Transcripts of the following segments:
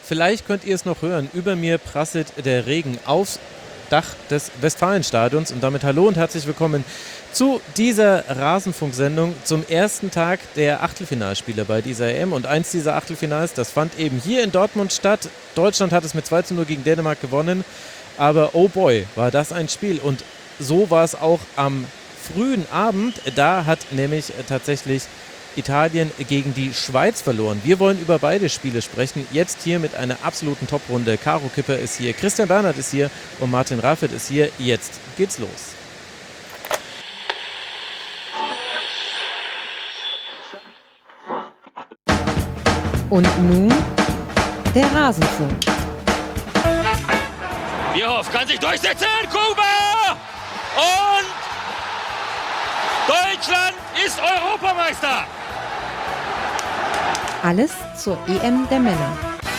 vielleicht könnt ihr es noch hören. Über mir prasselt der Regen aufs Dach des Westfalenstadions. Und damit hallo und herzlich willkommen zu dieser Rasenfunksendung zum ersten Tag der Achtelfinalspiele bei dieser EM. Und eins dieser Achtelfinals, das fand eben hier in Dortmund statt. Deutschland hat es mit 2:0 gegen Dänemark gewonnen. Aber oh boy, war das ein Spiel. Und so war es auch am frühen Abend. Da hat nämlich tatsächlich Italien gegen die Schweiz verloren. Wir wollen über beide Spiele sprechen. Jetzt hier mit einer absoluten Top-Runde. Caro Kipper ist hier, Christian Bernhard ist hier und Martin Raffet ist hier. Jetzt geht's los. Und nun der Rasenfunk. Bierhoff kann sich durchsetzen. Kuba! Und Deutschland ist Europameister. Alles zur EM der Männer.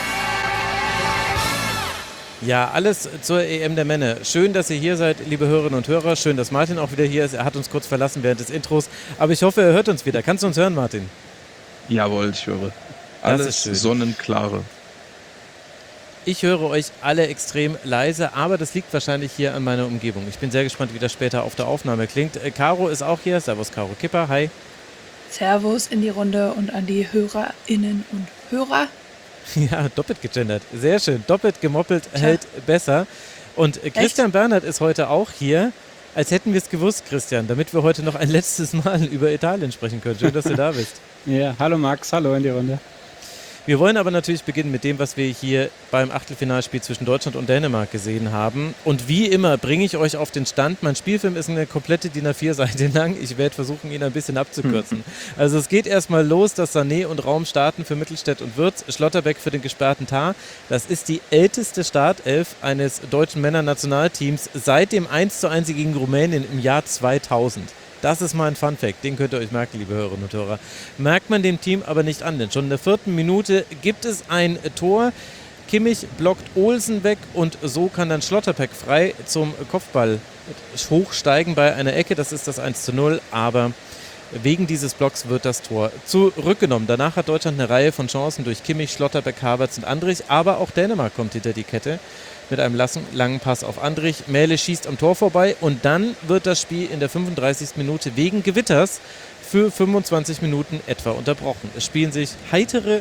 Ja, alles zur EM der Männer. Schön, dass ihr hier seid, liebe Hörerinnen und Hörer. Schön, dass Martin auch wieder hier ist. Er hat uns kurz verlassen während des Intros. Aber ich hoffe, er hört uns wieder. Kannst du uns hören, Martin? Jawohl, ich höre. Alles sonnenklare. Ich höre euch alle extrem leise, aber das liegt wahrscheinlich hier an meiner Umgebung. Ich bin sehr gespannt, wie das später auf der Aufnahme klingt. Caro ist auch hier. Servus, Caro Kipper. Hi. Servus in die Runde und an die Hörerinnen und Hörer. Ja, doppelt gegendert. Sehr schön. Doppelt gemoppelt hält besser. Und Christian Bernhard ist heute auch hier, als hätten wir es gewusst, Christian, damit wir heute noch ein letztes Mal über Italien sprechen können. Schön, dass du da bist. Ja, hallo Max, hallo in die Runde. Wir wollen aber natürlich beginnen mit dem, was wir hier beim Achtelfinalspiel zwischen Deutschland und Dänemark gesehen haben. Und wie immer bringe ich euch auf den Stand. Mein Spielfilm ist eine komplette DIN A4-Seite lang. Ich werde versuchen, ihn ein bisschen abzukürzen. Also es geht erstmal los, dass Sané und Raum starten für Mittelstädt und Wirtz. Schlotterbeck für den gesperrten Tar. Das ist die älteste Startelf eines deutschen Männernationalteams seit dem 1:1 gegen Rumänien im Jahr 2000. Das ist mal ein Funfact, den könnt ihr euch merken, liebe Hörerinnen und Hörer. Merkt man dem Team aber nicht an, denn schon in der 4. Minute gibt es ein Tor. Kimmich blockt Olsen weg und so kann dann Schlotterbeck frei zum Kopfball hochsteigen bei einer Ecke. Das ist das 1:0, aber wegen dieses Blocks wird das Tor zurückgenommen. Danach hat Deutschland eine Reihe von Chancen durch Kimmich, Schlotterbeck, Havertz und Andrich, aber auch Dänemark kommt hinter die Kette mit einem langen Pass auf Andrich. Mähle schießt am Tor vorbei und dann wird das Spiel in der 35. Minute wegen Gewitters für 25 Minuten etwa unterbrochen. Es spielen sich heitere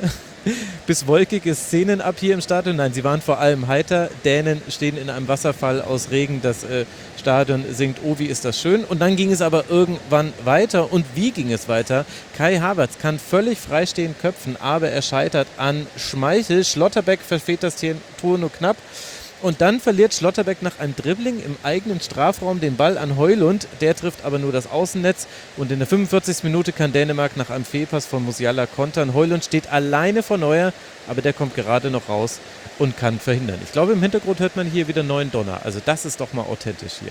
bis wolkige Szenen ab hier im Stadion. Nein, sie waren vor allem heiter. Dänen stehen in einem Wasserfall aus Regen. Das Stadion singt, oh, wie ist das schön. Und dann ging es aber irgendwann weiter. Und wie ging es weiter? Kai Havertz kann völlig freistehend köpfen, aber er scheitert an Schmeichel. Schlotterbeck verfehlt das Tor nur knapp. Und dann verliert Schlotterbeck nach einem Dribbling im eigenen Strafraum den Ball an Højlund. Der trifft aber nur das Außennetz. Und in der 45. Minute kann Dänemark nach einem Fehlpass von Musiala kontern. Højlund steht alleine vor Neuer, aber der kommt gerade noch raus und kann verhindern. Ich glaube, im Hintergrund hört man hier wieder neuen Donner. Also das ist doch mal authentisch hier.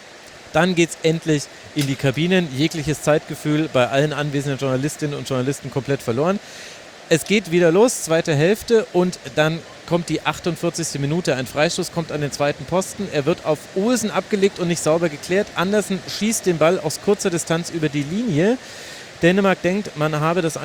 Dann geht es endlich in die Kabinen. Jegliches Zeitgefühl bei allen anwesenden Journalistinnen und Journalisten komplett verloren. Es geht wieder los, zweite Hälfte und dann kommt die 48. Minute. Ein Freistoß kommt an den zweiten Posten. Er wird auf Olsen abgelegt und nicht sauber geklärt. Andersen schießt den Ball aus kurzer Distanz über die Linie. Dänemark denkt, man habe das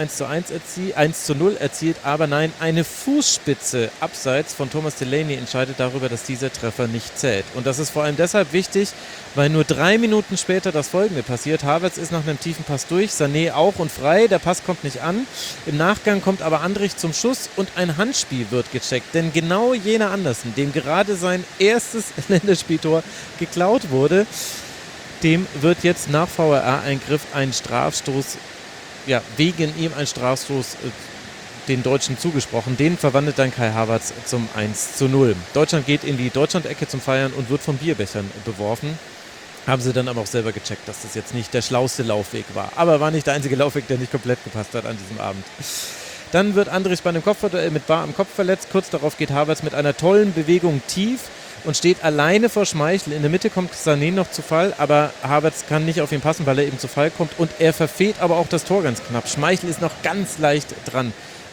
1:0 erzielt, aber nein, eine Fußspitze abseits von Thomas Delaney entscheidet darüber, dass dieser Treffer nicht zählt. Und das ist vor allem deshalb wichtig, weil nur 3 Minuten später das Folgende passiert. Havertz ist nach einem tiefen Pass durch, Sané auch und frei, der Pass kommt nicht an. Im Nachgang kommt aber Andrich zum Schuss und ein Handspiel wird gecheckt. Denn genau jener Andersen, dem gerade sein erstes Länderspieltor geklaut wurde, dem wird jetzt nach VAR-Eingriff ein Strafstoß, wegen ihm ein Strafstoß den Deutschen zugesprochen. Den verwandelt dann Kai Havertz zum 1:0. Deutschland geht in die Deutschland-Ecke zum Feiern und wird von Bierbechern beworfen. Haben sie dann aber auch selber gecheckt, dass das jetzt nicht der schlauste Laufweg war. Aber war nicht der einzige Laufweg, der nicht komplett gepasst hat an diesem Abend. Dann wird Andrich bei einem Kopfballduell mit Bar am Kopf verletzt. Kurz darauf geht Havertz mit einer tollen Bewegung tief und steht alleine vor Schmeichel. In der Mitte kommt Sané noch zu Fall, aber Havertz kann nicht auf ihn passen, weil er eben zu Fall kommt. Und er verfehlt aber auch das Tor ganz knapp. Schmeichel ist noch ganz leicht dran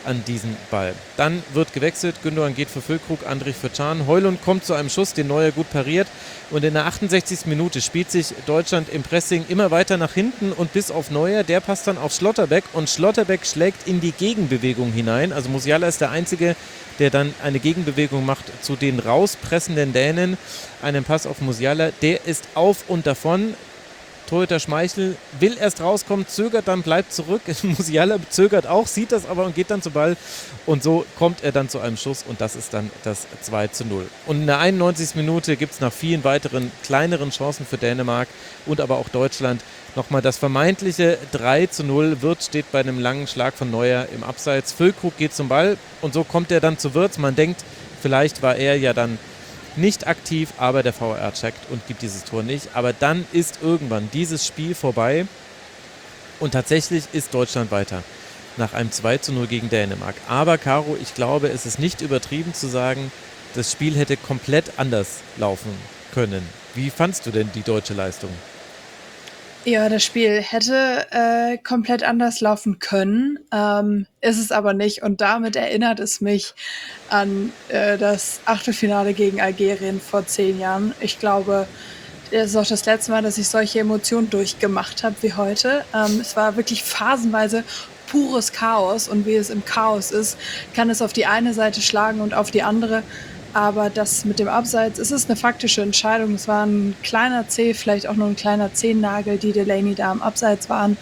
an diesen Ball. Dann wird gewechselt, Gündogan geht für Füllkrug, Andrich für Can. Højlund kommt zu einem Schuss, den Neuer gut pariert. Und in der 68. Minute spielt sich Deutschland im Pressing immer weiter nach hinten und bis auf Neuer, der passt dann auf Schlotterbeck und Schlotterbeck schlägt in die Gegenbewegung hinein. Also Musiala ist der Einzige, der dann eine Gegenbewegung macht zu den rauspressenden Dänen. Einen Pass auf Musiala, der ist auf und davon. Torhüter Schmeichel will erst rauskommen, zögert dann, bleibt zurück. Musiala zögert auch, sieht das aber und geht dann zum Ball. Und so kommt er dann zu einem Schuss und das ist dann das 2:0. Und in der 91. Minute gibt es nach vielen weiteren kleineren Chancen für Dänemark und aber auch Deutschland nochmal das vermeintliche 3:0. Steht bei einem langen Schlag von Neuer im Abseits. Füllkrug geht zum Ball und so kommt er dann zu Wirtz. Man denkt, vielleicht war er ja dann nicht aktiv, aber der VAR checkt und gibt dieses Tor nicht. Aber dann ist irgendwann dieses Spiel vorbei und tatsächlich ist Deutschland weiter nach einem 2:0 gegen Dänemark. Aber Caro, ich glaube, es ist nicht übertrieben zu sagen, das Spiel hätte komplett anders laufen können. Wie fandst du denn die deutsche Leistung? Ja, das Spiel hätte komplett anders laufen können, ist es aber nicht. Und damit erinnert es mich an das Achtelfinale gegen Algerien vor 10 Jahren. Ich glaube, es ist auch das letzte Mal, dass ich solche Emotionen durchgemacht habe wie heute. Es war wirklich phasenweise pures Chaos. Und wie es im Chaos ist, kann es auf die eine Seite schlagen und auf die andere. Aber das mit dem Abseits, es ist eine faktische Entscheidung. Es war ein kleiner Zeh, vielleicht auch nur ein kleiner Zehennagel, die Delaney da am Abseits waren.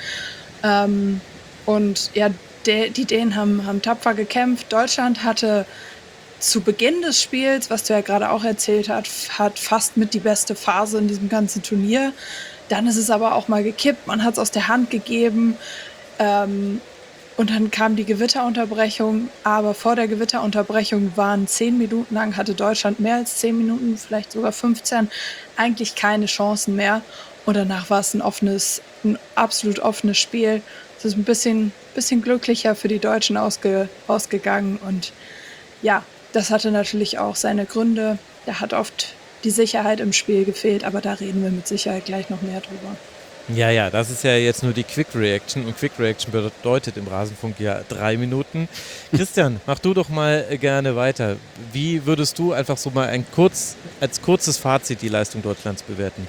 Und ja, die Dänen haben tapfer gekämpft. Deutschland hatte zu Beginn des Spiels, was du ja gerade auch erzählt hast, hat fast mit die beste Phase in diesem ganzen Turnier. Dann ist es aber auch mal gekippt, man hat es aus der Hand gegeben. Und dann kam die Gewitterunterbrechung, aber vor der Gewitterunterbrechung waren 10 Minuten lang, hatte Deutschland mehr als 10 Minuten, vielleicht sogar 15, eigentlich keine Chancen mehr. Und danach war es ein absolut offenes Spiel. Es ist ein bisschen glücklicher für die Deutschen ausgegangen. Und ja, das hatte natürlich auch seine Gründe. Da hat oft die Sicherheit im Spiel gefehlt, aber da reden wir mit Sicherheit gleich noch mehr drüber. Ja, das ist ja jetzt nur die Quick Reaction und Quick Reaction bedeutet im Rasenfunk ja 3 Minuten. Christian, mach du doch mal gerne weiter. Wie würdest du einfach so mal als kurzes Fazit die Leistung Deutschlands bewerten?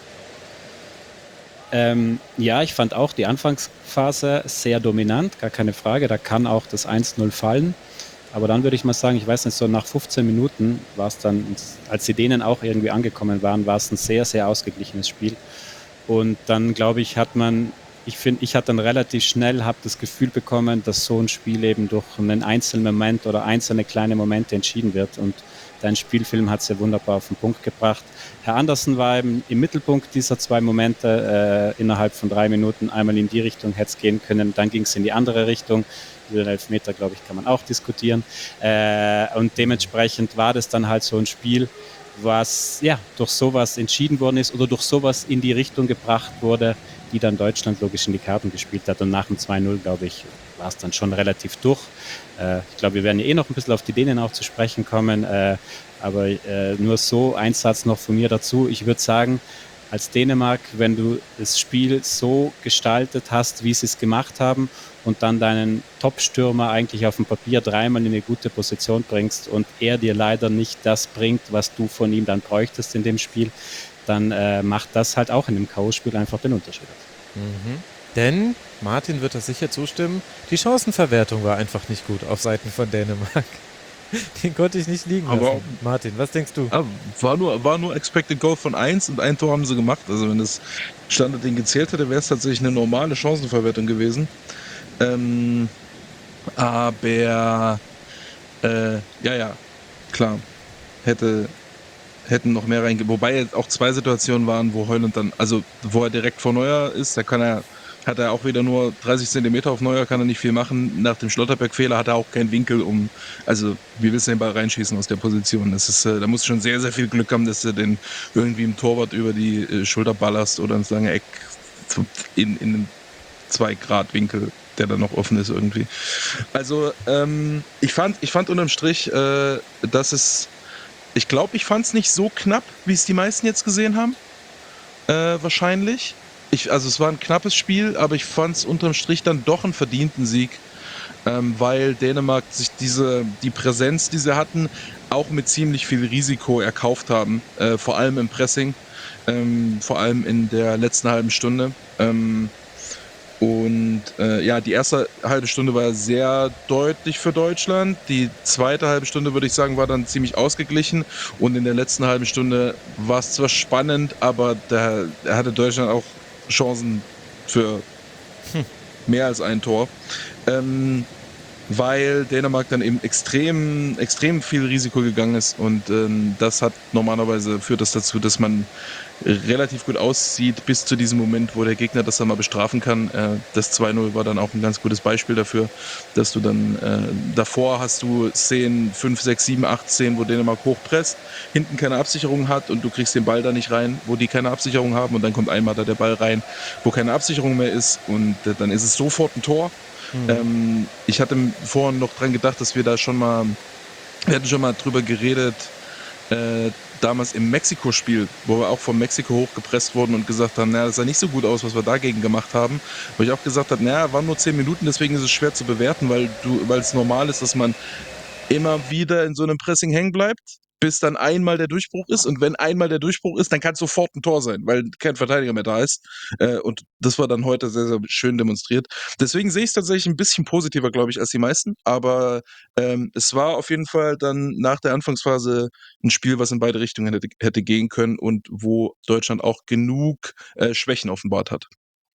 Ja, ich fand auch die Anfangsphase sehr dominant, gar keine Frage. Da kann auch das 1:0 fallen. Aber dann würde ich mal sagen, ich weiß nicht, so nach 15 Minuten war es dann, als die Dänen auch irgendwie angekommen waren, war es ein sehr, sehr ausgeglichenes Spiel. Und dann, glaube ich, ich hatte dann relativ schnell das Gefühl bekommen, dass so ein Spiel eben durch einen einzelnen Moment oder einzelne kleine Momente entschieden wird. Und dein Spielfilm hat es ja wunderbar auf den Punkt gebracht. Herr Andersen war eben im Mittelpunkt dieser 2 Momente innerhalb von 3 Minuten. Einmal in die Richtung hätte es gehen können, dann ging es in die andere Richtung. Über den Elfmeter, glaube ich, kann man auch diskutieren. Und dementsprechend war das dann halt so ein Spiel, was ja durch sowas entschieden worden ist oder durch sowas in die Richtung gebracht wurde, die dann Deutschland logisch in die Karten gespielt hat. Und nach dem 2:0, glaube ich, war es dann schon relativ durch. Ich glaube, wir werden ja noch ein bisschen auf die Dänen auch zu sprechen kommen. Aber nur so ein Satz noch von mir dazu. Ich würde sagen, als Dänemark, wenn du das Spiel so gestaltet hast, wie sie es gemacht haben und dann deinen Top-Stürmer eigentlich auf dem Papier 3-mal in eine gute Position bringst und er dir leider nicht das bringt, was du von ihm dann bräuchtest in dem Spiel, dann macht das halt auch in dem K.O.-Spiel einfach den Unterschied. Denn, Martin wird das sicher zustimmen, die Chancenverwertung war einfach nicht gut auf Seiten von Dänemark. Den konnte ich nicht liegen lassen. Aber Martin, was denkst du? War nur Expected Goal von 1 und ein Tor haben sie gemacht. Also wenn das Standard-Ding gezählt hätte, wäre es tatsächlich eine normale Chancenverwertung gewesen. Aber klar, hätten noch mehr reingehen. Wobei jetzt auch 2 Situationen waren, wo Højlund dann, also wo er direkt vor Neuer ist, hat er auch wieder nur 30 Zentimeter auf Neuer, kann er nicht viel machen. Nach dem Schlotterbeck-Fehler hat er auch keinen Winkel, wie willst du den Ball reinschießen aus der Position? Das ist, da musst du schon sehr, sehr viel Glück haben, dass du den irgendwie im Torwart über die Schulter ballerst oder ins lange Eck in einen 2-Grad-Winkel, der dann noch offen ist irgendwie. Also ich fand unterm Strich, ich fand es nicht so knapp, wie es die meisten jetzt gesehen haben. Wahrscheinlich. Es war ein knappes Spiel, aber ich fand es unterm Strich dann doch einen verdienten Sieg weil Dänemark sich die Präsenz, die sie hatten, auch mit ziemlich viel Risiko erkauft haben, vor allem im Pressing, vor allem in der letzten halben Stunde. Die erste halbe Stunde war sehr deutlich für Deutschland. Die zweite halbe Stunde, würde ich sagen, war dann ziemlich ausgeglichen. Und in der letzten halben Stunde war es zwar spannend, aber da hatte Deutschland auch Chancen für mehr als ein Tor. Weil Dänemark dann eben extrem viel Risiko gegangen ist. Und das führt das dazu, dass man relativ gut aussieht bis zu diesem Moment, wo der Gegner das dann mal bestrafen kann. Das 2-0 war dann auch ein ganz gutes Beispiel dafür, dass du dann davor hast du Szenen 5, 6, 7, 8 Szenen, wo Dänemark hochpresst, hinten keine Absicherung hat und du kriegst den Ball da nicht rein, wo die keine Absicherung haben und dann kommt einmal da der Ball rein, wo keine Absicherung mehr ist und dann ist es sofort ein Tor. Ich hatte vorhin noch dran gedacht, dass wir hatten schon mal drüber geredet, damals im Mexiko-Spiel, wo wir auch von Mexiko hochgepresst wurden und gesagt haben, das sah nicht so gut aus, was wir dagegen gemacht haben. Wo ich auch gesagt habe, waren nur 10 Minuten, deswegen ist es schwer zu bewerten, weil es normal ist, dass man immer wieder in so einem Pressing hängen bleibt, bis dann einmal der Durchbruch ist. Und wenn einmal der Durchbruch ist, dann kann es sofort ein Tor sein, weil kein Verteidiger mehr da ist. Und das war dann heute sehr, sehr schön demonstriert. Deswegen sehe ich es tatsächlich ein bisschen positiver, glaube ich, als die meisten. Aber es war auf jeden Fall dann nach der Anfangsphase ein Spiel, was in beide Richtungen hätte gehen können und wo Deutschland auch genug Schwächen offenbart hat.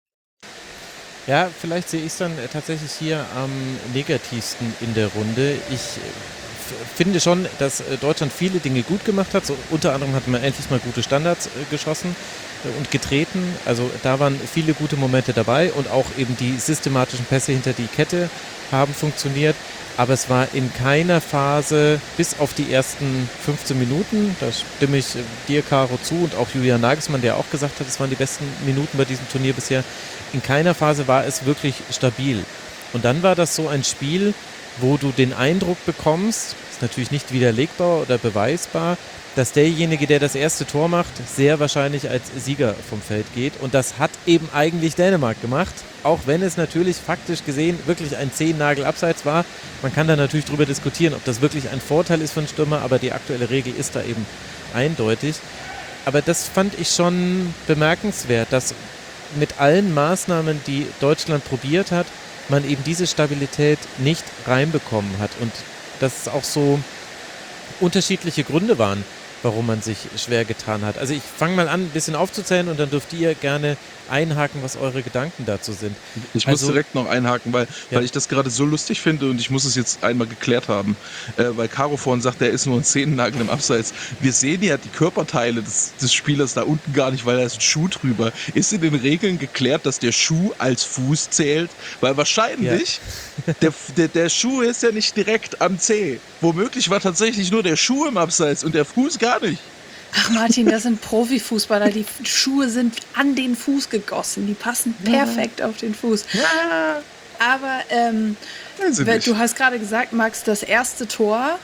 Ja, vielleicht sehe ich es dann tatsächlich hier am negativsten in der Runde. Ich finde schon, dass Deutschland viele Dinge gut gemacht hat. So, unter anderem hat man endlich mal gute Standards geschossen und getreten. Also da waren viele gute Momente dabei und auch eben die systematischen Pässe hinter die Kette haben funktioniert. Aber es war in keiner Phase, bis auf die ersten 15 Minuten, da stimme ich dir, Caro, zu und auch Julian Nagelsmann, der auch gesagt hat, es waren die besten Minuten bei diesem Turnier bisher, in keiner Phase war es wirklich stabil. Und dann war das so ein Spiel, wo du den Eindruck bekommst, ist natürlich nicht widerlegbar oder beweisbar, dass derjenige, der das erste Tor macht, sehr wahrscheinlich als Sieger vom Feld geht. Und das hat eben eigentlich Dänemark gemacht, auch wenn es natürlich faktisch gesehen wirklich ein 10-Nagel-Abseits war. Man kann da natürlich drüber diskutieren, ob das wirklich ein Vorteil ist für einen Stürmer, aber die aktuelle Regel ist da eben eindeutig. Aber das fand ich schon bemerkenswert, dass mit allen Maßnahmen, die Deutschland probiert hat, man eben diese Stabilität nicht reinbekommen hat und dass es auch so unterschiedliche Gründe waren, warum man sich schwer getan hat. Also ich fange mal an, ein bisschen aufzuzählen und dann dürft ihr gerne einhaken, was eure Gedanken dazu sind. Ich muss direkt noch einhaken, weil ich das gerade so lustig finde und ich muss es jetzt einmal geklärt haben, weil Caro vorhin sagt, der ist nur ein Zehennagel im Abseits. Wir sehen ja die Körperteile des Spielers da unten gar nicht, weil da ist ein Schuh drüber. Ist in den Regeln geklärt, dass der Schuh als Fuß zählt? Weil wahrscheinlich, der Schuh ist ja nicht direkt am Zeh. Womöglich war tatsächlich nur der Schuh im Abseits und der Fuß gar nicht. Ach Martin, das sind Profifußballer, die Schuhe sind an den Fuß gegossen, die passen perfekt auf den Fuß. Ja. Aber du hast gerade gesagt, Max, das erste Tor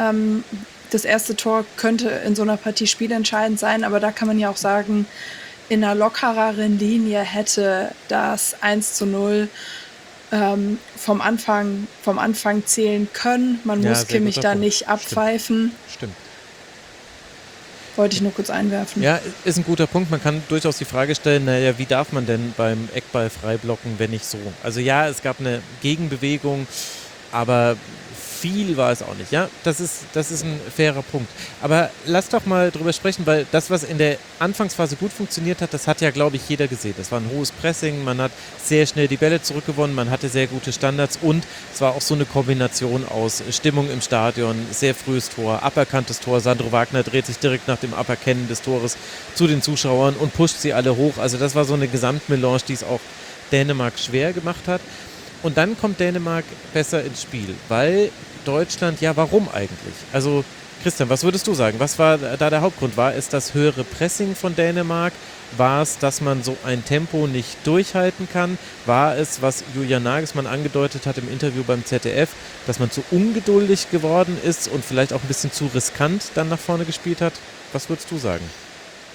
könnte in so einer Partie spielentscheidend sein, aber da kann man ja auch sagen, in einer lockereren Linie hätte das 1:0 vom Anfang zählen können. Man muss Kimmich da nicht abpfeifen. Stimmt. Wollte ich nur kurz einwerfen. Ja, ist ein guter Punkt. Man kann durchaus die Frage stellen, wie darf man denn beim Eckball freiblocken, wenn nicht so? Also ja, es gab eine Gegenbewegung, aber viel war es auch nicht. Ja, das ist ein fairer Punkt. Aber lass doch mal drüber sprechen, weil das, was in der Anfangsphase gut funktioniert hat, das hat ja, glaube ich, jeder gesehen. Das war ein hohes Pressing, man hat sehr schnell die Bälle zurückgewonnen, man hatte sehr gute Standards und es war auch so eine Kombination aus Stimmung im Stadion, sehr frühes Tor, aberkanntes Tor. Sandro Wagner dreht sich direkt nach dem Aberkennen des Tores zu den Zuschauern und pusht sie alle hoch. Also das war so eine Gesamtmelange, die es auch Dänemark schwer gemacht hat. Und dann kommt Dänemark besser ins Spiel, weil Deutschland, warum eigentlich? Also Christian, was würdest du sagen? Was war da der Hauptgrund? War es das höhere Pressing von Dänemark? War es, dass man so ein Tempo nicht durchhalten kann? War es, was Julian Nagelsmann angedeutet hat im Interview beim ZDF, dass man zu ungeduldig geworden ist und vielleicht auch ein bisschen zu riskant dann nach vorne gespielt hat? Was würdest du sagen?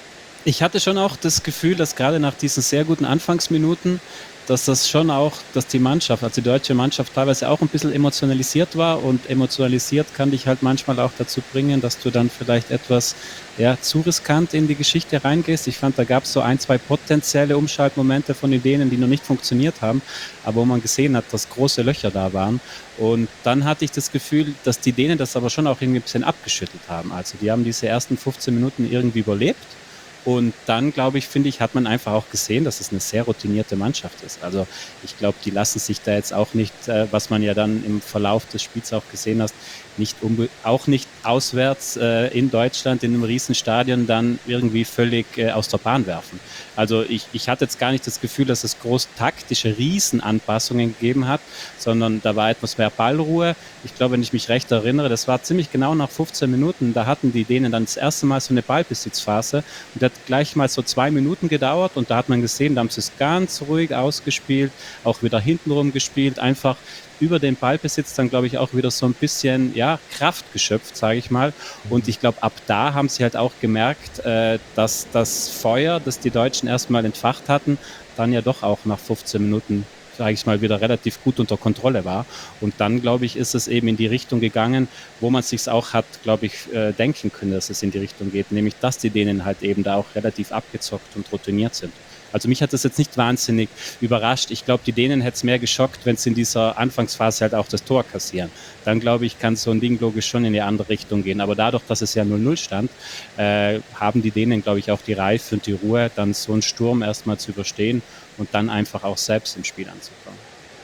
Ich hatte schon auch das Gefühl, dass gerade nach diesen sehr guten Anfangsminuten, dass die Mannschaft, also die deutsche Mannschaft teilweise auch ein bisschen emotionalisiert war, und emotionalisiert kann dich halt manchmal auch dazu bringen, dass du dann vielleicht etwas zu riskant in die Geschichte reingehst. Ich fand, da gab es so 1, 2 potenzielle Umschaltmomente von Ideen, die noch nicht funktioniert haben, aber wo man gesehen hat, dass große Löcher da waren. Und dann hatte ich das Gefühl, dass die Dänen das aber schon auch irgendwie ein bisschen abgeschüttelt haben. Also die haben diese ersten 15 Minuten irgendwie überlebt. Und dann, finde ich, hat man einfach auch gesehen, dass es eine sehr routinierte Mannschaft ist. Also ich glaube, die lassen sich da jetzt auch nicht, was man ja dann im Verlauf des Spiels auch gesehen hat, auch nicht auswärts in Deutschland in einem Riesenstadion dann irgendwie völlig aus der Bahn werfen. Also ich hatte jetzt gar nicht das Gefühl, dass es groß taktische Riesenanpassungen gegeben hat, sondern da war etwas mehr Ballruhe. Ich glaube, wenn ich mich recht erinnere, das war ziemlich genau nach 15 Minuten, da hatten die Dänen dann das erste Mal so eine Ballbesitzphase, und das hat gleich mal so 2 Minuten gedauert, und da hat man gesehen, da haben sie es ganz ruhig ausgespielt, auch wieder hintenrum gespielt, einfach über den Ballbesitz dann, glaube ich, auch wieder so ein bisschen Kraft geschöpft, sage ich mal. Und ich glaube, ab da haben sie halt auch gemerkt, dass das Feuer, das die Deutschen erstmal entfacht hatten, dann ja doch auch nach 15 Minuten, sage ich mal, wieder relativ gut unter Kontrolle war. Und dann, glaube ich, ist es eben in die Richtung gegangen, wo man sich auch hat, glaube ich, denken können, dass es in die Richtung geht, nämlich, dass die Dänen halt eben da auch relativ abgezockt und routiniert sind. Also mich hat das jetzt nicht wahnsinnig überrascht. Ich glaube, die Dänen hätte es mehr geschockt, wenn sie in dieser Anfangsphase halt auch das Tor kassieren. Dann, glaube ich, kann so ein Ding logisch schon in die andere Richtung gehen. Aber dadurch, dass es ja 0-0 stand, haben die Dänen, glaube ich, auch die Reife und die Ruhe, dann so einen Sturm erstmal zu überstehen und dann einfach auch selbst im Spiel anzukommen.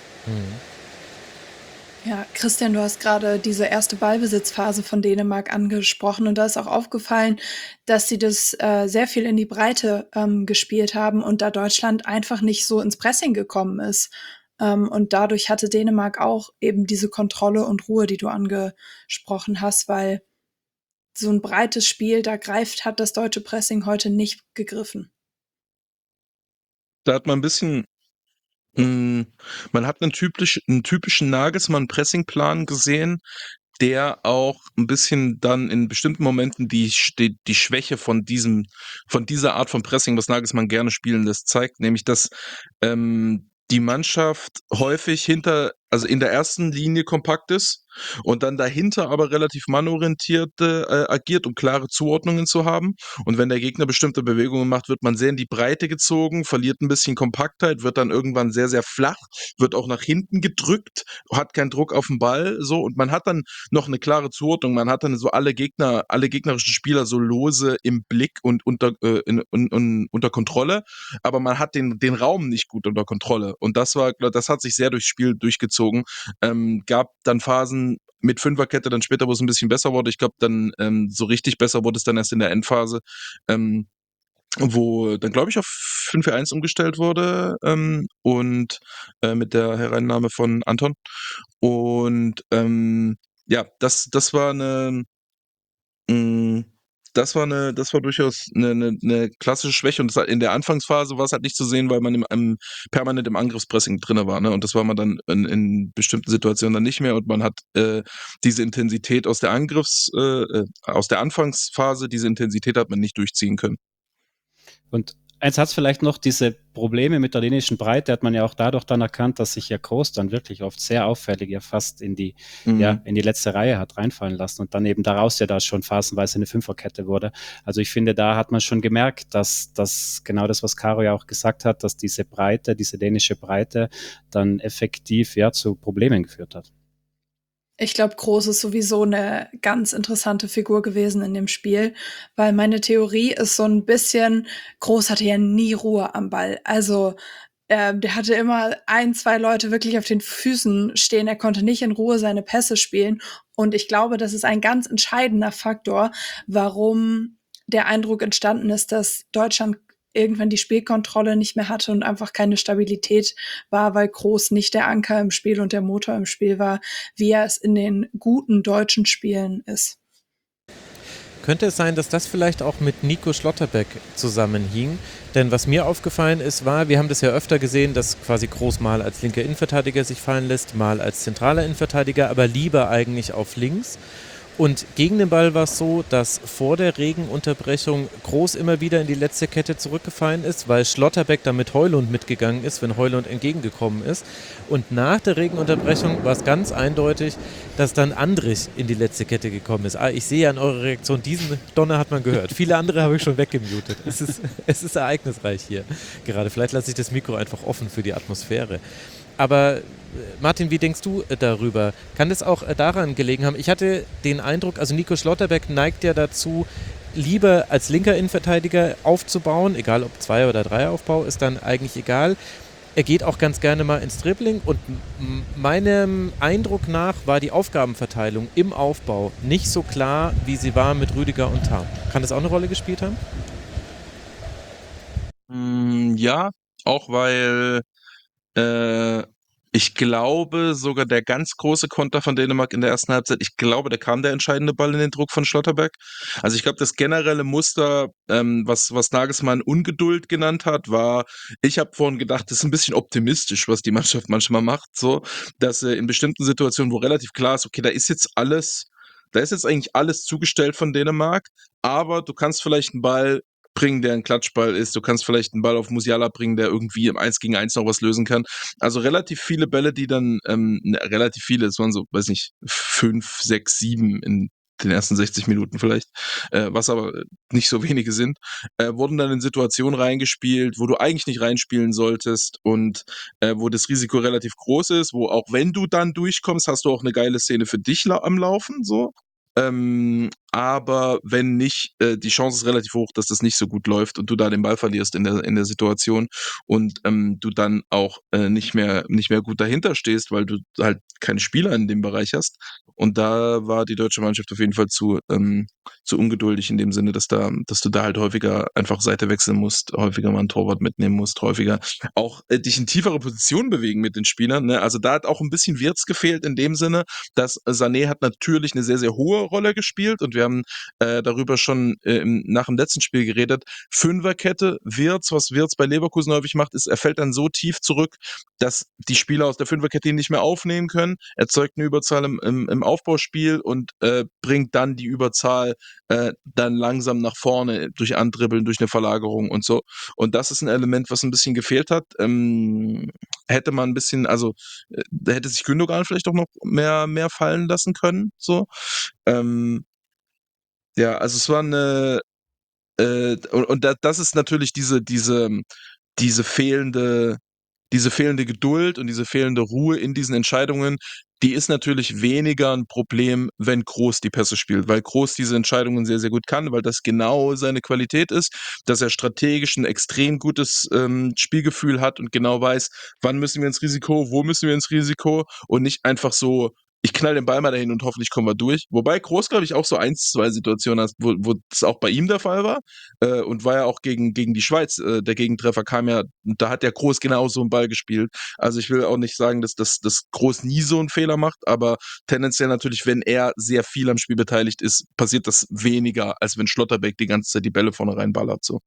Ja, Christian, du hast gerade diese erste Ballbesitzphase von Dänemark angesprochen, und da ist auch aufgefallen, dass sie das sehr viel in die Breite gespielt haben und da Deutschland einfach nicht so ins Pressing gekommen ist. Und dadurch hatte Dänemark auch eben diese Kontrolle und Ruhe, die du angesprochen hast, weil so ein breites Spiel, hat das deutsche Pressing heute nicht gegriffen. Da hat man ein bisschen, man hat einen typischen Nagelsmann-Pressingplan gesehen, der auch ein bisschen dann in bestimmten Momenten die Schwäche von dieser Art von Pressing, was Nagelsmann gerne spielen lässt, zeigt, nämlich dass die Mannschaft häufig in der ersten Linie kompakt ist und dann dahinter aber relativ mannorientiert agiert, um klare Zuordnungen zu haben. Und wenn der Gegner bestimmte Bewegungen macht, wird man sehr in die Breite gezogen, verliert ein bisschen Kompaktheit, wird dann irgendwann sehr, sehr flach, wird auch nach hinten gedrückt, hat keinen Druck auf den Ball, so, und man hat dann noch eine klare Zuordnung. Man hat dann so alle gegnerischen Spieler so lose im Blick und unter Kontrolle, aber man hat den Raum nicht gut unter Kontrolle. Und das hat sich sehr durchs Spiel durchgezogen. Gab dann Phasen mit Fünferkette dann später, wo es ein bisschen besser wurde. Ich glaube, dann so richtig besser wurde es dann erst in der Endphase, wo dann, glaube ich, auf 5-4-1 umgestellt wurde, und mit der Hereinnahme von Anton. Und das war durchaus eine klassische Schwäche, und in der Anfangsphase war es halt nicht zu sehen, weil man permanent im Angriffspressing drin war, ne? Und das war man dann in bestimmten Situationen dann nicht mehr, und man hat diese Intensität aus der Anfangsphase, diese Intensität hat man nicht durchziehen können. Und eins hat es vielleicht noch, diese Probleme mit der dänischen Breite hat man ja auch dadurch dann erkannt, dass sich ja Kroos dann wirklich oft sehr auffällig fast in die letzte Reihe hat reinfallen lassen und dann eben daraus ja da schon phasenweise eine Fünferkette wurde. Also ich finde, da hat man schon gemerkt, dass das genau das, was Caro ja auch gesagt hat, dass diese dänische Breite dann effektiv zu Problemen geführt hat. Ich glaube, Kroos ist sowieso eine ganz interessante Figur gewesen in dem Spiel, weil meine Theorie ist so ein bisschen, Kroos hatte ja nie Ruhe am Ball. Also der hatte immer 1, 2 Leute wirklich auf den Füßen stehen. Er konnte nicht in Ruhe seine Pässe spielen. Und ich glaube, das ist ein ganz entscheidender Faktor, warum der Eindruck entstanden ist, dass Deutschland irgendwann die Spielkontrolle nicht mehr hatte und einfach keine Stabilität war, weil Kroos nicht der Anker im Spiel und der Motor im Spiel war, wie er es in den guten deutschen Spielen ist. Könnte es sein, dass das vielleicht auch mit Nico Schlotterbeck zusammenhing? Denn was mir aufgefallen ist, wir haben das ja öfter gesehen, dass quasi Kroos mal als linker Innenverteidiger sich fallen lässt, mal als zentraler Innenverteidiger, aber lieber eigentlich auf links. Und gegen den Ball war es so, dass vor der Regenunterbrechung Groß immer wieder in die letzte Kette zurückgefallen ist, weil Schlotterbeck da mit Højlund mitgegangen ist, wenn Højlund entgegengekommen ist. Und nach der Regenunterbrechung war es ganz eindeutig, dass dann Andrich in die letzte Kette gekommen ist. Ich sehe ja an eurer Reaktion, diesen Donner hat man gehört. Viele andere habe ich schon weggemutet. Es ist ereignisreich hier gerade. Vielleicht lasse ich das Mikro einfach offen für die Atmosphäre. Aber Martin, wie denkst du darüber? Kann das auch daran gelegen haben? Ich hatte den Eindruck, also Nico Schlotterbeck neigt ja dazu, lieber als linker Innenverteidiger aufzubauen, egal ob Zweier- oder Dreieraufbau, ist dann eigentlich egal. Er geht auch ganz gerne mal ins Dribbling und meinem Eindruck nach war die Aufgabenverteilung im Aufbau nicht so klar, wie sie war mit Rüdiger und Tam. Kann das auch eine Rolle gespielt haben? Ja, auch weil ich glaube, sogar der ganz große Konter von Dänemark in der ersten Halbzeit, ich glaube, da kam der entscheidende Ball in den Druck von Schlotterbeck. Also ich glaube, das generelle Muster, was Nagelsmann Ungeduld genannt hat, war, ich habe vorhin gedacht, das ist ein bisschen optimistisch, was die Mannschaft manchmal macht, so, dass in bestimmten Situationen, wo relativ klar ist, okay, da ist jetzt eigentlich alles zugestellt von Dänemark, aber du kannst vielleicht einen Ball bringen, der ein Klatschball ist. Du kannst vielleicht einen Ball auf Musiala bringen, der irgendwie im 1 gegen 1 noch was lösen kann. Also relativ viele Bälle, die dann, relativ viele, es waren so, weiß nicht, 5, 6, 7 in den ersten 60 Minuten vielleicht, was aber nicht so wenige sind, wurden dann in Situationen reingespielt, wo du eigentlich nicht reinspielen solltest und wo das Risiko relativ groß ist, wo auch wenn du dann durchkommst, hast du auch eine geile Szene für dich am Laufen, so. Aber wenn nicht, die Chance ist relativ hoch, dass das nicht so gut läuft und du da den Ball verlierst in der Situation und du dann auch nicht mehr gut dahinter stehst, weil du halt keine Spieler in dem Bereich hast. Und da war die deutsche Mannschaft auf jeden Fall zu ungeduldig in dem Sinne, dass du da halt häufiger einfach Seite wechseln musst, häufiger mal einen Torwart mitnehmen musst, häufiger auch dich in tiefere Positionen bewegen mit den Spielern. Ne? Also da hat auch ein bisschen Wirtz gefehlt in dem Sinne, dass Sané hat natürlich eine sehr, sehr hohe Rolle gespielt und wir haben darüber schon nach dem letzten Spiel geredet. Fünferkette, was Wirtz bei Leverkusen häufig macht, ist, er fällt dann so tief zurück, dass die Spieler aus der Fünferkette ihn nicht mehr aufnehmen können, erzeugt eine Überzahl im Aufbauspiel und bringt dann die Überzahl dann langsam nach vorne durch Andribbeln, durch eine Verlagerung und so. Und das ist ein Element, was ein bisschen gefehlt hat. Hätte man ein bisschen, also da hätte sich Gündogan vielleicht auch noch mehr fallen lassen können, so. Ja, also es war eine das ist natürlich diese fehlende Geduld und diese fehlende Ruhe in diesen Entscheidungen, die ist natürlich weniger ein Problem, wenn Groß die Pässe spielt, weil Groß diese Entscheidungen sehr, sehr gut kann, weil das genau seine Qualität ist, dass er strategisch ein extrem gutes Spielgefühl hat und genau weiß, wann müssen wir ins Risiko, wo müssen wir ins Risiko und nicht einfach so, ich knall den Ball mal dahin und hoffentlich kommen wir durch. Wobei Groß, glaube ich, auch so 1, 2 Situationen hast, wo das auch bei ihm der Fall war. Und war ja auch gegen die Schweiz, der Gegentreffer kam ja, da hat der Groß genau so einen Ball gespielt. Also ich will auch nicht sagen, dass das Groß nie so einen Fehler macht, aber tendenziell natürlich, wenn er sehr viel am Spiel beteiligt ist, passiert das weniger, als wenn Schlotterbeck die ganze Zeit die Bälle vorne reinballert. So.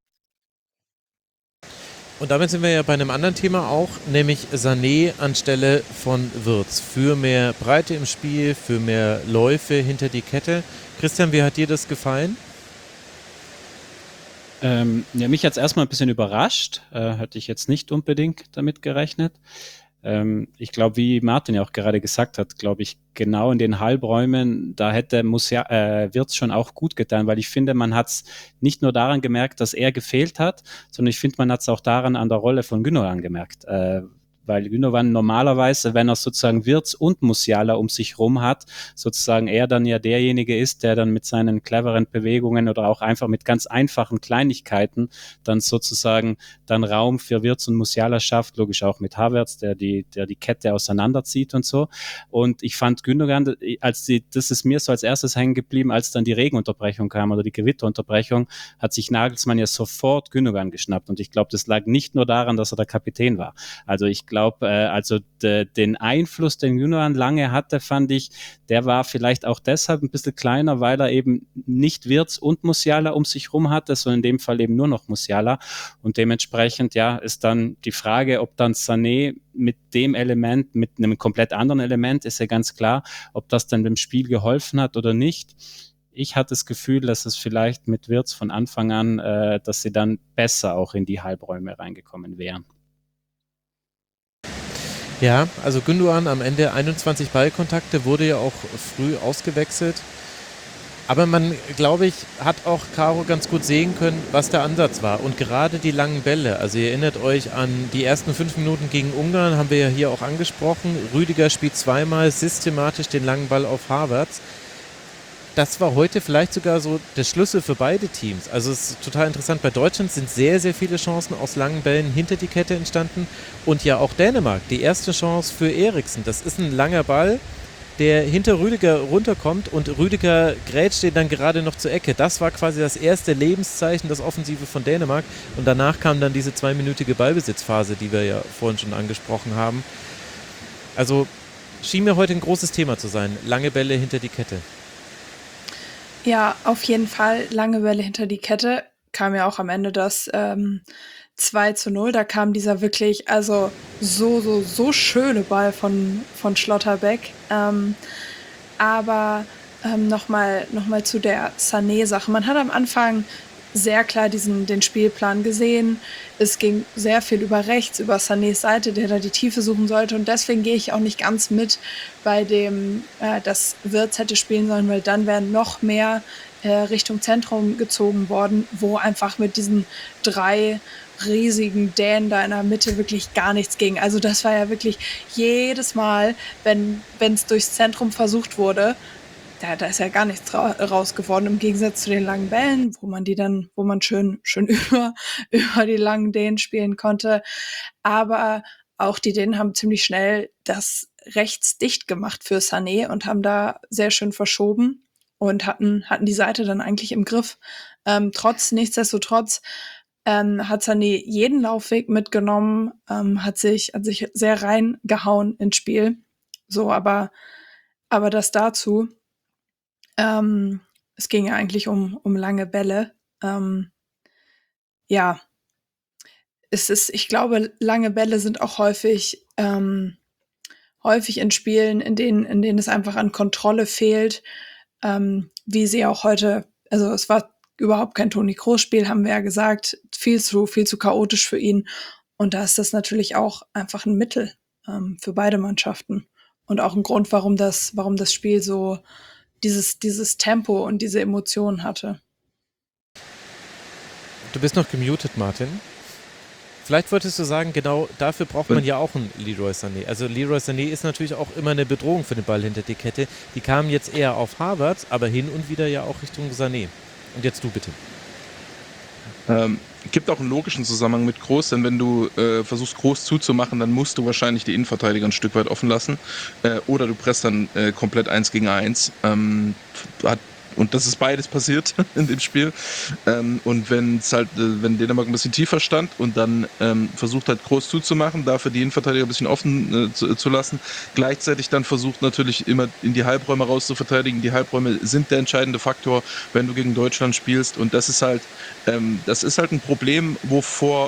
Und damit sind wir ja bei einem anderen Thema auch, nämlich Sané anstelle von Wirtz. Für mehr Breite im Spiel, für mehr Läufe hinter die Kette. Christian, wie hat dir das gefallen? Ja, mich hat es erstmal ein bisschen überrascht. Hatte ich jetzt nicht unbedingt damit gerechnet. Ich glaube, wie Martin ja auch gerade gesagt hat, glaube ich, genau in den Halbräumen, da Wirtz schon auch gut getan, weil ich finde, man hat es nicht nur daran gemerkt, dass er gefehlt hat, sondern ich finde, man hat es auch daran an der Rolle von Gündogan gemerkt. Weil Gündogan normalerweise, wenn er sozusagen Wirtz und Musiala um sich rum hat, sozusagen er dann ja derjenige ist, der dann mit seinen cleveren Bewegungen oder auch einfach mit ganz einfachen Kleinigkeiten dann sozusagen dann Raum für Wirtz und Musiala schafft, logisch auch mit Havertz, der die Kette auseinanderzieht und so. Und ich fand Gündogan, das ist mir so als erstes hängen geblieben, als dann die Regenunterbrechung kam oder die Gewitterunterbrechung, hat sich Nagelsmann ja sofort Gündogan geschnappt. Und ich glaube, das lag nicht nur daran, dass er der Kapitän war. Also ich glaube, glaube, also den Einfluss, den Gündoğan lange hatte, fand ich, der war vielleicht auch deshalb ein bisschen kleiner, weil er eben nicht Wirtz und Musiala um sich rum hatte, sondern in dem Fall eben nur noch Musiala. Und dementsprechend, ja, ist dann die Frage, ob dann Sané mit dem Element, mit einem komplett anderen Element, ist ja ganz klar, ob das dann dem Spiel geholfen hat oder nicht. Ich hatte das Gefühl, dass es vielleicht mit Wirtz von Anfang an, dass sie dann besser auch in die Halbräume reingekommen wären. Ja, also Gündoğan am Ende 21 Ballkontakte, wurde ja auch früh ausgewechselt. Aber man, glaube ich, hat auch Caro ganz gut sehen können, was der Ansatz war. Und gerade die langen Bälle, also ihr erinnert euch an die ersten 5 Minuten gegen Ungarn, haben wir ja hier auch angesprochen. Rüdiger spielt zweimal systematisch den langen Ball auf Havertz. Das war heute vielleicht sogar so der Schlüssel für beide Teams. Also es ist total interessant. Bei Deutschland sind sehr, sehr viele Chancen aus langen Bällen hinter die Kette entstanden. Und ja auch Dänemark, die erste Chance für Eriksen. Das ist ein langer Ball, der hinter Rüdiger runterkommt und Rüdiger grätscht den dann gerade noch zur Ecke. Das war quasi das erste Lebenszeichen, das Offensive von Dänemark. Und danach kam dann diese 2-minütige Ballbesitzphase, die wir ja vorhin schon angesprochen haben. Also schien mir heute ein großes Thema zu sein. Lange Bälle hinter die Kette. Ja, auf jeden Fall lange Welle hinter die Kette. Kam ja auch am Ende das 2:0. Da kam dieser wirklich, also so schöne Ball von Schlotterbeck. Aber nochmal zu der Sané-Sache. Man hat am Anfang sehr klar den Spielplan gesehen. Es ging sehr viel über rechts, über Sanés Seite, der da die Tiefe suchen sollte. Und deswegen gehe ich auch nicht ganz mit bei dem, dass Wirtz hätte spielen sollen, weil dann wären noch mehr Richtung Zentrum gezogen worden, wo einfach mit diesen 3 riesigen Dänen da in der Mitte wirklich gar nichts ging. Also das war ja wirklich jedes Mal, wenn es durchs Zentrum versucht wurde, da ist ja gar nichts raus geworden, im Gegensatz zu den langen Bällen, wo man schön über die langen Dänen spielen konnte. Aber auch die Dänen haben ziemlich schnell das rechts dicht gemacht für Sané und haben da sehr schön verschoben und hatten die Seite dann eigentlich im Griff. Nichtsdestotrotz hat Sané jeden Laufweg mitgenommen, hat sich sehr reingehauen ins Spiel. So, aber das dazu. Es ging ja eigentlich um lange Bälle. Ja, ich glaube, lange Bälle sind auch häufig in Spielen, in denen es einfach an Kontrolle fehlt, wie sie auch heute, also es war überhaupt kein Toni Kroos-Spiel, haben wir ja gesagt, viel zu chaotisch für ihn. Und da ist das natürlich auch einfach ein Mittel für beide Mannschaften. Und auch ein Grund, warum das Spiel so dieses Tempo und diese Emotionen hatte. Du bist noch gemutet, Martin. Vielleicht wolltest du sagen, genau dafür braucht man ja auch einen Leroy Sané. Also Leroy Sané ist natürlich auch immer eine Bedrohung für den Ball hinter die Kette. Die kamen jetzt eher auf Havertz, aber hin und wieder ja auch Richtung Sané. Und jetzt du bitte. Gibt auch einen logischen Zusammenhang mit Kroos, denn wenn du versuchst, Kroos zuzumachen, dann musst du wahrscheinlich die Innenverteidiger ein Stück weit offen lassen. Oder du presst dann komplett 1 gegen 1. Und das ist beides passiert in dem Spiel. Und wenn Dänemark ein bisschen tiefer stand und dann versucht hat, Kroos zuzumachen, dafür die Innenverteidiger ein bisschen offen zu lassen, gleichzeitig dann versucht natürlich immer in die Halbräume raus zu verteidigen. Die Halbräume sind der entscheidende Faktor, wenn du gegen Deutschland spielst. Und das ist halt ein Problem, wo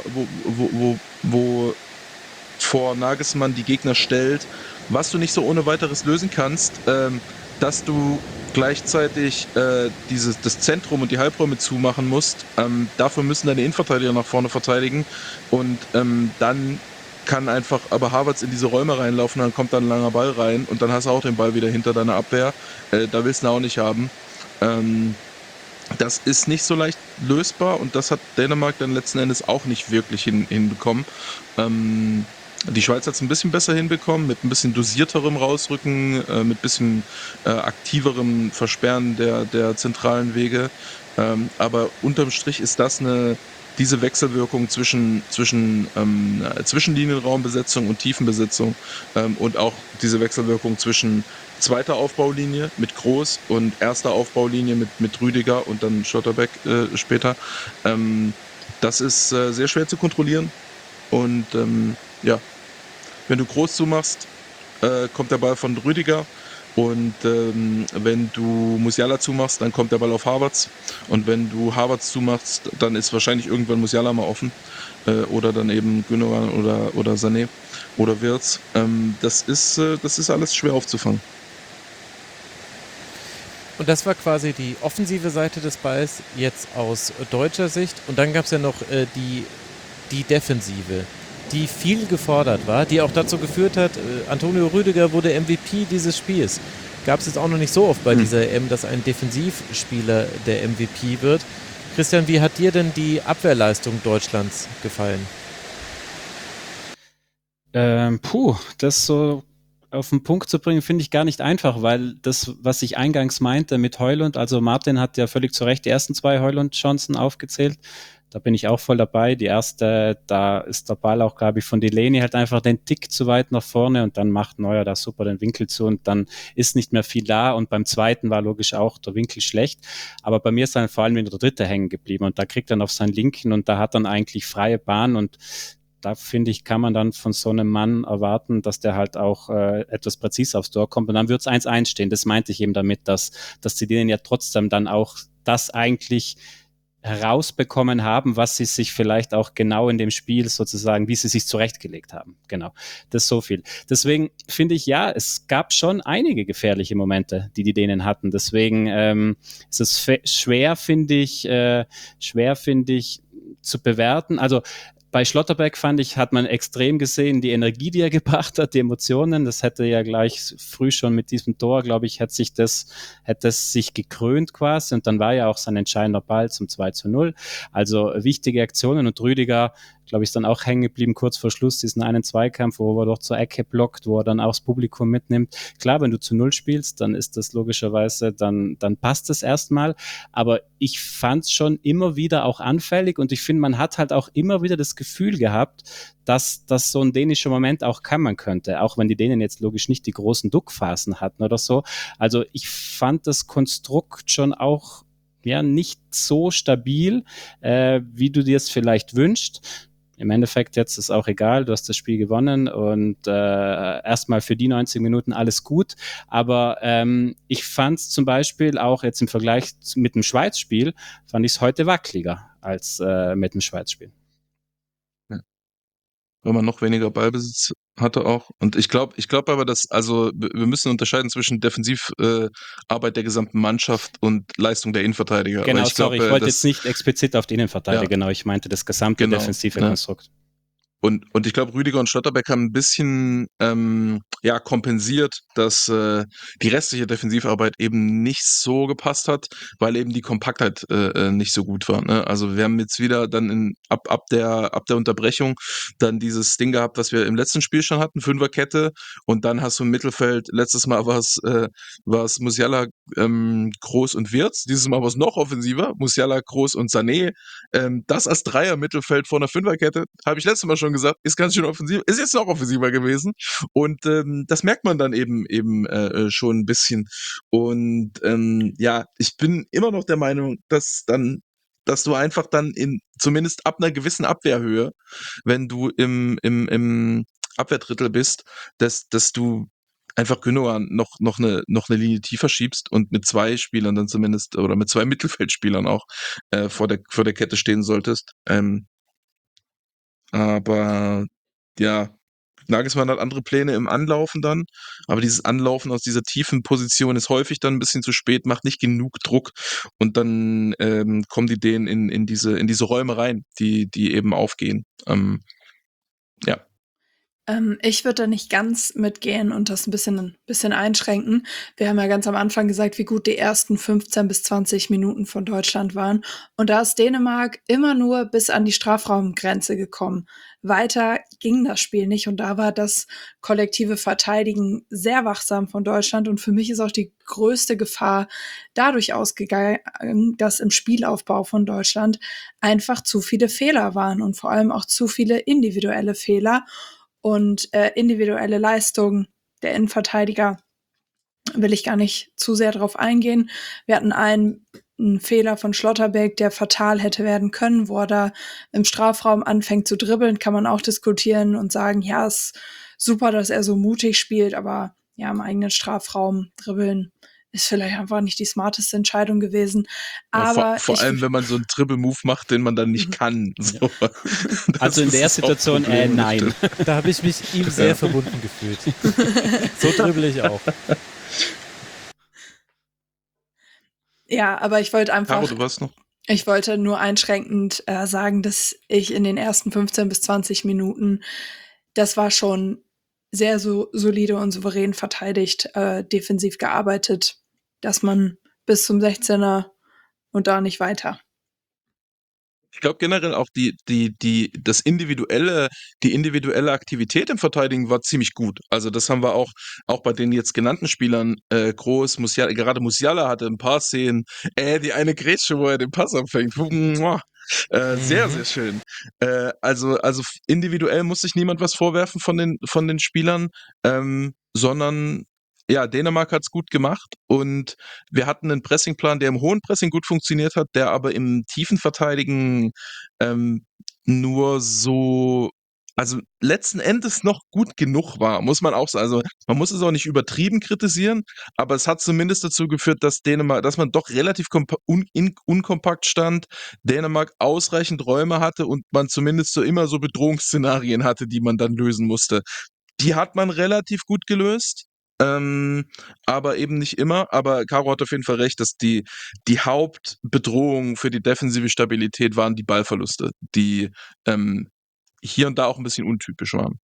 vor Nagelsmann die Gegner stellt, was du nicht so ohne weiteres lösen kannst, dass du gleichzeitig das Zentrum und die Halbräume zumachen musst. Dafür müssen deine Innenverteidiger nach vorne verteidigen und dann kann einfach aber Havertz in diese Räume reinlaufen, dann kommt dann ein langer Ball rein und dann hast du auch den Ball wieder hinter deiner Abwehr. Da willst du ihn auch nicht haben. Das ist nicht so leicht lösbar und das hat Dänemark dann letzten Endes auch nicht wirklich hinbekommen. Die Schweiz hat es ein bisschen besser hinbekommen, mit ein bisschen dosierterem Rausrücken, mit ein bisschen aktiverem Versperren der zentralen Wege. Aber unterm Strich ist das diese Wechselwirkung zwischen Zwischenlinienraumbesetzung und Tiefenbesetzung und auch diese Wechselwirkung zwischen zweiter Aufbaulinie mit Kroos und erster Aufbaulinie mit Rüdiger und dann Schlotterbeck später. Das ist sehr schwer zu kontrollieren und Wenn du Groß zumachst, kommt der Ball von Rüdiger. Und wenn du Musiala zumachst, dann kommt der Ball auf Havertz. Und wenn du Havertz zumachst, dann ist wahrscheinlich irgendwann Musiala mal offen. Oder dann eben Gündogan oder Sané oder Wirtz. Das ist alles schwer aufzufangen. Und das war quasi die offensive Seite des Balls, jetzt aus deutscher Sicht. Und dann gab es ja noch die Defensive, die viel gefordert war, die auch dazu geführt hat, Antonio Rüdiger wurde MVP dieses Spiels. Gab es jetzt auch noch nicht so oft bei dieser EM, dass ein Defensivspieler der MVP wird. Christian, wie hat dir denn die Abwehrleistung Deutschlands gefallen? Das so auf den Punkt zu bringen, finde ich gar nicht einfach, weil das, was ich eingangs meinte mit Højlund, also Martin hat ja völlig zu Recht die ersten 2 Højlund-Chancen aufgezählt. Da bin ich auch voll dabei. Die erste, da ist der Ball auch, glaube ich, von Delaney halt einfach den Tick zu weit nach vorne und dann macht Neuer da super den Winkel zu und dann ist nicht mehr viel da und beim zweiten war logisch auch der Winkel schlecht. Aber bei mir ist dann vor allem wieder der dritte hängen geblieben und da kriegt er dann auf seinen linken und da hat dann eigentlich freie Bahn und da finde ich, kann man dann von so einem Mann erwarten, dass der halt auch etwas präzise aufs Tor kommt und dann wird es 1-1 stehen. Das meinte ich eben damit, dass die denen ja trotzdem dann auch das eigentlich herausbekommen haben, was sie sich vielleicht auch genau in dem Spiel sozusagen, wie sie sich zurechtgelegt haben. Genau, das ist so viel. Deswegen finde ich, ja, es gab schon einige gefährliche Momente, die Dänen hatten. Deswegen ist es schwer, finde ich, zu bewerten. Also bei Schlotterbeck fand ich, hat man extrem gesehen, die Energie, die er gebracht hat, die Emotionen. Das hätte ja gleich früh schon mit diesem Tor, glaube ich, hätte es sich gekrönt quasi. Und dann war ja auch sein entscheidender Ball zum 2:0. Also wichtige Aktionen und Rüdiger, glaube ich, ist dann auch hängen geblieben, kurz vor Schluss, diesen einen Zweikampf, wo er doch zur Ecke blockt, wo er dann auch das Publikum mitnimmt. Klar, wenn du zu 0 spielst, dann ist das logischerweise, dann passt es erstmal. Aber ich fand es schon immer wieder auch anfällig und ich finde, man hat halt auch immer wieder das Gefühl gehabt, dass das so ein dänischer Moment auch kommen könnte, auch wenn die Dänen jetzt logisch nicht die großen Duckphasen hatten oder so. Also ich fand das Konstrukt schon auch ja nicht so stabil, wie du dir es vielleicht wünschst. Im Endeffekt jetzt ist auch egal, du hast das Spiel gewonnen und erstmal für die 90 Minuten alles gut, aber ich fand es zum Beispiel auch jetzt im Vergleich mit dem Schweiz-Spiel, fand ich es heute wackeliger als mit dem Schweiz-Spiel. Ja. Weil man noch weniger Ballbesitz hatte auch. Und ich glaube aber, wir müssen unterscheiden zwischen Defensivarbeit der gesamten Mannschaft und Leistung der Innenverteidiger. Genau, ich glaub, ich wollte jetzt nicht explizit auf die Innenverteidiger, genau, ich meinte das gesamte defensive Konstrukt. Und ich glaube, Rüdiger und Schlotterbeck haben ein bisschen kompensiert, dass die restliche Defensivarbeit eben nicht so gepasst hat, weil eben die Kompaktheit nicht so gut war. Ne? Also wir haben jetzt wieder dann ab der Unterbrechung dann dieses Ding gehabt, was wir im letzten Spiel schon hatten, Fünferkette, und dann hast du im Mittelfeld, letztes Mal war es Musiala, Groß und Wirtz, dieses Mal war es noch offensiver, Musiala, Groß und Sané. Das als Dreier-Mittelfeld vor einer Fünferkette, habe ich letztes Mal schon gesagt, ist ganz schön offensiv, ist jetzt noch offensiver gewesen und das merkt man dann eben schon ein bisschen und ich bin immer noch der Meinung, dass du einfach dann zumindest ab einer gewissen Abwehrhöhe, wenn du im Abwehrdrittel bist, dass du einfach Gündogan noch eine Linie tiefer schiebst und mit 2 Spielern dann zumindest oder mit 2 Mittelfeldspielern auch vor der Kette stehen solltest. Aber ja, Nagelsmann hat andere Pläne im Anlaufen dann, aber dieses Anlaufen aus dieser tiefen Position ist häufig dann ein bisschen zu spät, macht nicht genug Druck und dann kommen die Dänen in diese Räume rein, die eben aufgehen. Ja. Ich würde da nicht ganz mitgehen und das ein bisschen einschränken. Wir haben ja ganz am Anfang gesagt, wie gut die ersten 15 bis 20 Minuten von Deutschland waren. Und da ist Dänemark immer nur bis an die Strafraumgrenze gekommen. Weiter ging das Spiel nicht und da war das kollektive Verteidigen sehr wachsam von Deutschland. Und für mich ist auch die größte Gefahr dadurch ausgegangen, dass im Spielaufbau von Deutschland einfach zu viele Fehler waren und vor allem auch zu viele individuelle Fehler. Und individuelle Leistung der Innenverteidiger will ich gar nicht zu sehr drauf eingehen. Wir hatten einen Fehler von Schlotterbeck, der fatal hätte werden können, wo er da im Strafraum anfängt zu dribbeln, kann man auch diskutieren und sagen, ja, es super, dass er so mutig spielt, aber ja, im eigenen Strafraum dribbeln ist vielleicht einfach nicht die smarteste Entscheidung gewesen. Ja, Aber vor allem, wenn man so einen Triple-Move macht, den man dann nicht kann. So. Also in der Situation, nein. Da habe ich mich ihm sehr verbunden gefühlt. So dribbel ich auch. Ja, aber ich wollte einfach... Caro, du warst noch? Ich wollte nur einschränkend sagen, dass ich in den ersten 15 bis 20 Minuten, das war schon sehr so solide und souverän verteidigt, defensiv gearbeitet, dass man bis zum 16er und da nicht weiter. Ich glaube generell auch die individuelle Aktivität im Verteidigen war ziemlich gut. Also das haben wir auch bei den jetzt genannten Spielern groß. Gerade Musiala hatte ein paar Szenen. Die eine Grätsche, wo er den Pass abfängt. Sehr, sehr schön. Also individuell muss sich niemand was vorwerfen von den Spielern, sondern ja, Dänemark hat's gut gemacht und wir hatten einen Pressingplan, der im hohen Pressing gut funktioniert hat, der aber im tiefen Verteidigen nur so, also letzten Endes noch gut genug war, muss man auch sagen. Also man muss es auch nicht übertrieben kritisieren, aber es hat zumindest dazu geführt, dass man doch relativ unkompakt stand, Dänemark ausreichend Räume hatte und man zumindest so immer so Bedrohungsszenarien hatte, die man dann lösen musste. Die hat man relativ gut gelöst. Aber eben nicht immer. Aber Caro hat auf jeden Fall recht, dass die Hauptbedrohung für die defensive Stabilität waren die Ballverluste, die hier und da auch ein bisschen untypisch waren.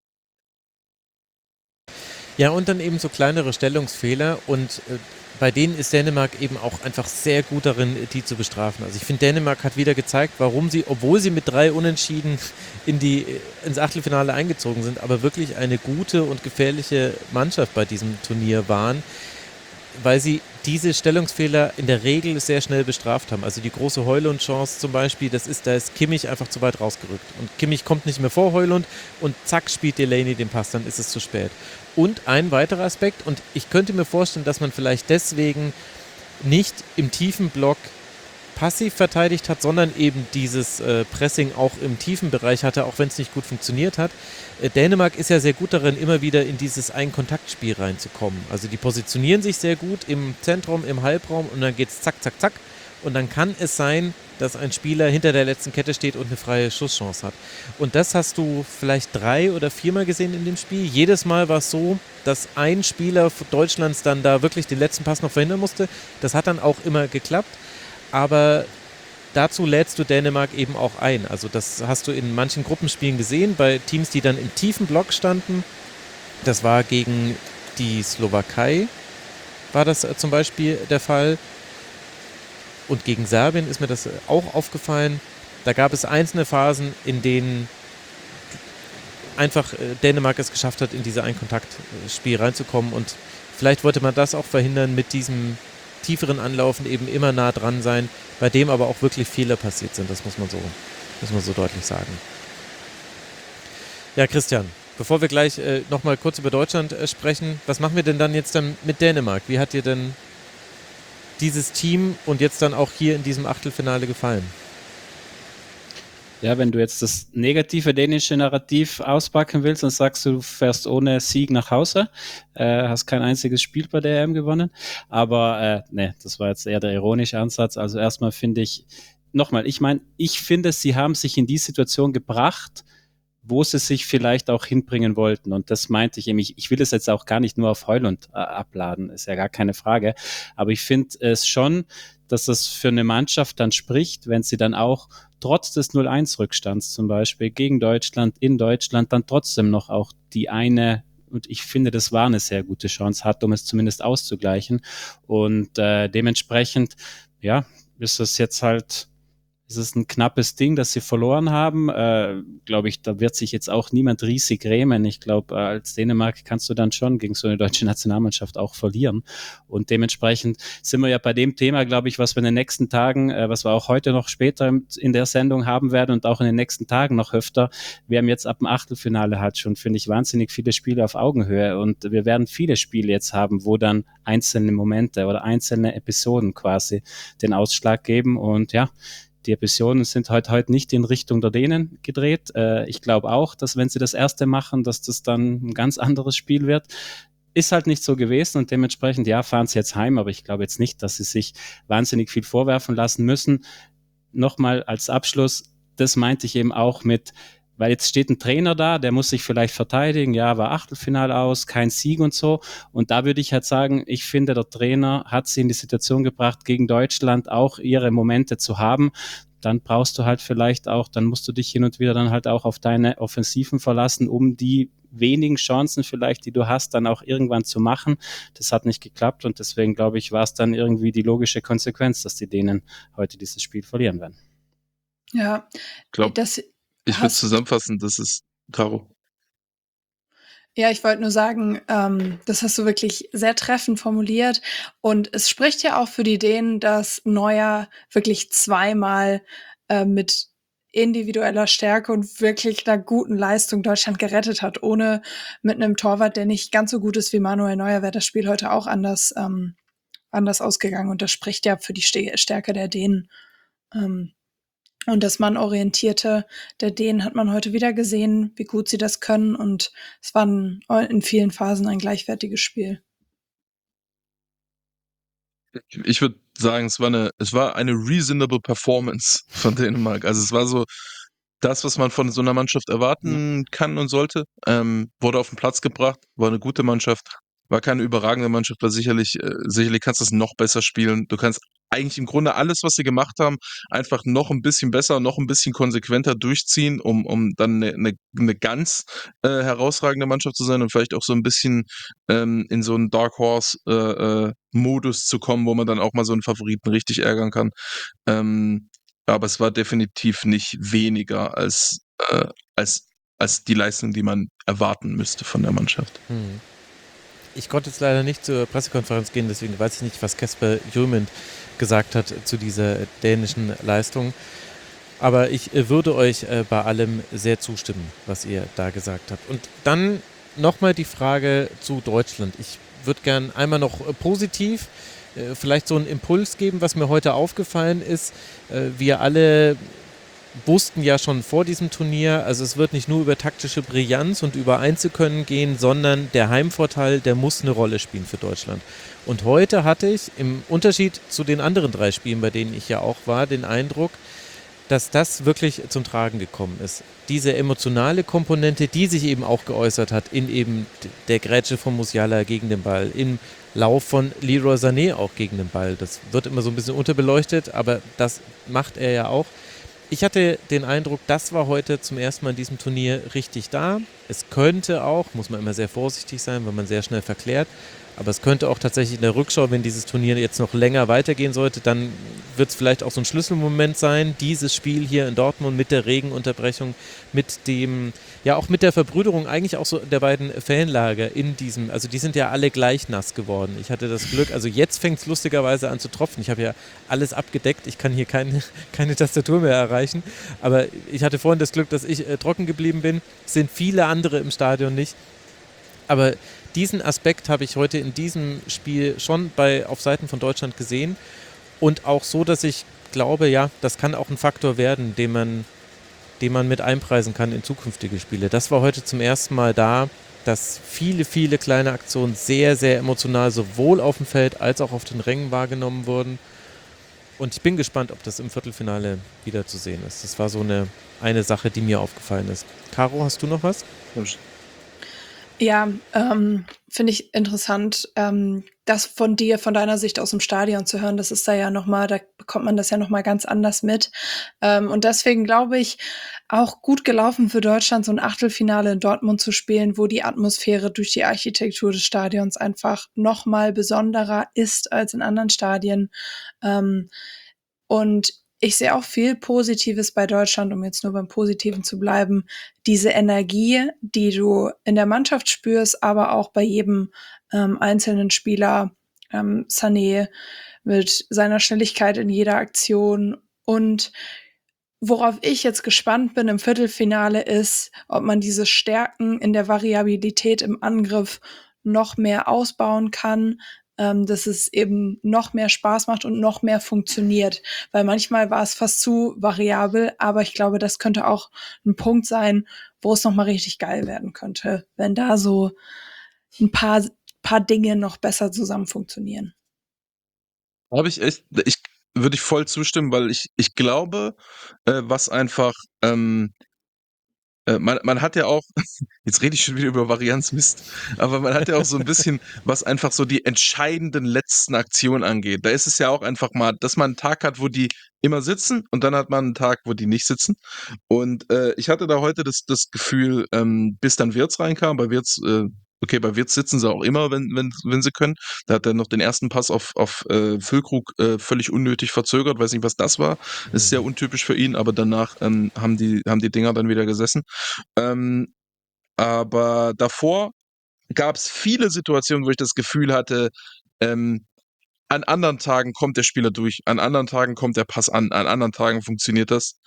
Ja, und dann eben so kleinere Stellungsfehler und bei denen ist Dänemark eben auch einfach sehr gut darin, die zu bestrafen. Also ich finde, Dänemark hat wieder gezeigt, warum sie, obwohl sie mit 3 Unentschieden ins Achtelfinale eingezogen sind, aber wirklich eine gute und gefährliche Mannschaft bei diesem Turnier waren, weil sie diese Stellungsfehler in der Regel sehr schnell bestraft haben. Also die große Højlund-Chance zum Beispiel, da ist Kimmich einfach zu weit rausgerückt. Und Kimmich kommt nicht mehr vor Højlund und zack, spielt Delaney den Pass, dann ist es zu spät. Und ein weiterer Aspekt, und ich könnte mir vorstellen, dass man vielleicht deswegen nicht im tiefen Block passiv verteidigt hat, sondern eben dieses Pressing auch im tiefen Bereich hatte, auch wenn es nicht gut funktioniert hat. Dänemark ist ja sehr gut darin, immer wieder in dieses Ein-Kontakt-Spiel reinzukommen. Also die positionieren sich sehr gut im Zentrum, im Halbraum und dann geht es zack, zack, zack. Und dann kann es sein, dass ein Spieler hinter der letzten Kette steht und eine freie Schusschance hat. Und das hast du vielleicht 3 oder 4 Mal gesehen in dem Spiel. Jedes Mal war es so, dass ein Spieler Deutschlands dann da wirklich den letzten Pass noch verhindern musste. Das hat dann auch immer geklappt. Aber dazu lädst du Dänemark eben auch ein. Also das hast du in manchen Gruppenspielen gesehen, bei Teams, die dann im tiefen Block standen. Das war gegen die Slowakei, war das zum Beispiel der Fall. Und gegen Serbien ist mir das auch aufgefallen. Da gab es einzelne Phasen, in denen einfach Dänemark es geschafft hat, in diese Ein-Kontakt-Spiel reinzukommen. Und vielleicht wollte man das auch verhindern mit diesem tieferen Anlaufen, eben immer nah dran sein, bei dem aber auch wirklich Fehler passiert sind. Das muss man so deutlich sagen. Ja, Christian, bevor wir gleich nochmal kurz über Deutschland sprechen, was machen wir denn dann jetzt dann mit Dänemark? Wie hat dir denn dieses Team und jetzt dann auch hier in diesem Achtelfinale gefallen? Ja, wenn du jetzt das negative dänische Narrativ auspacken willst und sagst, du fährst ohne Sieg nach Hause, hast kein einziges Spiel bei der EM gewonnen, aber das war jetzt eher der ironische Ansatz. Also erstmal finde ich, ich finde, sie haben sich in die Situation gebracht, wo sie sich vielleicht auch hinbringen wollten. Und das meinte ich eben, ich will es jetzt auch gar nicht nur auf Højlund abladen, ist ja gar keine Frage, aber ich finde es schon, dass das für eine Mannschaft dann spricht, wenn sie dann auch trotz des 0-1-Rückstands zum Beispiel gegen Deutschland, in Deutschland, dann trotzdem noch auch die eine, und ich finde, das war eine sehr gute Chance, hat, um es zumindest auszugleichen. Und dementsprechend, ja, ist das jetzt halt, es ist ein knappes Ding, das sie verloren haben. Glaube ich, da wird sich jetzt auch niemand riesig grämen. Ich glaube, als Dänemark kannst du dann schon gegen so eine deutsche Nationalmannschaft auch verlieren. Und dementsprechend sind wir ja bei dem Thema, glaube ich, was wir in den nächsten Tagen, was wir auch heute noch später in der Sendung haben werden und auch in den nächsten Tagen noch öfter. Wir haben jetzt ab dem Achtelfinale halt schon, finde ich, wahnsinnig viele Spiele auf Augenhöhe. Und wir werden viele Spiele jetzt haben, wo dann einzelne Momente oder einzelne Episoden quasi den Ausschlag geben. Und ja, die Episoden sind heute nicht in Richtung der Dänen gedreht. Ich glaube auch, dass wenn sie das erste machen, dass das dann ein ganz anderes Spiel wird. Ist halt nicht so gewesen und dementsprechend, ja, fahren sie jetzt heim, aber ich glaube jetzt nicht, dass sie sich wahnsinnig viel vorwerfen lassen müssen. Nochmal als Abschluss, das meinte ich eben auch mit, weil jetzt steht ein Trainer da, der muss sich vielleicht verteidigen, ja, war Achtelfinale aus, kein Sieg und so. Und da würde ich halt sagen, ich finde, der Trainer hat sie in die Situation gebracht, gegen Deutschland auch ihre Momente zu haben. Dann brauchst du halt vielleicht auch, dann musst du dich hin und wieder dann halt auch auf deine Offensiven verlassen, um die wenigen Chancen vielleicht, die du hast, dann auch irgendwann zu machen. Das hat nicht geklappt und deswegen, glaube ich, war es dann irgendwie die logische Konsequenz, dass die Dänen heute dieses Spiel verlieren werden. Ja, Ich glaube, das ich würde zusammenfassen, das ist Caro. Ja, ich wollte nur sagen, das hast du wirklich sehr treffend formuliert. Und es spricht ja auch für die Dänen, dass Neuer wirklich zweimal mit individueller Stärke und wirklich einer guten Leistung Deutschland gerettet hat. Ohne mit einem Torwart, der nicht ganz so gut ist wie Manuel Neuer, wäre das Spiel heute auch anders ausgegangen. Und das spricht ja für die Stärke der Dänen. Und das Mannorientierte der Dänen hat man heute wieder gesehen, wie gut sie das können. Und es war in vielen Phasen ein gleichwertiges Spiel. Ich würde sagen, es war eine reasonable Performance von Dänemark. Also es war so das, was man von so einer Mannschaft erwarten kann und sollte, wurde auf den Platz gebracht, war eine gute Mannschaft, war keine überragende Mannschaft, war sicherlich kannst du es noch besser spielen. Du kannst eigentlich im Grunde alles, was sie gemacht haben, einfach noch ein bisschen besser, noch ein bisschen konsequenter durchziehen, um dann eine ganz herausragende Mannschaft zu sein und vielleicht auch so ein bisschen in so einen Dark Horse Modus zu kommen, wo man dann auch mal so einen Favoriten richtig ärgern kann. Aber es war definitiv nicht weniger als die Leistung, die man erwarten müsste von der Mannschaft. Ich konnte jetzt leider nicht zur Pressekonferenz gehen, deswegen weiß ich nicht, was Kasper Hjulmand gesagt hat zu dieser dänischen Leistung. Aber ich würde euch bei allem sehr zustimmen, was ihr da gesagt habt. Und dann nochmal die Frage zu Deutschland. Ich würde gern einmal noch positiv vielleicht so einen Impuls geben, was mir heute aufgefallen ist. Wir alle wussten ja schon vor diesem Turnier, also es wird nicht nur über taktische Brillanz und über Einzelkönnen gehen, sondern der Heimvorteil, der muss eine Rolle spielen für Deutschland. Und heute hatte ich im Unterschied zu den anderen 3 Spielen, bei denen ich ja auch war, den Eindruck, dass das wirklich zum Tragen gekommen ist. Diese emotionale Komponente, die sich eben auch geäußert hat in eben der Grätsche von Musiala gegen den Ball, im Lauf von Leroy Sané auch gegen den Ball. Das wird immer so ein bisschen unterbeleuchtet, aber das macht er ja auch. Ich hatte den Eindruck, das war heute zum ersten Mal in diesem Turnier richtig da. Es könnte auch, muss man immer sehr vorsichtig sein, wenn man sehr schnell verklärt, aber es könnte auch tatsächlich in der Rückschau, wenn dieses Turnier jetzt noch länger weitergehen sollte, dann wird es vielleicht auch so ein Schlüsselmoment sein, dieses Spiel hier in Dortmund mit der Regenunterbrechung, mit dem, ja auch mit der Verbrüderung eigentlich auch so der beiden Fanlager in diesem, also die sind ja alle gleich nass geworden. Ich hatte das Glück, also jetzt fängt es lustigerweise an zu tropfen. Ich habe ja alles abgedeckt, ich kann hier keine Tastatur mehr erreichen, aber ich hatte vorhin das Glück, dass ich trocken geblieben bin. Es sind viele andere im Stadion nicht, aber diesen Aspekt habe ich heute in diesem Spiel schon auf Seiten von Deutschland gesehen und auch so, dass ich glaube, ja, das kann auch ein Faktor werden, den man mit einpreisen kann in zukünftige Spiele. Das war heute zum ersten Mal da, dass viele, viele kleine Aktionen sehr, sehr emotional sowohl auf dem Feld als auch auf den Rängen wahrgenommen wurden. Und ich bin gespannt, ob das im Viertelfinale wieder zu sehen ist. Das war so eine Sache, die mir aufgefallen ist. Caro, hast du noch was? Ja, finde ich interessant, das von deiner Sicht aus dem Stadion zu hören. Das ist da bekommt man das ja nochmal ganz anders mit. Und deswegen glaube ich, auch gut gelaufen für Deutschland, so ein Achtelfinale in Dortmund zu spielen, wo die Atmosphäre durch die Architektur des Stadions einfach nochmal besonderer ist als in anderen Stadien. Und ich sehe auch viel Positives bei Deutschland, um jetzt nur beim Positiven zu bleiben. Diese Energie, die du in der Mannschaft spürst, aber auch bei jedem einzelnen Spieler, Sané mit seiner Schnelligkeit in jeder Aktion. Und worauf ich jetzt gespannt bin im Viertelfinale ist, ob man diese Stärken in der Variabilität im Angriff noch mehr ausbauen kann. dass es eben noch mehr Spaß macht und noch mehr funktioniert. Weil manchmal war es fast zu variabel, aber ich glaube, das könnte auch ein Punkt sein, wo es nochmal richtig geil werden könnte, wenn da so ein paar Dinge noch besser zusammen funktionieren. Würde ich voll zustimmen, weil ich glaube, was einfach, man hat ja auch, jetzt rede ich schon wieder über Varianz, Mist, aber man hat ja auch so ein bisschen, was einfach so die entscheidenden letzten Aktionen angeht. Da ist es ja auch einfach mal, dass man einen Tag hat, wo die immer sitzen und dann hat man einen Tag, wo die nicht sitzen. Und ich hatte da heute das Gefühl, bis dann Wirtz reinkam, bei Wirtz sitzen sie auch immer, wenn sie können. Da hat er noch den ersten Pass auf Füllkrug völlig unnötig verzögert, weiß nicht, was das war. Ist sehr untypisch für ihn, aber danach haben die Dinger dann wieder gesessen. Aber davor gab es viele Situationen, wo ich das Gefühl hatte, an anderen Tagen kommt der Spieler durch, an anderen Tagen kommt der Pass an anderen Tagen funktioniert das.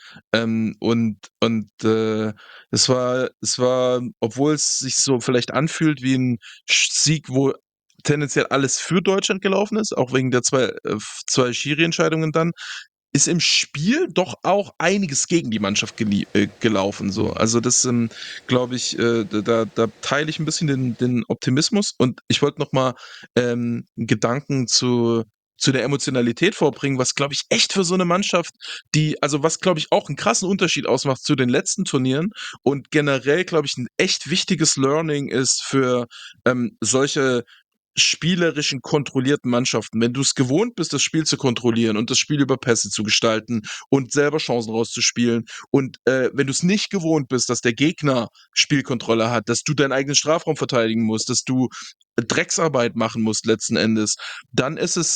Es war, obwohl es sich so vielleicht anfühlt wie ein Sieg, wo tendenziell alles für Deutschland gelaufen ist, auch wegen der zwei Schiri-Entscheidungen dann, ist im Spiel doch auch einiges gegen die Mannschaft gelaufen. So. Also das glaube ich, da teile ich ein bisschen den Optimismus und ich wollte noch mal einen Gedanken zu der Emotionalität vorbringen, was glaube ich echt für so eine Mannschaft, also was glaube ich auch einen krassen Unterschied ausmacht zu den letzten Turnieren und generell glaube ich ein echt wichtiges Learning ist für solche spielerischen, kontrollierten Mannschaften. Wenn du es gewohnt bist, das Spiel zu kontrollieren und das Spiel über Pässe zu gestalten und selber Chancen rauszuspielen und wenn du es nicht gewohnt bist, dass der Gegner Spielkontrolle hat, dass du deinen eigenen Strafraum verteidigen musst, dass du Drecksarbeit machen musst letzten Endes, dann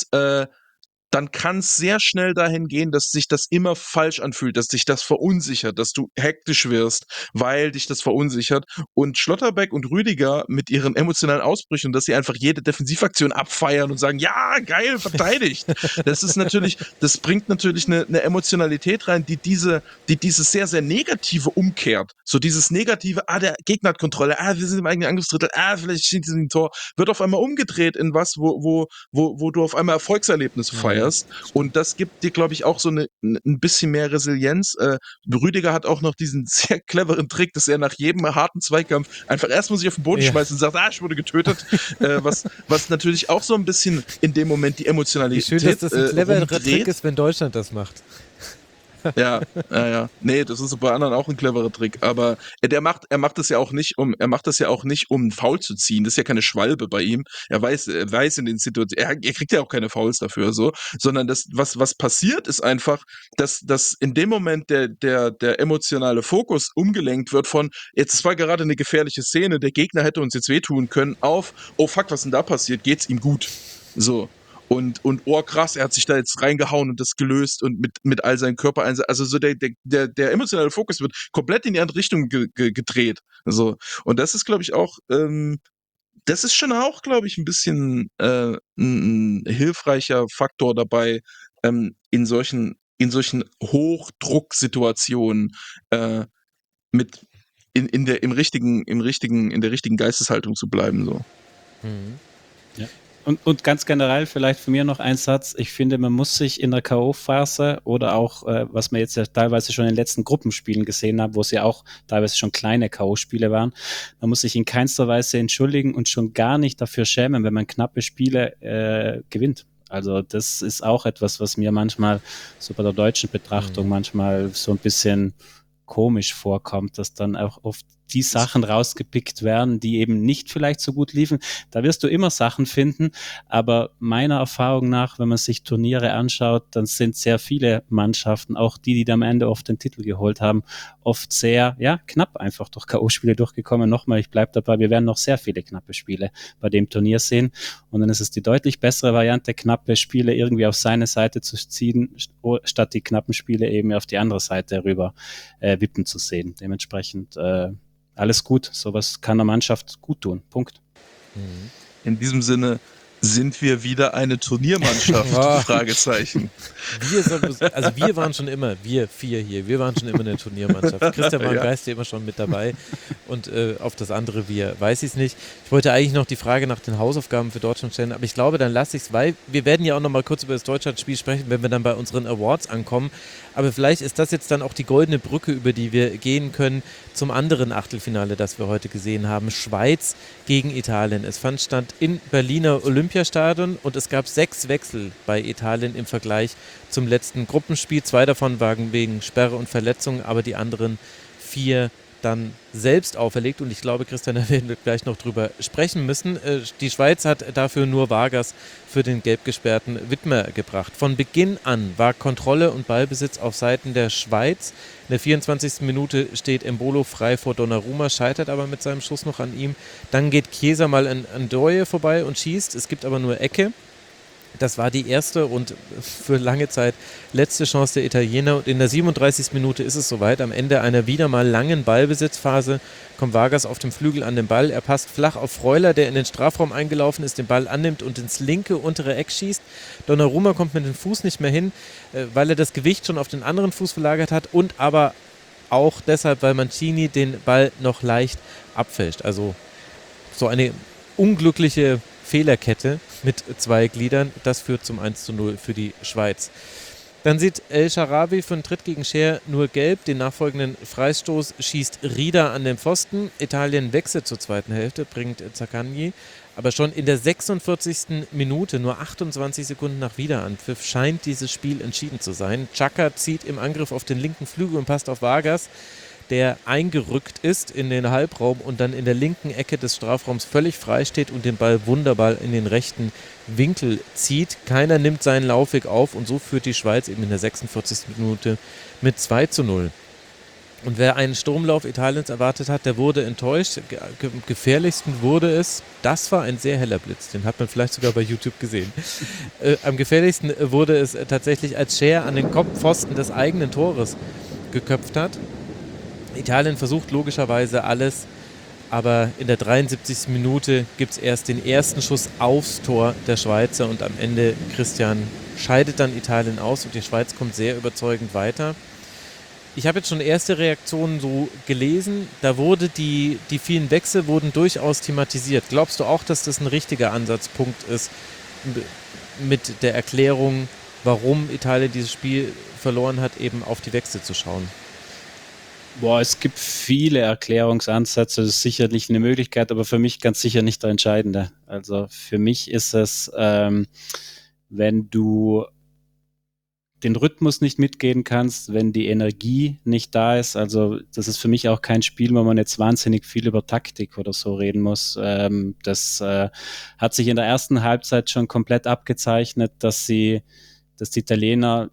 dann kann es sehr schnell dahin gehen, dass sich das immer falsch anfühlt, dass dich das verunsichert, dass du hektisch wirst, weil dich das verunsichert. Und Schlotterbeck und Rüdiger mit ihren emotionalen Ausbrüchen, dass sie einfach jede Defensivaktion abfeiern und sagen, ja, geil, verteidigt. Das bringt natürlich eine Emotionalität rein, die dieses sehr, sehr Negative umkehrt. So dieses Negative, der Gegner hat Kontrolle, wir sind im eigenen Angriffsdrittel, vielleicht steht sie ein Tor, wird auf einmal umgedreht in was, wo du auf einmal Erfolgserlebnisse feierst. Und das gibt dir, glaube ich, auch so ein bisschen mehr Resilienz. Rüdiger hat auch noch diesen sehr cleveren Trick, dass er nach jedem harten Zweikampf einfach erstmal sich auf den Boden schmeißt und sagt, ich wurde getötet. Was natürlich auch so ein bisschen in dem Moment die Wie Emotionalität schön, dass das ein cleverer rumdreht. Trick ist, wenn Deutschland das macht. Ja. Nee, das ist bei anderen auch ein cleverer Trick. Aber er macht das ja auch nicht, um einen Foul zu ziehen. Das ist ja keine Schwalbe bei ihm. Er weiß in den Situationen, er kriegt ja auch keine Fouls dafür, so. Sondern was passiert, ist einfach, dass in dem Moment der emotionale Fokus umgelenkt wird von, jetzt, es war gerade eine gefährliche Szene, der Gegner hätte uns jetzt wehtun können, auf, oh fuck, was denn da passiert? Geht's ihm gut? So. Und oh krass, er hat sich da jetzt reingehauen und das gelöst und mit all seinem Körper, also so der emotionale Fokus wird komplett in die andere Richtung gedreht. So. Und das ist, glaube ich, auch, das ist schon auch, glaube ich, ein bisschen ein hilfreicher Faktor dabei, in solchen Hochdrucksituationen mit in der richtigen Geisteshaltung zu bleiben. So. Mhm. Ja. Und ganz generell vielleicht von mir noch ein Satz. Ich finde, man muss sich in der K.O.-Phase oder auch, was wir jetzt ja teilweise schon in den letzten Gruppenspielen gesehen haben, wo es ja auch teilweise schon kleine K.O.-Spiele waren, man muss sich in keinster Weise entschuldigen und schon gar nicht dafür schämen, wenn man knappe Spiele gewinnt. Also das ist auch etwas, was mir manchmal so bei der deutschen Betrachtung manchmal so ein bisschen komisch vorkommt, dass dann auch oft die Sachen rausgepickt werden, die eben nicht vielleicht so gut liefen. Da wirst du immer Sachen finden, aber meiner Erfahrung nach, wenn man sich Turniere anschaut, dann sind sehr viele Mannschaften, auch die am Ende oft den Titel geholt haben, oft sehr, knapp einfach durch K.O.-Spiele durchgekommen. Nochmal, ich bleibe dabei, wir werden noch sehr viele knappe Spiele bei dem Turnier sehen und dann ist es die deutlich bessere Variante, knappe Spiele irgendwie auf seine Seite zu ziehen, statt die knappen Spiele eben auf die andere Seite rüber wippen zu sehen. Dementsprechend alles gut. Sowas kann der Mannschaft gut tun. Punkt. In diesem Sinne Sind wir wieder eine Turniermannschaft? Fragezeichen. Wir waren schon immer, wir vier hier, wir waren schon immer eine Turniermannschaft. Christian war im Geiste immer schon mit dabei und auf das andere wir weiß ich es nicht. Ich wollte eigentlich noch die Frage nach den Hausaufgaben für Deutschland stellen, aber ich glaube, dann lasse ich es, weil wir werden ja auch noch mal kurz über das Deutschlandspiel sprechen, wenn wir dann bei unseren Awards ankommen. Aber vielleicht ist das jetzt dann auch die goldene Brücke, über die wir gehen können zum anderen Achtelfinale, das wir heute gesehen haben. Schweiz gegen Italien. Es fand statt im Berliner Olympiastadion und es gab 6 Wechsel bei Italien im Vergleich zum letzten Gruppenspiel. 2 davon waren wegen Sperre und Verletzungen, aber die anderen 4 dann selbst auferlegt. Und ich glaube, Christian, da werden wir gleich noch drüber sprechen müssen. Die Schweiz hat dafür nur Vargas für den gelb gesperrten Widmer gebracht. Von Beginn an war Kontrolle und Ballbesitz auf Seiten der Schweiz. In der 24. Minute steht Embolo frei vor Donnarumma, scheitert aber mit seinem Schuss noch an ihm. Dann geht Chiesa mal an Ndoye vorbei und schießt. Es gibt aber nur Ecke. Das war die erste und für lange Zeit letzte Chance der Italiener. Und in der 37. Minute ist es soweit. Am Ende einer wieder mal langen Ballbesitzphase kommt Vargas auf dem Flügel an den Ball. Er passt flach auf Freuler, der in den Strafraum eingelaufen ist, den Ball annimmt und ins linke untere Eck schießt. Donnarumma kommt mit dem Fuß nicht mehr hin, weil er das Gewicht schon auf den anderen Fuß verlagert hat und aber auch deshalb, weil Mancini den Ball noch leicht abfälscht. Also so eine unglückliche Fehlerkette mit 2 Gliedern. Das führt zum 1:0 für die Schweiz. Dann sieht El Shaarawy für einen Tritt gegen Scher nur gelb. Den nachfolgenden Freistoß schießt Rieder an den Pfosten. Italien wechselt zur zweiten Hälfte, bringt Zaccagni. Aber schon in der 46. Minute, nur 28 Sekunden nach Wiederanpfiff, scheint dieses Spiel entschieden zu sein. Xhaka zieht im Angriff auf den linken Flügel und passt auf Vargas, der eingerückt ist in den Halbraum und dann in der linken Ecke des Strafraums völlig frei steht und den Ball wunderbar in den rechten Winkel zieht. Keiner nimmt seinen Laufweg auf und so führt die Schweiz eben in der 46. Minute mit 2:0. Und wer einen Sturmlauf Italiens erwartet hat, der wurde enttäuscht. Gefährlichsten wurde es, das war ein sehr heller Blitz, den hat man vielleicht sogar bei YouTube gesehen. Am gefährlichsten wurde es tatsächlich, als Scher an den Kopfpfosten des eigenen Tores geköpft hat. Italien versucht logischerweise alles, aber in der 73. Minute gibt es erst den ersten Schuss aufs Tor der Schweizer und am Ende, Christian, scheidet dann Italien aus und die Schweiz kommt sehr überzeugend weiter. Ich habe jetzt schon erste Reaktionen so gelesen, da wurde die vielen Wechsel wurden durchaus thematisiert. Glaubst du auch, dass das ein richtiger Ansatzpunkt ist mit der Erklärung, warum Italien dieses Spiel verloren hat, eben auf die Wechsel zu schauen? Es gibt viele Erklärungsansätze, das ist sicherlich eine Möglichkeit, aber für mich ganz sicher nicht der entscheidende. Also für mich ist es, wenn du den Rhythmus nicht mitgehen kannst, wenn die Energie nicht da ist, also das ist für mich auch kein Spiel, wo man jetzt wahnsinnig viel über Taktik oder so reden muss. Das hat sich in der ersten Halbzeit schon komplett abgezeichnet, dass die Italiener,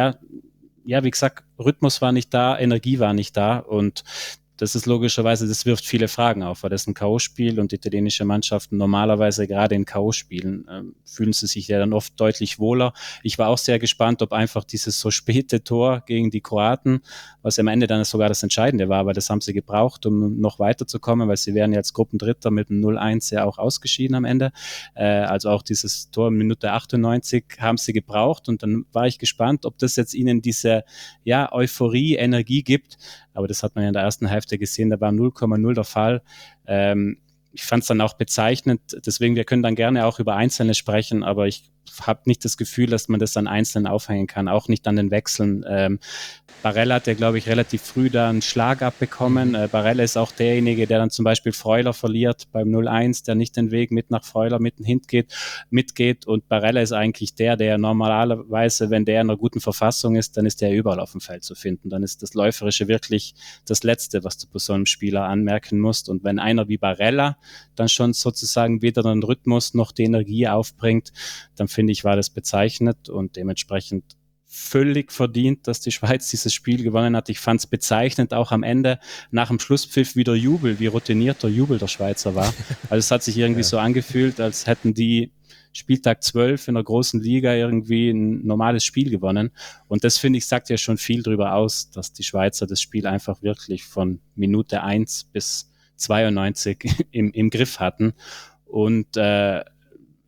wie gesagt, Rhythmus war nicht da, Energie war nicht da und das ist logischerweise, das wirft viele Fragen auf, weil das ein K.O.-Spiel und italienische Mannschaften normalerweise gerade in K.O.-Spielen fühlen sie sich ja dann oft deutlich wohler. Ich war auch sehr gespannt, ob einfach dieses so späte Tor gegen die Kroaten, was am Ende dann sogar das Entscheidende war, weil das haben sie gebraucht, um noch weiterzukommen, weil sie wären jetzt Gruppendritter mit dem 0-1 ja auch ausgeschieden am Ende. Also auch dieses Tor in Minute 98 haben sie gebraucht und dann war ich gespannt, ob das jetzt ihnen diese Euphorie, Energie gibt. Aber das hat man ja in der ersten Hälfte gesehen, da war 0,0 der Fall. Ich fand es dann auch bezeichnend, deswegen, wir können dann gerne auch über Einzelne sprechen, aber ich habe nicht das Gefühl, dass man das an Einzelnen aufhängen kann, auch nicht an den Wechseln. Barella hat ja, glaube ich, relativ früh da einen Schlag abbekommen. Barella ist auch derjenige, der dann zum Beispiel Freuler verliert beim 0-1, der nicht den Weg mit nach Freuler mitgeht. Und Barella ist eigentlich der normalerweise, wenn der in einer guten Verfassung ist, dann ist der überall auf dem Feld zu finden. Dann ist das Läuferische wirklich das Letzte, was du bei so einem Spieler anmerken musst. Und wenn einer wie Barella dann schon sozusagen weder den Rhythmus noch die Energie aufbringt, dann finde ich, war das bezeichnend und dementsprechend völlig verdient, dass die Schweiz dieses Spiel gewonnen hat. Ich fand es bezeichnend auch am Ende, nach dem Schlusspfiff wieder Jubel, wie routinierter Jubel der Schweizer war. Also es hat sich irgendwie so angefühlt, als hätten die Spieltag 12 in der großen Liga irgendwie ein normales Spiel gewonnen. Und das, finde ich, sagt ja schon viel darüber aus, dass die Schweizer das Spiel einfach wirklich von Minute 1 bis 92 im Griff hatten. Und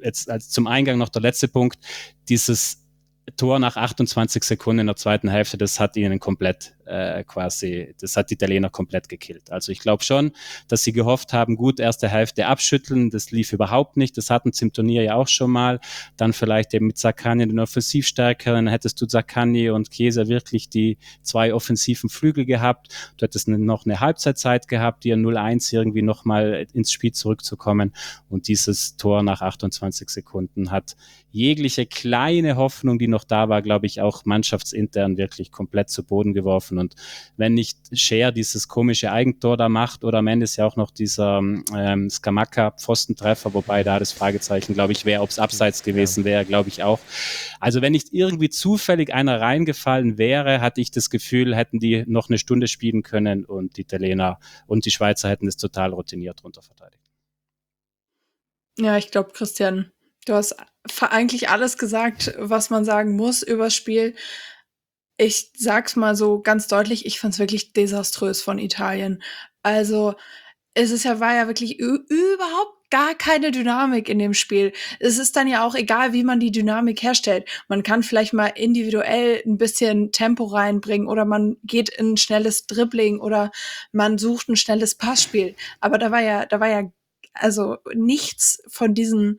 jetzt als zum Eingang noch der letzte Punkt, dieses Tor nach 28 Sekunden in der zweiten Hälfte, das hat ihnen komplett das hat die Italiener komplett gekillt. Also ich glaube schon, dass sie gehofft haben, gut, erste Hälfte abschütteln, das lief überhaupt nicht, das hatten sie im Turnier ja auch schon mal, dann vielleicht eben mit Zaccagni den Offensivstärkeren, hättest du Zaccagni und Chiesa wirklich die 2 offensiven Flügel gehabt, du hättest noch eine Halbzeitzeit gehabt, dir 0-1 irgendwie nochmal ins Spiel zurückzukommen, und dieses Tor nach 28 Sekunden hat jegliche kleine Hoffnung, die noch da war, glaube ich, auch mannschaftsintern wirklich komplett zu Boden geworfen. Und wenn nicht Scher dieses komische Eigentor da macht, oder am Ende ist ja auch noch dieser Scamacca-Pfostentreffer, wobei da das Fragezeichen, glaube ich, wäre, ob es abseits gewesen wäre, glaube ich auch. Also wenn nicht irgendwie zufällig einer reingefallen wäre, hatte ich das Gefühl, hätten die noch eine Stunde spielen können und die Italiener und die Schweizer hätten das total routiniert runter verteidigt. Ja, ich glaube, Christian, du hast eigentlich alles gesagt, was man sagen muss übers Spiel. Ich sag's mal so ganz deutlich, ich fand's wirklich desaströs von Italien. Also, war ja wirklich überhaupt gar keine Dynamik in dem Spiel. Es ist dann ja auch egal, wie man die Dynamik herstellt. Man kann vielleicht mal individuell ein bisschen Tempo reinbringen, oder man geht in ein schnelles Dribbling, oder man sucht ein schnelles Passspiel. Aber da war ja also nichts von diesen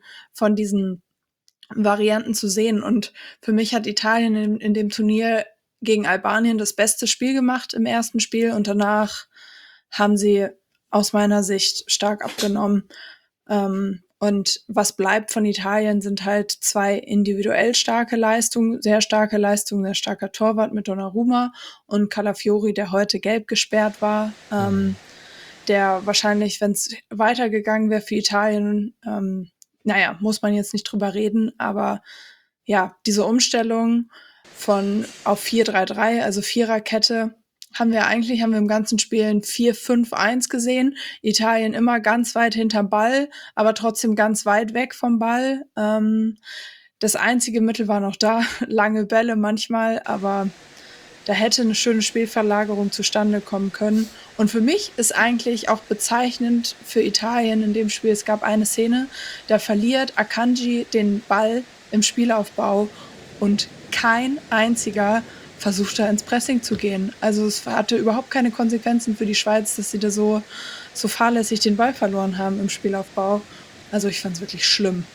Varianten zu sehen. Und für mich hat Italien in dem Turnier gegen Albanien das beste Spiel gemacht im ersten Spiel, und danach haben sie aus meiner Sicht stark abgenommen. Und was bleibt von Italien, sind halt 2 individuell starke Leistungen, sehr starker Torwart mit Donnarumma und Calafiori, der heute gelb gesperrt war, der wahrscheinlich, wenn es weitergegangen wäre für Italien, muss man jetzt nicht drüber reden, aber ja, diese Umstellung auf 4-3-3, also Viererkette, haben wir im ganzen Spiel ein 4-5-1 gesehen. Italien immer ganz weit hinterm Ball, aber trotzdem ganz weit weg vom Ball. Das einzige Mittel war noch da, lange Bälle manchmal, aber da hätte eine schöne Spielverlagerung zustande kommen können. Und für mich ist eigentlich auch bezeichnend für Italien in dem Spiel, es gab eine Szene, da verliert Akanji den Ball im Spielaufbau und kein einziger versucht da ins Pressing zu gehen. Also es hatte überhaupt keine Konsequenzen für die Schweiz, dass sie da so fahrlässig den Ball verloren haben im Spielaufbau. Also ich fand es wirklich schlimm.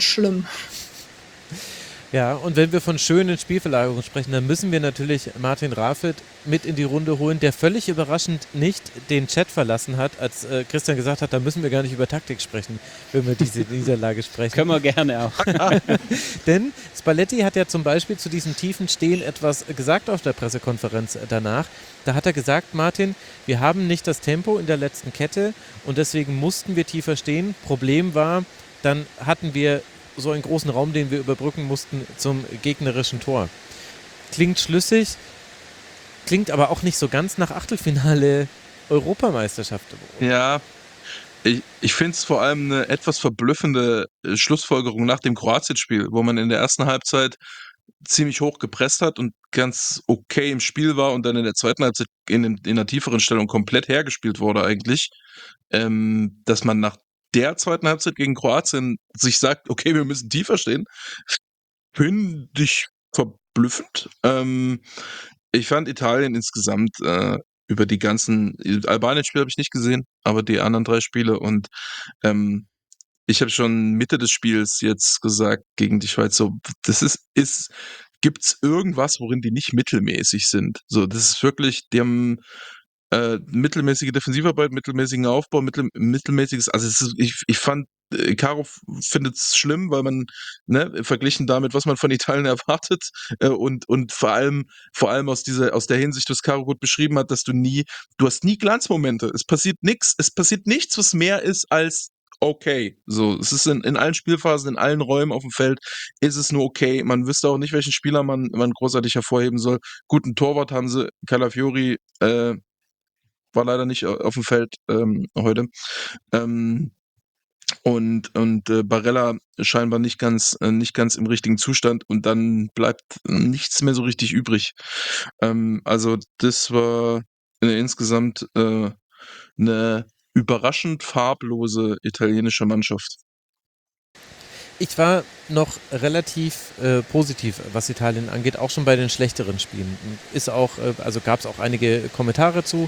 Ja, und wenn wir von schönen Spielverlagerungen sprechen, dann müssen wir natürlich Martin Rafit mit in die Runde holen, der völlig überraschend nicht den Chat verlassen hat, als Christian gesagt hat, da müssen wir gar nicht über Taktik sprechen, wenn wir diese Niederlage sprechen. Können wir gerne auch. Denn Spalletti hat ja zum Beispiel zu diesem tiefen Stehen etwas gesagt auf der Pressekonferenz danach. Da hat er gesagt, Martin, wir haben nicht das Tempo in der letzten Kette und deswegen mussten wir tiefer stehen. Problem war, dann hatten wir so einen großen Raum, den wir überbrücken mussten zum gegnerischen Tor. Klingt schlüssig, klingt aber auch nicht so ganz nach Achtelfinale Europameisterschaft. Ja, ich finde es vor allem eine etwas verblüffende Schlussfolgerung nach dem Kroatien-Spiel, wo man in der ersten Halbzeit ziemlich hoch gepresst hat und ganz okay im Spiel war und dann in der zweiten Halbzeit in einer tieferen Stellung komplett hergespielt wurde eigentlich, dass man nach der zweiten Halbzeit gegen Kroatien sich sagt, okay, wir müssen tiefer stehen, finde ich verblüffend. Ich fand Italien insgesamt über die ganzen Albanien-Spiele habe ich nicht gesehen, aber die anderen 3 Spiele, und ich habe schon Mitte des Spiels jetzt gesagt gegen die Schweiz, so, gibt's irgendwas, worin die nicht mittelmäßig sind? So, das ist wirklich, die haben mittelmäßige Defensivarbeit, mittelmäßigen Aufbau, mittelmäßiges, also ich fand, Caro findet es schlimm, weil man, ne, verglichen damit, was man von Italien erwartet, und vor allem aus der Hinsicht, was Caro gut beschrieben hat, dass du hast nie Glanzmomente. Es passiert nichts, was mehr ist als okay. So, es ist in allen Spielphasen, in allen Räumen auf dem Feld ist es nur okay. Man wüsste auch nicht, welchen Spieler man großartig hervorheben soll. Guten Torwart haben sie, Calafiori, war leider nicht auf dem Feld heute. Und Barella scheinbar nicht ganz im richtigen Zustand, und dann bleibt nichts mehr so richtig übrig. Also das war insgesamt eine überraschend farblose italienische Mannschaft. Ich war noch relativ positiv, was Italien angeht, auch schon bei den schlechteren Spielen. Ist auch, also gab es auch einige Kommentare zu.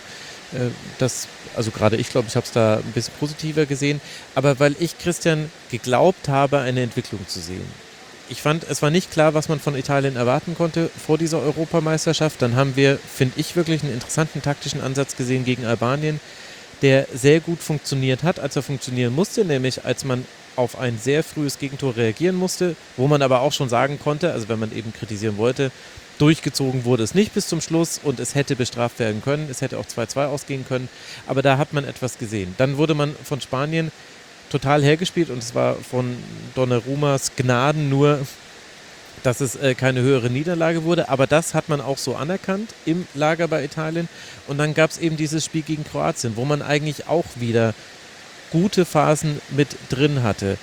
Also gerade ich glaube, ich habe es da ein bisschen positiver gesehen. Aber weil ich, Christian, geglaubt habe, eine Entwicklung zu sehen. Ich fand, es war nicht klar, was man von Italien erwarten konnte vor dieser Europameisterschaft. Dann haben wir, finde ich, wirklich einen interessanten taktischen Ansatz gesehen gegen Albanien, der sehr gut funktioniert hat, als er funktionieren musste, nämlich als man auf ein sehr frühes Gegentor reagieren musste, wo man aber auch schon sagen konnte, also wenn man eben kritisieren wollte, durchgezogen wurde es nicht bis zum Schluss und es hätte bestraft werden können, es hätte auch 2-2 ausgehen können, aber da hat man etwas gesehen. Dann wurde man von Spanien total hergespielt und es war von Donnarummas Gnaden nur, dass es keine höhere Niederlage wurde, aber das hat man auch so anerkannt im Lager bei Italien und dann gab es eben dieses Spiel gegen Kroatien, wo man eigentlich auch wieder gute Phasen mit drin hatte.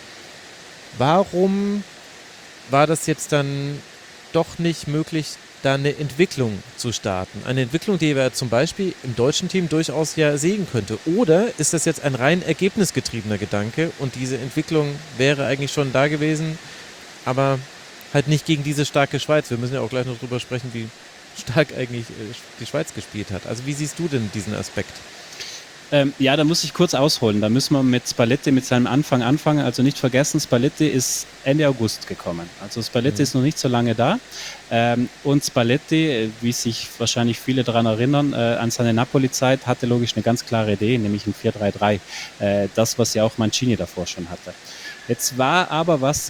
Warum war das jetzt dann doch nicht möglich, da eine Entwicklung zu starten? Eine Entwicklung, die wir zum Beispiel im deutschen Team durchaus ja sehen könnte. Oder ist das jetzt ein rein ergebnisgetriebener Gedanke und diese Entwicklung wäre eigentlich schon da gewesen, aber halt nicht gegen diese starke Schweiz. Wir müssen ja auch gleich noch drüber sprechen, wie stark eigentlich die Schweiz gespielt hat. Also wie siehst du denn diesen Aspekt? Ja, da muss ich kurz ausholen. Da müssen wir mit Spalletti mit seinem Anfang anfangen. Also nicht vergessen, Spalletti ist Ende August gekommen. Also Spalletti ist noch nicht so lange da. Und Spalletti, wie sich wahrscheinlich viele daran erinnern, an seine Napoli-Zeit hatte logisch eine ganz klare Idee, nämlich ein 4-3-3. Das, was ja auch Mancini davor schon hatte. Jetzt war aber, was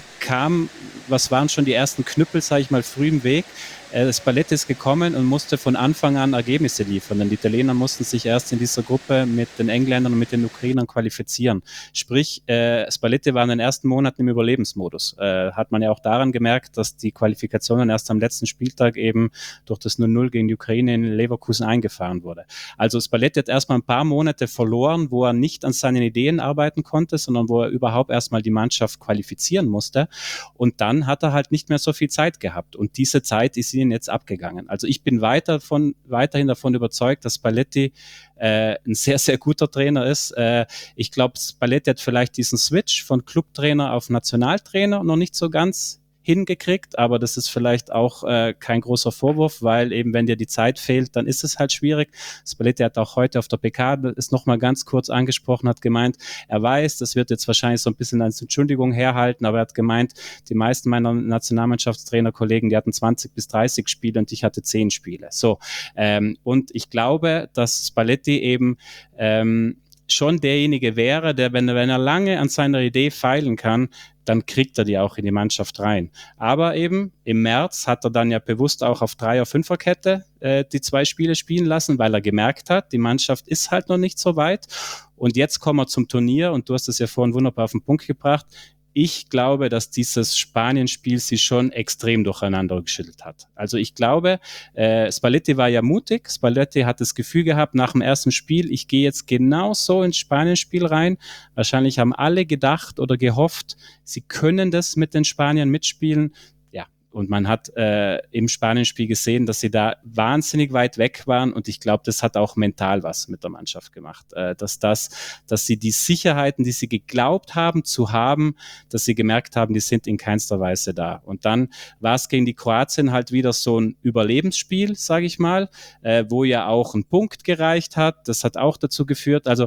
waren schon die ersten Knüppel, sage ich mal, früh im Weg. Spalletti ist gekommen und musste von Anfang an Ergebnisse liefern, denn die Italiener mussten sich erst in dieser Gruppe mit den Engländern und mit den Ukrainern qualifizieren. Sprich, Spalletti war in den ersten Monaten im Überlebensmodus. Hat man ja auch daran gemerkt, dass die Qualifikationen erst am letzten Spieltag eben durch das 0-0 gegen die Ukraine in Leverkusen eingefahren wurde. Also Spalletti hat erstmal ein paar Monate verloren, wo er nicht an seinen Ideen arbeiten konnte, sondern wo er überhaupt erstmal die Mannschaft qualifizieren musste. Und dann hat er halt nicht mehr so viel Zeit gehabt. Und diese Zeit ist ihnen jetzt abgegangen. Also ich bin weiterhin davon überzeugt, dass Spalletti ein sehr, sehr guter Trainer ist. Ich glaube, Spalletti hat vielleicht diesen Switch von Clubtrainer auf Nationaltrainer noch nicht so ganz hingekriegt, aber das ist vielleicht auch kein großer Vorwurf, weil eben wenn dir die Zeit fehlt, dann ist es halt schwierig. Spalletti hat auch heute auf der PK es nochmal ganz kurz angesprochen, hat gemeint, er weiß, das wird jetzt wahrscheinlich so ein bisschen als Entschuldigung herhalten, aber er hat gemeint, die meisten meiner Nationalmannschaftstrainerkollegen, die hatten 20 bis 30 Spiele und ich hatte 10 Spiele. So, und ich glaube, dass Spalletti eben schon derjenige wäre, der, wenn er lange an seiner Idee feilen kann, dann kriegt er die auch in die Mannschaft rein. Aber eben im März hat er dann ja bewusst auch auf 3er-5er-Kette die 2 Spiele spielen lassen, weil er gemerkt hat, die Mannschaft ist halt noch nicht so weit. Und jetzt kommen wir zum Turnier und du hast es ja vorhin wunderbar auf den Punkt gebracht. Ich glaube, dass dieses Spanien-Spiel sie schon extrem durcheinander geschüttelt hat. Also ich glaube, Spalletti war ja mutig. Spalletti hat das Gefühl gehabt, nach dem ersten Spiel, ich gehe jetzt genau so ins Spanien-Spiel rein. Wahrscheinlich haben alle gedacht oder gehofft, sie können das mit den Spaniern mitspielen. Ja, und man hat im Spanien-Spiel gesehen, dass sie da wahnsinnig weit weg waren und ich glaube, das hat auch mental was mit der Mannschaft gemacht. Dass sie die Sicherheiten, die sie geglaubt haben zu haben, dass sie gemerkt haben, die sind in keinster Weise da. Und dann war es gegen die Kroatien halt wieder so ein Überlebensspiel, sage ich mal, wo ja auch ein Punkt gereicht hat. Das hat auch dazu geführt, also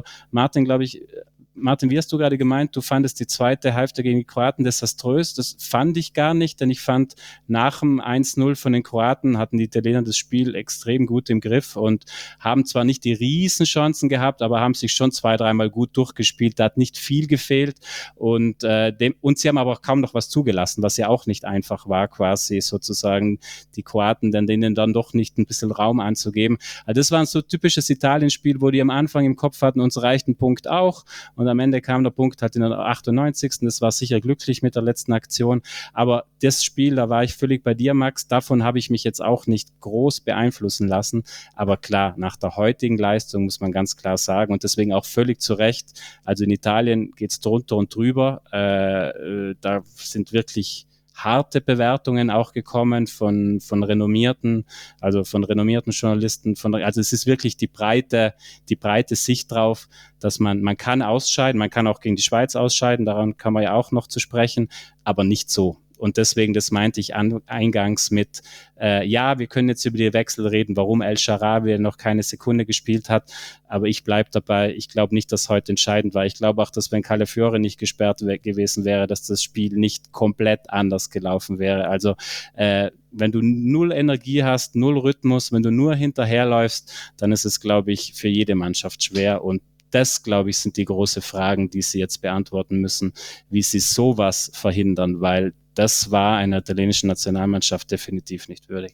Martin, wie hast du gerade gemeint, du fandest die zweite Hälfte gegen die Kroaten desaströs. Das fand ich gar nicht, denn ich fand, nach dem 1-0 von den Kroaten hatten die Italiener das Spiel extrem gut im Griff und haben zwar nicht die Riesenchancen gehabt, aber haben sich schon 2-3 Mal gut durchgespielt. Da hat nicht viel gefehlt und sie haben aber auch kaum noch was zugelassen, was ja auch nicht einfach war, quasi sozusagen die Kroaten, denen dann doch nicht ein bisschen Raum anzugeben. Also das war ein so typisches Italien-Spiel, wo die am Anfang im Kopf hatten, uns reicht ein Punkt auch und am Ende kam der Punkt halt in der 98. Das war sicher glücklich mit der letzten Aktion. Aber das Spiel, da war ich völlig bei dir, Max. Davon habe ich mich jetzt auch nicht groß beeinflussen lassen. Aber klar, nach der heutigen Leistung muss man ganz klar sagen und deswegen auch völlig zu Recht. Also in Italien geht's drunter und drüber. Da sind wirklich harte Bewertungen auch gekommen von renommierten Journalisten. Also es ist wirklich die breite Sicht drauf, dass man kann ausscheiden, man kann auch gegen die Schweiz ausscheiden, daran kann man ja auch noch zu sprechen, aber nicht so. Und deswegen, das meinte ich eingangs mit, ja, wir können jetzt über die Wechsel reden, warum El Shaarawy noch keine Sekunde gespielt hat, aber ich bleibe dabei, ich glaube nicht, dass heute entscheidend war. Ich glaube auch, dass wenn Calafiore nicht gesperrt gewesen wäre, dass das Spiel nicht komplett anders gelaufen wäre. Also wenn du null Energie hast, null Rhythmus, wenn du nur hinterherläufst, dann ist es, glaube ich, für jede Mannschaft schwer. Und das, glaube ich, sind die großen Fragen, die sie jetzt beantworten müssen, wie sie sowas verhindern, weil das war einer italienischen Nationalmannschaft definitiv nicht würdig.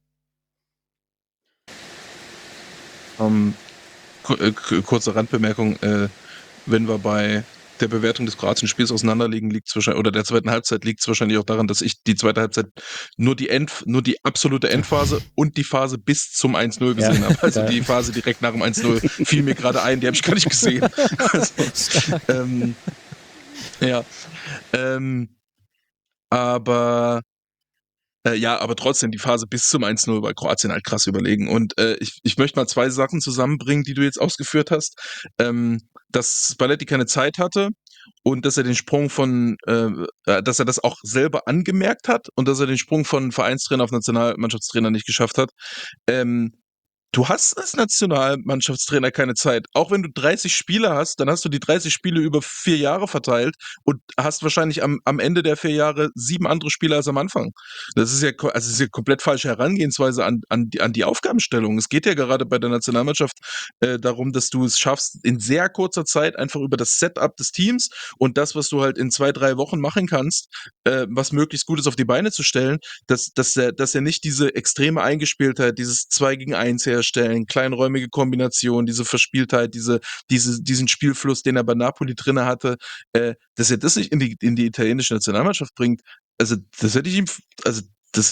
Kurze Randbemerkung, wenn wir bei der Bewertung des Kroatien-Spiels auseinanderliegen, liegt es wahrscheinlich, oder der zweiten Halbzeit liegt es wahrscheinlich auch daran, dass ich die zweite Halbzeit nur die absolute Endphase und die Phase bis zum 1-0 gesehen habe. Also die Phase direkt nach dem 1-0 fiel mir gerade ein, die habe ich gar nicht gesehen. Also, ja. Aber trotzdem, die Phase bis zum 1-0 war Kroatien halt krass überlegen. Und ich möchte mal zwei Sachen zusammenbringen, die du jetzt ausgeführt hast. Dass Spalletti keine Zeit hatte und dass er den Sprung dass er das auch selber angemerkt hat und dass er den Sprung von Vereinstrainer auf Nationalmannschaftstrainer nicht geschafft hat. Du hast als Nationalmannschaftstrainer keine Zeit. Auch wenn du 30 Spiele hast, dann hast du die 30 Spiele über 4 Jahre verteilt und hast wahrscheinlich am Ende der 4 Jahre 7 andere Spiele als am Anfang. Das ist ja komplett falsche Herangehensweise an die Aufgabenstellung. Es geht ja gerade bei der Nationalmannschaft darum, dass du es schaffst, in sehr kurzer Zeit einfach über das Setup des Teams und das, was du halt in 2, 3 Wochen machen kannst, was möglichst Gutes auf die Beine zu stellen, dass er nicht diese extreme Eingespieltheit, dieses 2 gegen 1 herstellen, kleinräumige Kombination, diese Verspieltheit, diesen Spielfluss, den er bei Napoli drinne hatte, dass er das nicht in die italienische Nationalmannschaft bringt, also das hätte ich ihm, also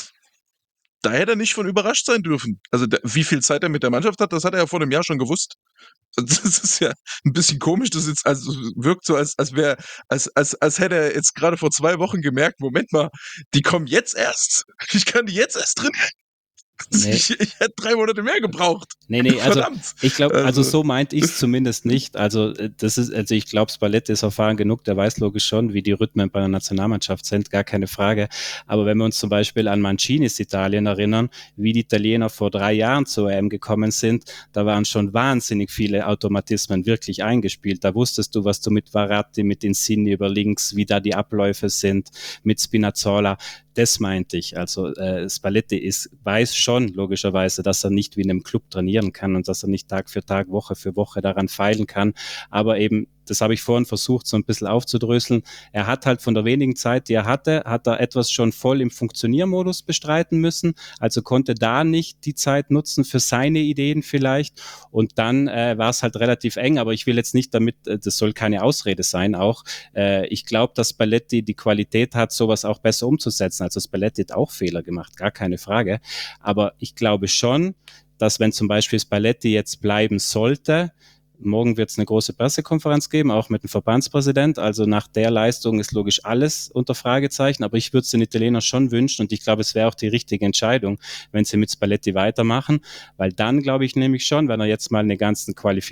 da hätte er nicht von überrascht sein dürfen. Also wie viel Zeit er mit der Mannschaft hat, das hat er ja vor einem Jahr schon gewusst. Das ist ja ein bisschen komisch, das jetzt also wirkt so, als hätte er jetzt gerade vor 2 Wochen gemerkt, Moment mal, die kommen jetzt erst. Ich kann die jetzt erst drin. Nee. Ich hätte 3 Monate mehr gebraucht. Nee, also Verdammt. ich glaube, also so meint ich es zumindest nicht. Also ich glaube, Spalletti ist erfahren genug, der weiß logisch schon, wie die Rhythmen bei der Nationalmannschaft sind, gar keine Frage. Aber wenn wir uns zum Beispiel an Mancinis Italien erinnern, wie die Italiener vor 3 Jahren zur EM gekommen sind, da waren schon wahnsinnig viele Automatismen wirklich eingespielt. Da wusstest du, was du mit Verratti, mit Insigne über links, wie da die Abläufe sind, mit Spinazzola. Das meinte ich. Also Spalletti weiß schon logischerweise, dass er nicht wie in einem Club trainieren kann und dass er nicht Tag für Tag, Woche für Woche daran feilen kann. Aber eben, das habe ich vorhin versucht, so ein bisschen aufzudröseln. Er hat halt von der wenigen Zeit, die er hatte, hat er etwas schon voll im Funktioniermodus bestreiten müssen. Also konnte da nicht die Zeit nutzen für seine Ideen vielleicht. Und dann war es halt relativ eng. Aber ich will jetzt nicht damit, das soll keine Ausrede sein auch. Ich glaube, dass Spalletti die Qualität hat, sowas auch besser umzusetzen. Also Spalletti hat auch Fehler gemacht, gar keine Frage. Aber ich glaube schon, dass wenn zum Beispiel Spalletti jetzt bleiben sollte, morgen wird es eine große Pressekonferenz geben, auch mit dem Verbandspräsident. Also nach der Leistung ist logisch alles unter Fragezeichen. Aber ich würde es den Italienern schon wünschen und ich glaube, es wäre auch die richtige Entscheidung, wenn sie mit Spalletti weitermachen. Weil dann glaube ich nämlich schon, wenn er jetzt mal eine ganzen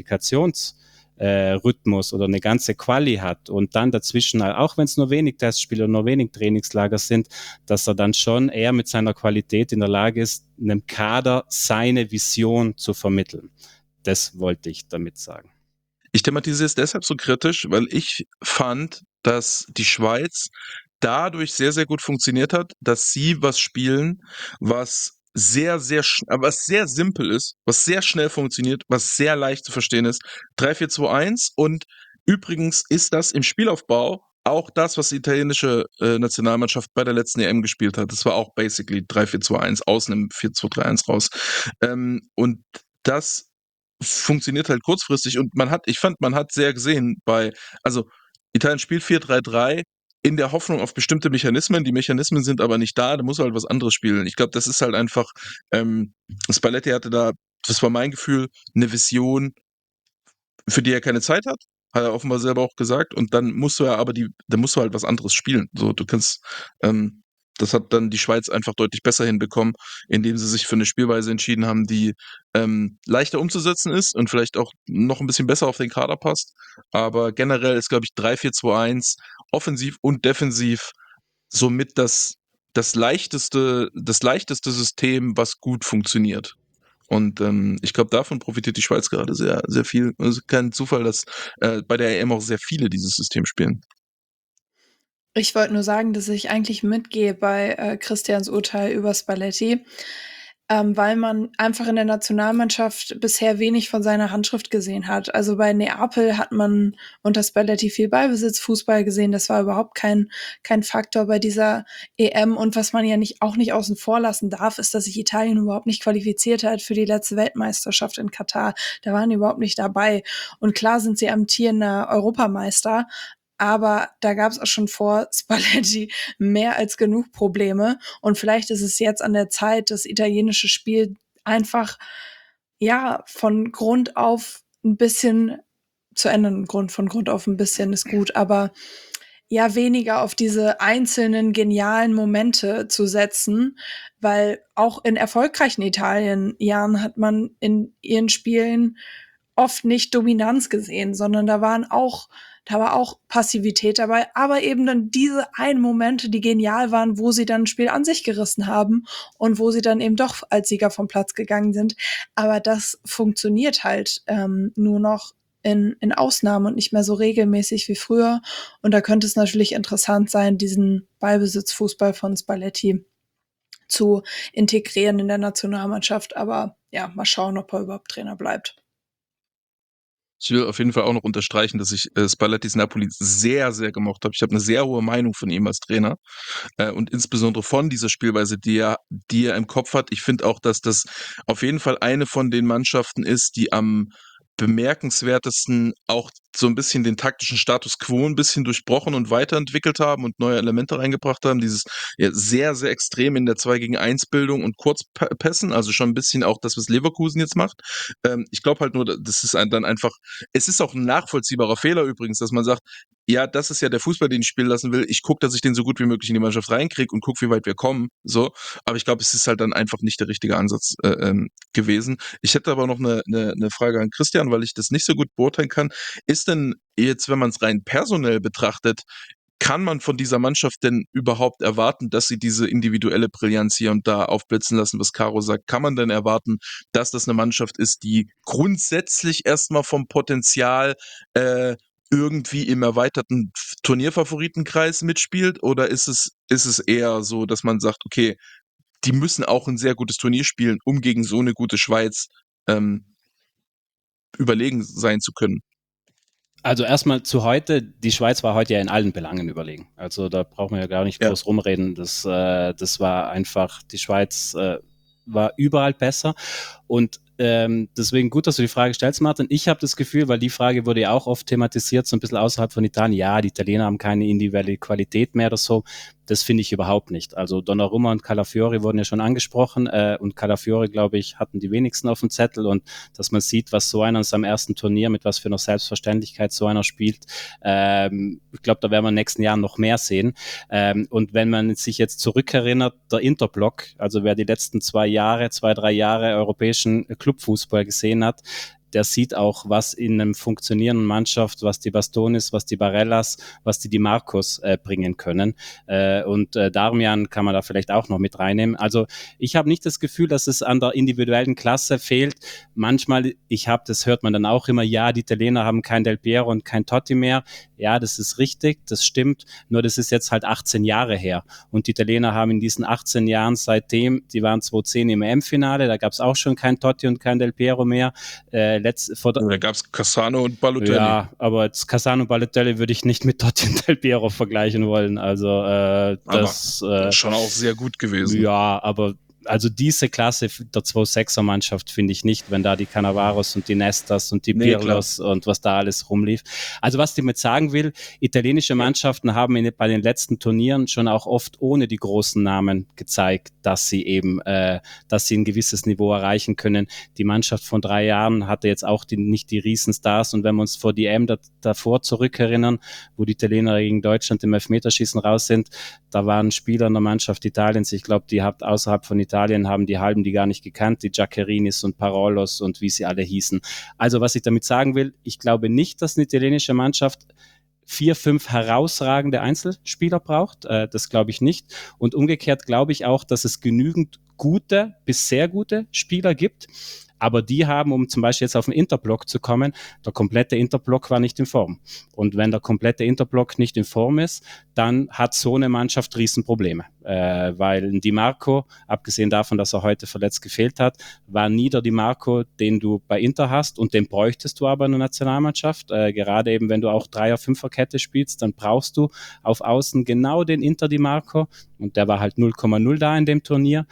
Rhythmus oder eine ganze Quali hat und dann dazwischen, auch wenn es nur wenig Testspiele und nur wenig Trainingslager sind, dass er dann schon eher mit seiner Qualität in der Lage ist, einem Kader seine Vision zu vermitteln. Das wollte ich damit sagen. Ich thematisiere es deshalb so kritisch, weil ich fand, dass die Schweiz dadurch sehr, sehr gut funktioniert hat, dass sie was spielen, was was sehr simpel ist, was sehr schnell funktioniert, was sehr leicht zu verstehen ist. 3-4-2-1 und übrigens ist das im Spielaufbau auch das, was die italienische Nationalmannschaft bei der letzten EM gespielt hat. Das war auch basically 3-4-2-1 aus einem 4-2-3-1 raus. Und das funktioniert halt kurzfristig und man hat sehr gesehen also Italien spielt 4-3-3 in der Hoffnung auf bestimmte Mechanismen. Die Mechanismen sind aber nicht da muss halt was anderes spielen. Ich glaube, das ist halt einfach, Spalletti hatte da, das war mein Gefühl, eine Vision, für die er keine Zeit hat er offenbar selber auch gesagt und dann musst du halt was anderes spielen. So, du kannst, Das hat dann die Schweiz einfach deutlich besser hinbekommen, indem sie sich für eine Spielweise entschieden haben, die leichter umzusetzen ist und vielleicht auch noch ein bisschen besser auf den Kader passt. Aber generell ist, glaube ich, 3-4-2-1 offensiv und defensiv somit das leichteste System, was gut funktioniert. Und ich glaube, davon profitiert die Schweiz gerade sehr, sehr viel. Es ist kein Zufall, dass bei der EM auch sehr viele dieses System spielen. Ich wollte nur sagen, dass ich eigentlich mitgehe bei Christians Urteil über Spalletti, weil man einfach in der Nationalmannschaft bisher wenig von seiner Handschrift gesehen hat. Also bei Neapel hat man unter Spalletti viel Ballbesitzfußball gesehen. Das war überhaupt kein Faktor bei dieser EM. Und was man ja auch nicht außen vor lassen darf, ist, dass sich Italien überhaupt nicht qualifiziert hat für die letzte Weltmeisterschaft in Katar. Da waren die überhaupt nicht dabei. Und klar sind sie amtierender Europameister, aber da gab es auch schon vor Spalletti mehr als genug Probleme. Und vielleicht ist es jetzt an der Zeit, das italienische Spiel einfach von Grund auf ein bisschen zu ändern. Von Grund auf ein bisschen ist gut, aber weniger auf diese einzelnen genialen Momente zu setzen, weil auch in erfolgreichen Italien-Jahren hat man in ihren Spielen oft nicht Dominanz gesehen, sondern da war auch Passivität dabei, aber eben dann diese einen Momente, die genial waren, wo sie dann ein Spiel an sich gerissen haben und wo sie dann eben doch als Sieger vom Platz gegangen sind. Aber das funktioniert halt nur noch in Ausnahmen und nicht mehr so regelmäßig wie früher. Und da könnte es natürlich interessant sein, diesen Ballbesitzfußball von Spalletti zu integrieren in der Nationalmannschaft. Aber ja, mal schauen, ob er überhaupt Trainer bleibt. Ich will auf jeden Fall auch noch unterstreichen, dass ich Spallettis Napoli sehr, sehr gemocht habe. Ich habe eine sehr hohe Meinung von ihm als Trainer und insbesondere von dieser Spielweise, die er im Kopf hat. Ich finde auch, dass das auf jeden Fall eine von den Mannschaften ist, die am bemerkenswertesten auch so ein bisschen den taktischen Status quo ein bisschen durchbrochen und weiterentwickelt haben und neue Elemente reingebracht haben. Dieses sehr, sehr extrem in der 2-gegen-1-Bildung und Kurzpässen, also schon ein bisschen auch das, was Leverkusen jetzt macht. Ich glaube halt nur, das ist dann einfach, es ist auch ein nachvollziehbarer Fehler übrigens, dass man sagt, ja, das ist ja der Fußball, den ich spielen lassen will. Ich gucke, dass ich den so gut wie möglich in die Mannschaft reinkriege und gucke, wie weit wir kommen. So, aber ich glaube, es ist halt dann einfach nicht der richtige Ansatz gewesen. Ich hätte aber noch eine Frage an Christian, weil ich das nicht so gut beurteilen kann. Ist denn jetzt, wenn man es rein personell betrachtet, kann man von dieser Mannschaft denn überhaupt erwarten, dass sie diese individuelle Brillanz hier und da aufblitzen lassen, was Caro sagt? Kann man denn erwarten, dass das eine Mannschaft ist, die grundsätzlich erstmal vom Potenzial irgendwie im erweiterten Turnierfavoritenkreis mitspielt? Oder ist es eher so, dass man sagt, okay, die müssen auch ein sehr gutes Turnier spielen, um gegen so eine gute Schweiz überlegen sein zu können? Also erstmal zu heute, die Schweiz war heute ja in allen Belangen überlegen. Also da brauchen wir ja gar nicht groß rumreden. Das war einfach, die Schweiz war überall besser. Und deswegen gut, dass du die Frage stellst, Martin. Ich habe das Gefühl, weil die Frage wurde ja auch oft thematisiert, so ein bisschen außerhalb von Italien, ja, die Italiener haben keine individuelle Qualität mehr oder so. Das finde ich überhaupt nicht. Also Donnarumma und Calafiori wurden ja schon angesprochen und Calafiori, glaube ich, hatten die wenigsten auf dem Zettel und dass man sieht, was so einer in seinem ersten Turnier, mit was für einer Selbstverständlichkeit so einer spielt, ich glaube, da werden wir in den nächsten Jahren noch mehr sehen. Und wenn man sich jetzt zurückerinnert, der Interblock, also wer die letzten 3 Jahre europäischen Clubfußball gesehen hat, der sieht auch, was in einem funktionierenden Mannschaft, was die Bastonis, was die Barellas, was die Di Marcos bringen können. Und Darmian kann man da vielleicht auch noch mit reinnehmen. Also ich habe nicht das Gefühl, dass es an der individuellen Klasse fehlt. Manchmal, das hört man dann auch immer, ja, die Italiener haben kein Del Piero und kein Totti mehr. Ja, das ist richtig, das stimmt. Nur das ist jetzt halt 18 Jahre her. Und die Italiener haben in diesen 18 Jahren seitdem, die waren 2010 im EM-Finale, da gab es auch schon kein Totti und kein Del Piero mehr. Da gab es Cassano und Balotelli. Ja, aber jetzt Cassano und Balotelli würde ich nicht mit Totti und Del Piero vergleichen wollen. Also das schon auch sehr gut gewesen. Ja, aber also diese Klasse der 2-6er-Mannschaft finde ich nicht, wenn da die Cannavaros und die Nestas und die Pirlos und was da alles rumlief. Also was ich damit sagen will, italienische Mannschaften haben bei den letzten Turnieren schon auch oft ohne die großen Namen gezeigt, dass sie eben, dass sie ein gewisses Niveau erreichen können. Die Mannschaft von 3 Jahren hatte jetzt auch nicht die Riesenstars, und wenn wir uns vor die EM davor zurückerinnern, wo die Italiener gegen Deutschland im Elfmeterschießen raus sind, da waren Spieler in der Mannschaft Italiens, ich glaube, die habt außerhalb von Italien, haben die halben die gar nicht gekannt, die Giaccherinis und Parolos und wie sie alle hießen. Also was ich damit sagen will, ich glaube nicht, dass eine italienische Mannschaft 4, 5 herausragende Einzelspieler braucht. Das glaube ich nicht. Und umgekehrt glaube ich auch, dass es genügend gute bis sehr gute Spieler gibt. Aber die haben, um zum Beispiel jetzt auf den Interblock zu kommen, der komplette Interblock war nicht in Form. Und wenn der komplette Interblock nicht in Form ist, dann hat so eine Mannschaft Riesenprobleme. Weil Di Marco, abgesehen davon, dass er heute verletzt gefehlt hat, war nie der Di Marco, den du bei Inter hast, und den bräuchtest du aber in der Nationalmannschaft. Gerade eben, wenn du auch 3er-, 5er-Kette spielst, dann brauchst du auf Außen genau den Inter Di Marco, und der war halt 0,0 da in dem Turnier.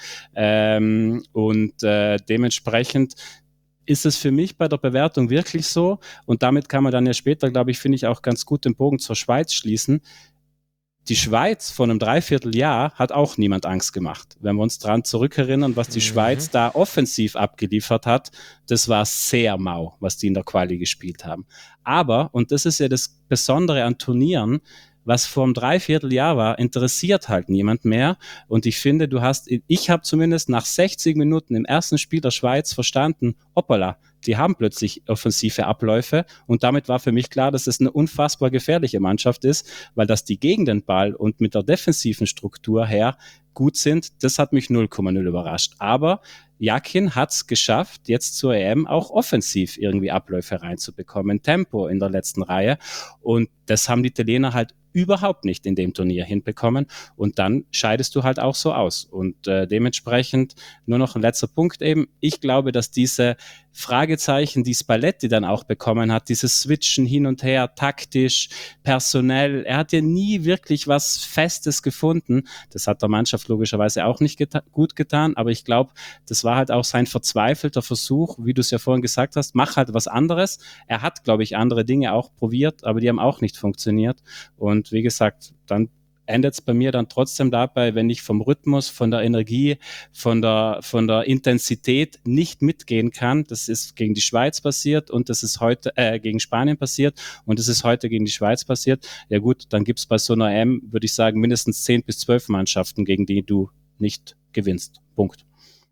Dementsprechend ist es für mich bei der Bewertung wirklich so, und damit kann man dann ja später, glaube ich, finde ich auch ganz gut den Bogen zur Schweiz schließen. Die Schweiz vor einem Dreivierteljahr hat auch niemand Angst gemacht. Wenn wir uns dran zurückerinnern, was die Schweiz da offensiv abgeliefert hat, das war sehr mau, was die in der Quali gespielt haben. Aber, und das ist ja das Besondere an Turnieren, was vor einem Dreivierteljahr war, interessiert halt niemand mehr. Und ich finde, ich habe zumindest nach 60 Minuten im ersten Spiel der Schweiz verstanden, hoppala, die haben plötzlich offensive Abläufe, und damit war für mich klar, dass es eine unfassbar gefährliche Mannschaft ist, weil das die gegen den Ball und mit der defensiven Struktur her gut sind. Das hat mich 0,0 überrascht. Aber Jakin hat es geschafft, jetzt zur EM auch offensiv irgendwie Abläufe reinzubekommen, Tempo in der letzten Reihe, und das haben die Italiener halt überhaupt nicht in dem Turnier hinbekommen, und dann scheidest du halt auch so aus. Und dementsprechend nur noch ein letzter Punkt eben. Ich glaube, dass diese Fragezeichen, die Spalletti dann auch bekommen hat, dieses Switchen hin und her, taktisch, personell, er hat ja nie wirklich was Festes gefunden. Das hat der Mannschaft logischerweise auch nicht gut getan, aber ich glaube, das war halt auch sein verzweifelter Versuch, wie du es ja vorhin gesagt hast, mach halt was anderes. Er hat, glaube ich, andere Dinge auch probiert, aber die haben auch nicht funktioniert. Und wie gesagt, dann endet es bei mir dann trotzdem dabei, wenn ich vom Rhythmus, von der Energie, von der Intensität nicht mitgehen kann. Das ist gegen die Schweiz passiert, und das ist heute gegen Spanien passiert, und das ist heute gegen die Schweiz passiert. Ja gut, dann gibt es bei so einer EM, würde ich sagen, mindestens 10 bis 12 Mannschaften, gegen die du nicht gewinnst. Punkt.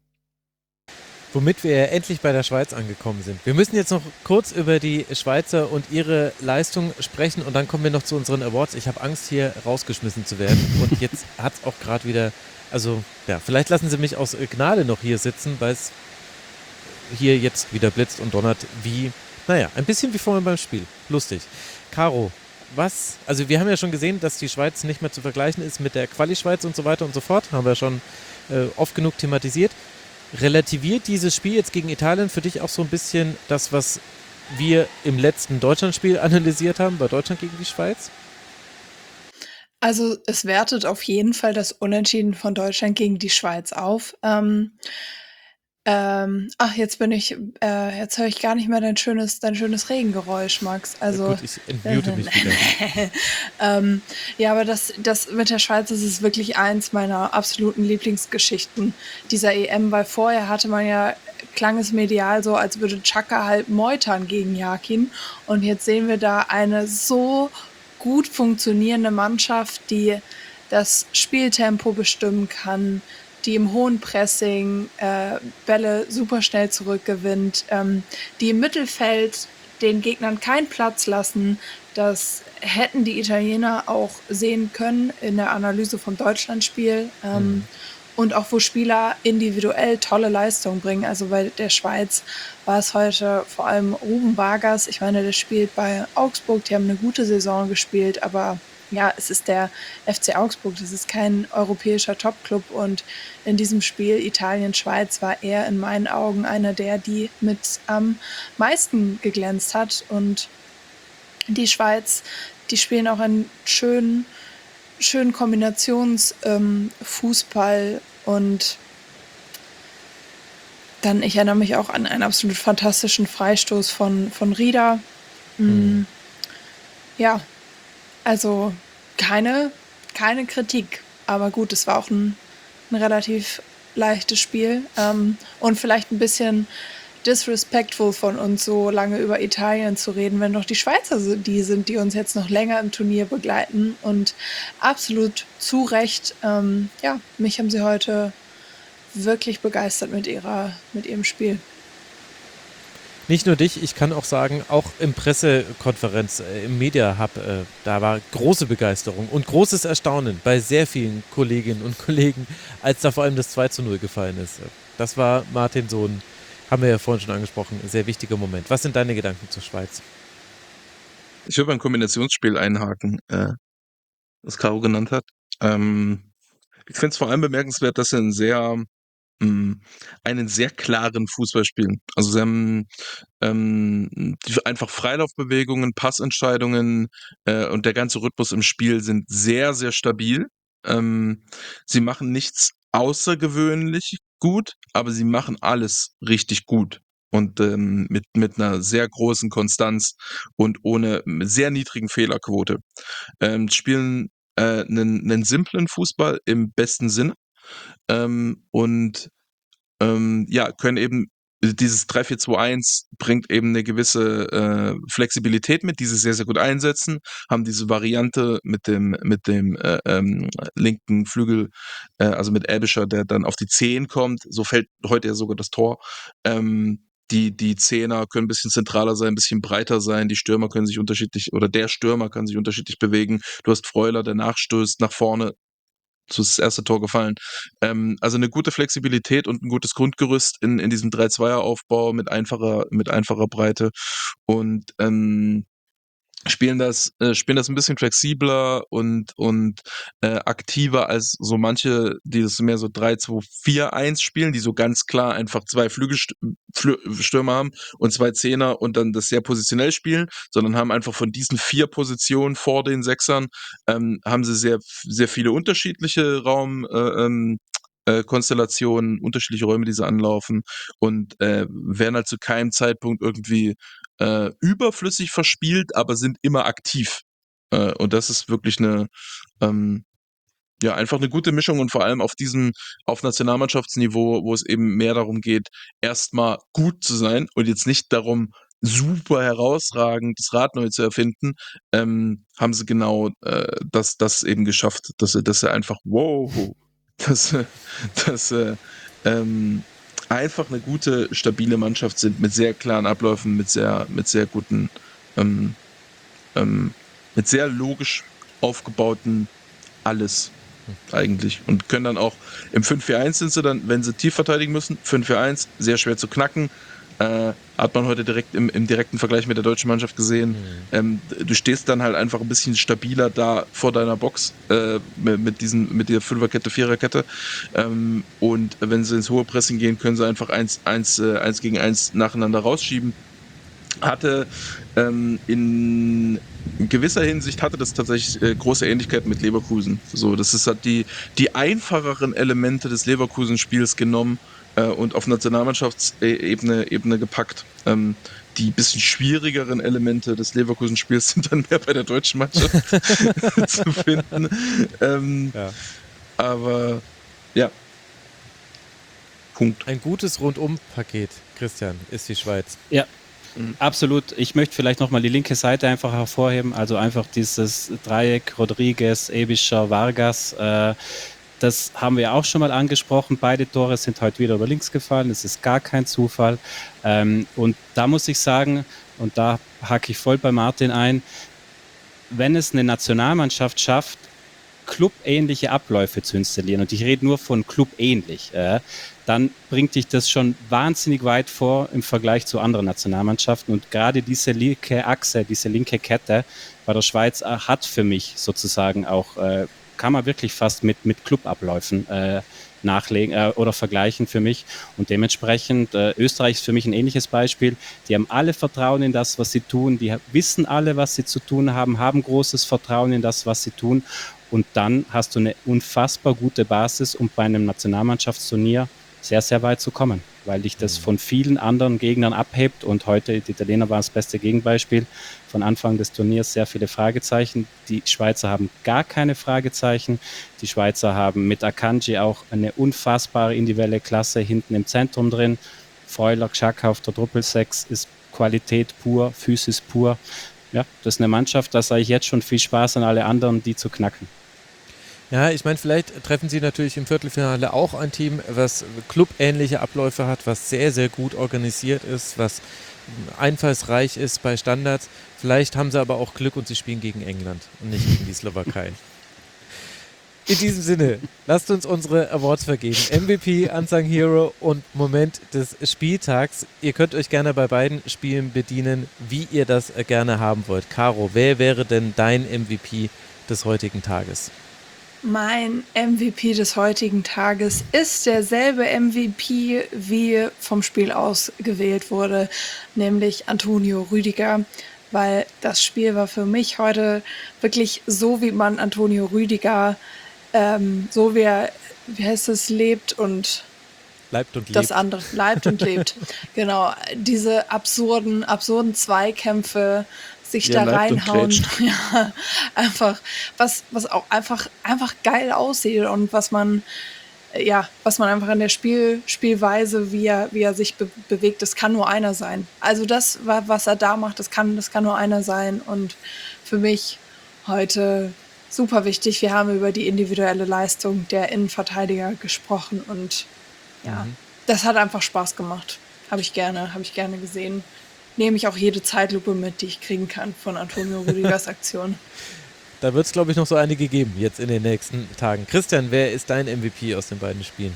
Womit wir endlich bei der Schweiz angekommen sind. Wir müssen jetzt noch kurz über die Schweizer und ihre Leistung sprechen, und dann kommen wir noch zu unseren Awards. Ich habe Angst, hier rausgeschmissen zu werden, und jetzt hat es auch gerade wieder, also ja, vielleicht lassen Sie mich aus Gnade noch hier sitzen, weil es hier jetzt wieder blitzt und donnert, ein bisschen wie vorhin beim Spiel. Lustig. Caro, also wir haben ja schon gesehen, dass die Schweiz nicht mehr zu vergleichen ist mit der Quali-Schweiz und so weiter und so fort, haben wir schon oft genug thematisiert. Relativiert dieses Spiel jetzt gegen Italien für dich auch so ein bisschen das, was wir im letzten Deutschlandspiel analysiert haben, bei Deutschland gegen die Schweiz? Also es wertet auf jeden Fall das Unentschieden von Deutschland gegen die Schweiz auf. Jetzt höre ich gar nicht mehr dein schönes Regengeräusch, Max. Also, gut, ich entmute mich wieder. aber das mit der Schweiz, das ist wirklich eins meiner absoluten Lieblingsgeschichten dieser EM, weil vorher klang es medial so, als würde Xhaka halt meutern gegen Jakin, und jetzt sehen wir da eine so gut funktionierende Mannschaft, die das Spieltempo bestimmen kann, die im hohen Pressing Bälle super schnell zurückgewinnt, die im Mittelfeld den Gegnern keinen Platz lassen. Das hätten die Italiener auch sehen können in der Analyse vom Deutschlandspiel. Und auch wo Spieler individuell tolle Leistungen bringen. Also bei der Schweiz war es heute vor allem Ruben Vargas. Ich meine, der spielt bei Augsburg, die haben eine gute Saison gespielt, aber ja, es ist der FC Augsburg, das ist kein europäischer Topclub, und in diesem Spiel Italien-Schweiz war er in meinen Augen einer die mit am meisten geglänzt hat, und die Schweiz, die spielen auch einen schönen Kombinationsfußball, und Dann, ich erinnere mich auch an einen absolut fantastischen Freistoß von Rieder. Ja, also keine Kritik. Aber gut, es war auch ein relativ leichtes Spiel. Und vielleicht ein bisschen disrespectful von uns, so lange über Italien zu reden, wenn doch die Schweizer die sind, die uns jetzt noch länger im Turnier begleiten. Und absolut zu Recht, mich haben sie heute wirklich begeistert mit ihrem Spiel. Nicht nur dich, ich kann auch sagen, auch im Pressekonferenz, im Media Hub, da war große Begeisterung und großes Erstaunen bei sehr vielen Kolleginnen und Kollegen, als da vor allem das 2:0 gefallen ist. Das war Martin Sohn, haben wir ja vorhin schon angesprochen, ein sehr wichtiger Moment. Was sind deine Gedanken zur Schweiz? Ich würde beim Kombinationsspiel einhaken, das Caro genannt hat. Ich finde es vor allem bemerkenswert, dass sie einen sehr klaren Fußball spielen. Also sie haben einfach Freilaufbewegungen, Passentscheidungen und der ganze Rhythmus im Spiel sind sehr, sehr stabil. Sie machen nichts außergewöhnlich gut, aber sie machen alles richtig gut. Und mit einer sehr großen Konstanz und ohne sehr niedrigen Fehlerquote. Spielen einen simplen Fußball im besten Sinne. Und können eben dieses 3-4-2-1 bringt eben eine gewisse Flexibilität mit, die sie sehr, sehr gut einsetzen, haben diese Variante mit dem linken Flügel, also mit Aebischer, der dann auf die 10 kommt, so fällt heute ja sogar das Tor. Die Zehner können ein bisschen zentraler sein, ein bisschen breiter sein, die Stürmer können sich unterschiedlich, oder der Stürmer kann sich unterschiedlich bewegen. Du hast Freuler, der nachstößt nach vorne, so ist das erste Tor gefallen. Also eine gute Flexibilität und ein gutes Grundgerüst in diesem 3-2er-Aufbau mit einfacher Breite und spielen das ein bisschen flexibler und aktiver als so manche, die das mehr so 3-2-4-1 spielen, die so ganz klar einfach 2 Flügelstürmer haben und 2 Zehner und dann das sehr positionell spielen, sondern haben einfach von diesen 4 Positionen vor den Sechsern haben sie sehr, sehr viele unterschiedliche Konstellationen, unterschiedliche Räume, die sie anlaufen und werden halt zu keinem Zeitpunkt irgendwie überflüssig verspielt, aber sind immer aktiv. Und das ist wirklich einfach eine gute Mischung und vor allem auf Nationalmannschaftsniveau, wo es eben mehr darum geht, erstmal gut zu sein und jetzt nicht darum, super herausragend das Rad neu zu erfinden, haben sie genau das eben geschafft, dass sie einfach, dass sie einfach eine gute, stabile Mannschaft sind, mit sehr klaren Abläufen, mit sehr guten, mit sehr logisch aufgebauten alles eigentlich und können dann auch im 5-4-1 sind sie dann, wenn sie tief verteidigen müssen, 5-4-1, sehr schwer zu knacken. Hat man heute direkt im direkten Vergleich mit der deutschen Mannschaft gesehen. Du stehst dann halt einfach ein bisschen stabiler da vor deiner Box mit der Fünferkette, Viererkette. Und wenn sie ins hohe Pressing gehen, können sie einfach 1 gegen 1 nacheinander rausschieben. Hatte in gewisser Hinsicht hatte das tatsächlich große Ähnlichkeit mit Leverkusen. So, das ist halt die einfacheren Elemente des Leverkusen-Spiels genommen und auf Nationalmannschaftsebene gepackt. Die bisschen schwierigeren Elemente des Leverkusen-Spiels sind dann mehr bei der deutschen Mannschaft zu finden. Aber ja. Punkt. Ein gutes Rundum-Paket, Christian, ist die Schweiz. Ja, absolut. Ich möchte vielleicht nochmal die linke Seite einfach hervorheben. Also einfach dieses Dreieck Rodriguez, Aebischer, Vargas. Das haben wir auch schon mal angesprochen. Beide Tore sind heute wieder über links gefallen. Es ist gar kein Zufall. Und da muss ich sagen, und da hake ich voll bei Martin ein, wenn es eine Nationalmannschaft schafft, clubähnliche Abläufe zu installieren, und ich rede nur von clubähnlich, dann bringt dich das schon wahnsinnig weit vor im Vergleich zu anderen Nationalmannschaften. Und gerade diese linke Achse, diese linke Kette bei der Schweiz hat für mich sozusagen auch, kann man wirklich fast mit Clubabläufen nachlegen oder vergleichen für mich. Und dementsprechend, Österreich ist für mich ein ähnliches Beispiel. Die haben alle Vertrauen in das, was sie tun. Die wissen alle, was sie zu tun haben großes Vertrauen in das, was sie tun. Und dann hast du eine unfassbar gute Basis, um bei einem Nationalmannschaftsturnier sehr, sehr weit zu kommen. weil dich das von vielen anderen Gegnern abhebt. Und heute, die Italiener waren das beste Gegenbeispiel. Von Anfang des Turniers sehr viele Fragezeichen. Die Schweizer haben gar keine Fragezeichen. Die Schweizer haben mit Akanji auch eine unfassbare individuelle Klasse hinten im Zentrum drin. Freuler, Xhaka auf der Doppelsechs ist Qualität pur, Physis pur. Ja, das ist eine Mannschaft, da sage ich jetzt schon viel Spaß an alle anderen, die zu knacken. Ja, ich meine, vielleicht treffen sie natürlich im Viertelfinale auch ein Team, was clubähnliche Abläufe hat, was sehr, sehr gut organisiert ist, was einfallsreich ist bei Standards. Vielleicht haben sie aber auch Glück und sie spielen gegen England und nicht gegen die Slowakei. In diesem Sinne, lasst uns unsere Awards vergeben. MVP, Unsung Hero und Moment des Spieltags. Ihr könnt euch gerne bei beiden Spielen bedienen, wie ihr das gerne haben wollt. Caro, wer wäre denn dein MVP des heutigen Tages? Mein MVP des heutigen Tages ist derselbe MVP, wie vom Spiel aus gewählt wurde, nämlich Antonio Rüdiger, weil das Spiel war für mich heute wirklich so, wie man Antonio Rüdiger, so wie er, wie heißt es, lebt und Leibt und lebt. das andere leibt und lebt. Genau, diese absurden Zweikämpfe, sich Ja, da leibt und reinhauen. grätscht. Ja, einfach, was auch einfach geil aussieht und was man einfach in der Spielweise, wie er sich bewegt, das kann nur einer sein. Also das, was er da macht, das kann nur einer sein. Und für mich heute super wichtig. Wir haben über die individuelle Leistung der Innenverteidiger gesprochen und ja, das hat einfach Spaß gemacht. Habe ich gerne gesehen. Nehme ich auch jede Zeitlupe mit, die ich kriegen kann von Antonio Rüdigers Aktion. Da wird es, glaube ich, noch so einige geben jetzt in den nächsten Tagen. Christian, wer ist dein MVP aus den beiden Spielen?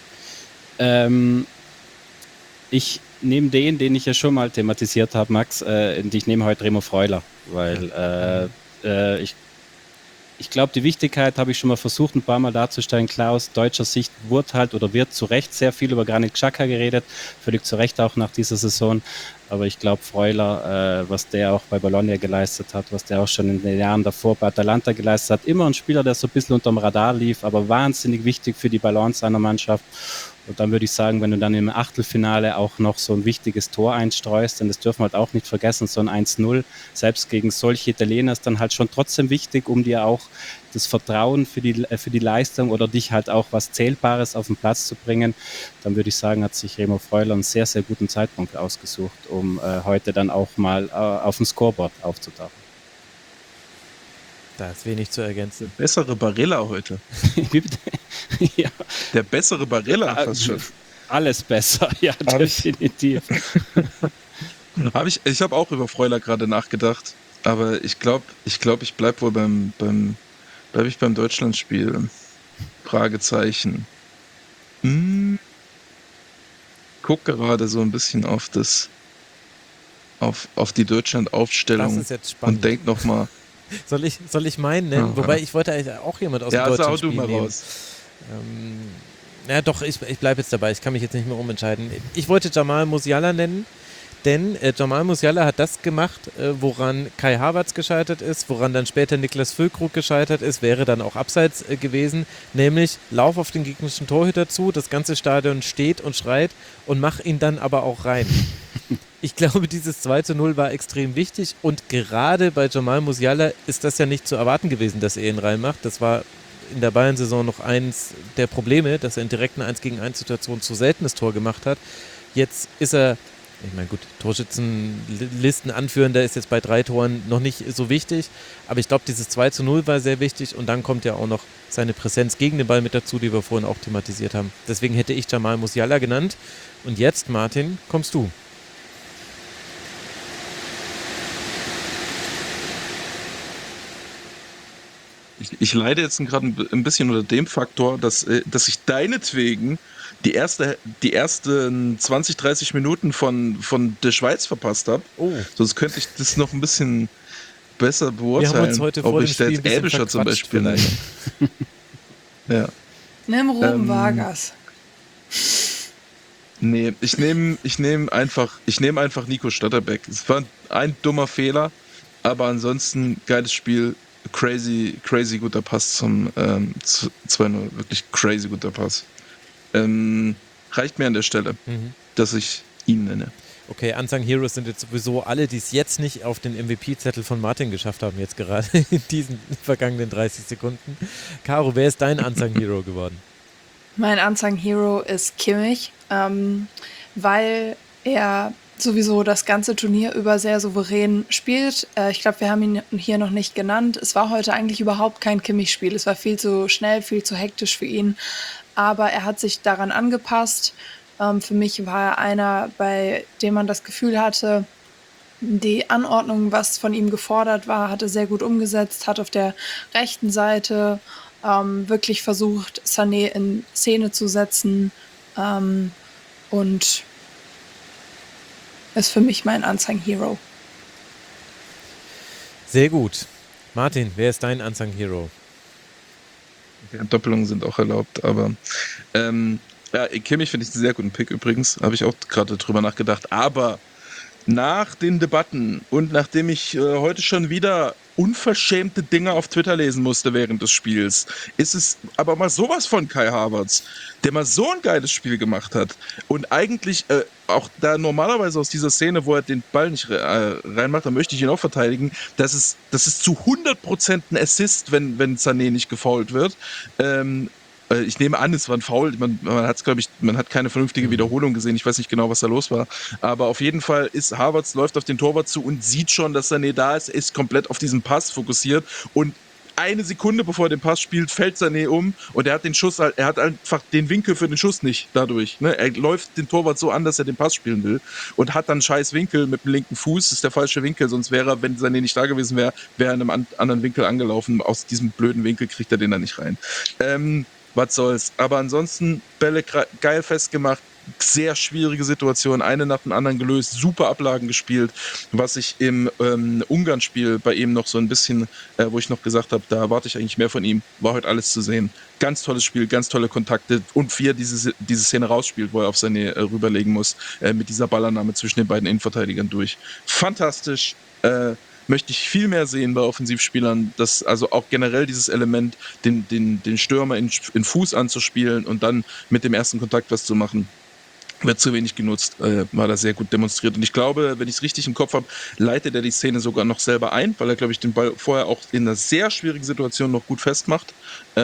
Ich nehme den ich ja schon mal thematisiert habe, Max. Und ich nehme heute Remo Freuler, weil ich glaube, die Wichtigkeit habe ich schon mal versucht, ein paar Mal darzustellen. Klar, aus deutscher Sicht wurde halt oder wird zu Recht sehr viel über Granit Xhaka geredet. Völlig zu Recht auch nach dieser Saison. Aber ich glaube, Freuler, was der auch bei Bologna geleistet hat, was der auch schon in den Jahren davor bei Atalanta geleistet hat, immer ein Spieler, der so ein bisschen unterm Radar lief, aber wahnsinnig wichtig für die Balance einer Mannschaft. Und dann würde ich sagen, wenn du dann im Achtelfinale auch noch so ein wichtiges Tor einstreust, denn das dürfen wir halt auch nicht vergessen, so ein 1-0, selbst gegen solche Italiener ist dann halt schon trotzdem wichtig, um dir auch das Vertrauen für die Leistung oder dich halt auch was Zählbares auf den Platz zu bringen, dann würde ich sagen, hat sich Remo Freuler einen sehr, sehr guten Zeitpunkt ausgesucht, um heute dann auch mal auf dem Scoreboard aufzutauchen. Da ist wenig zu ergänzen. Bessere Barella heute. Ja, Der bessere Barella fast schon. alles besser, ja, Hab ich- definitiv. Ich habe auch über Freuler gerade nachgedacht, aber ich glaube, ich bleib wohl beim Deutschlandspiel. Fragezeichen. Guck gerade so ein bisschen auf die Das Deutschland-Aufstellung ist jetzt spannend. und denk nochmal. Soll ich meinen nennen? Aha. Wobei, ich wollte eigentlich auch jemand aus Ja, dem also deutschen hau du Spiel mal nehmen. raus. Ja, doch, ich bleibe jetzt dabei. Ich kann mich jetzt nicht mehr umentscheiden. Ich wollte Jamal Musiala nennen, denn Jamal Musiala hat das gemacht, woran Kai Havertz gescheitert ist, woran dann später Niklas Füllkrug gescheitert ist, wäre dann auch abseits gewesen, nämlich Lauf auf den gegnerischen Torhüter zu, das ganze Stadion steht und schreit und mach ihn dann aber auch rein. Ich glaube, dieses 2:0 war extrem wichtig und gerade bei Jamal Musiala ist das ja nicht zu erwarten gewesen, dass er ihn reinmacht. Das war in der Bayern-Saison noch eins der Probleme, dass er in direkten 1-gegen-1-Situationen zu selten das Tor gemacht hat. Jetzt ist er, ich meine gut, Torschützenlisten anführen, der ist jetzt bei 3 Toren noch nicht so wichtig, aber ich glaube, dieses 2:0 war sehr wichtig und dann kommt ja auch noch seine Präsenz gegen den Ball mit dazu, die wir vorhin auch thematisiert haben. Deswegen hätte ich Jamal Musiala genannt und jetzt, Martin, kommst du. Ich leide jetzt gerade ein bisschen unter dem Faktor, dass ich deinetwegen die ersten 20, 30 Minuten von der Schweiz verpasst habe. Oh. Sonst könnte ich das noch ein bisschen besser Wir haben uns beurteilen, heute vor ob dem ich da Spiel jetzt ein bisschen Elbischer zum verquatscht Beispiel nenne. Ja. Nimm Ruben Vargas. Nee, ich nehm einfach Nico Stotterbeck. Es war ein dummer Fehler, aber ansonsten geiles Spiel. Crazy guter Pass zum 2:0. Wirklich crazy guter Pass. Reicht mir an der Stelle, dass ich ihn nenne. Okay, Unsung Heroes sind jetzt sowieso alle, die es jetzt nicht auf den MVP-Zettel von Martin geschafft haben, jetzt gerade in diesen vergangenen 30 Sekunden. Caro, wer ist dein Unsung Hero geworden? Mein Unsung Hero ist Kimmich, weil er sowieso das ganze Turnier über sehr souverän spielt. Ich glaube, wir haben ihn hier noch nicht genannt. Es war heute eigentlich überhaupt kein Kimmich-Spiel. Es war viel zu schnell, viel zu hektisch für ihn. Aber er hat sich daran angepasst. Für mich war er einer, bei dem man das Gefühl hatte, die Anordnung, was von ihm gefordert war, hat er sehr gut umgesetzt, hat auf der rechten Seite wirklich versucht, Sané in Szene zu setzen und ist für mich mein Unsung Hero. Sehr gut. Martin, wer ist dein Unsung Hero? Ja, Doppelungen sind auch erlaubt, aber ja, Kimmich finde ich einen sehr guten Pick übrigens, habe ich auch gerade drüber nachgedacht, aber nach den Debatten und nachdem ich heute schon wieder unverschämte Dinge auf Twitter lesen musste während des Spiels, ist es aber mal sowas von Kai Havertz, der mal so ein geiles Spiel gemacht hat und eigentlich auch da normalerweise aus dieser Szene, wo er den Ball nicht reinmacht, da möchte ich ihn auch verteidigen, das ist zu 100% ein Assist, wenn Sané nicht gefoult wird. Ich nehme an, es war ein Foul. Man hat keine vernünftige Wiederholung gesehen. Ich weiß nicht genau, was da los war. Aber auf jeden Fall ist Havertz, läuft auf den Torwart zu und sieht schon, dass Sané da ist komplett auf diesen Pass fokussiert. Und eine Sekunde bevor er den Pass spielt, fällt Sané um und er hat einfach den Winkel für den Schuss nicht dadurch. Ne? Er läuft den Torwart so an, dass er den Pass spielen will und hat dann einen scheiß Winkel mit dem linken Fuß. Das ist der falsche Winkel, sonst wäre er, wenn Sané nicht da gewesen wäre, er in einem anderen Winkel angelaufen. Aus diesem blöden Winkel kriegt er den da nicht rein. Was soll's. Aber ansonsten Bälle geil festgemacht, sehr schwierige Situation, eine nach dem anderen gelöst, super Ablagen gespielt, was ich im Ungarn-Spiel bei ihm noch so ein bisschen, wo ich noch gesagt habe, da erwarte ich eigentlich mehr von ihm, war heute alles zu sehen. Ganz tolles Spiel, ganz tolle Kontakte und wie er diese Szene rausspielt, wo er auf seine rüberlegen muss, mit dieser Ballannahme zwischen den beiden Innenverteidigern durch. Fantastisch. Möchte ich viel mehr sehen bei Offensivspielern, dass also auch generell dieses Element, den Stürmer in Fuß anzuspielen und dann mit dem ersten Kontakt was zu machen, wird zu wenig genutzt, war da sehr gut demonstriert. Und ich glaube, wenn ich es richtig im Kopf habe, leitet er die Szene sogar noch selber ein, weil er, glaube ich, den Ball vorher auch in einer sehr schwierigen Situation noch gut festmacht.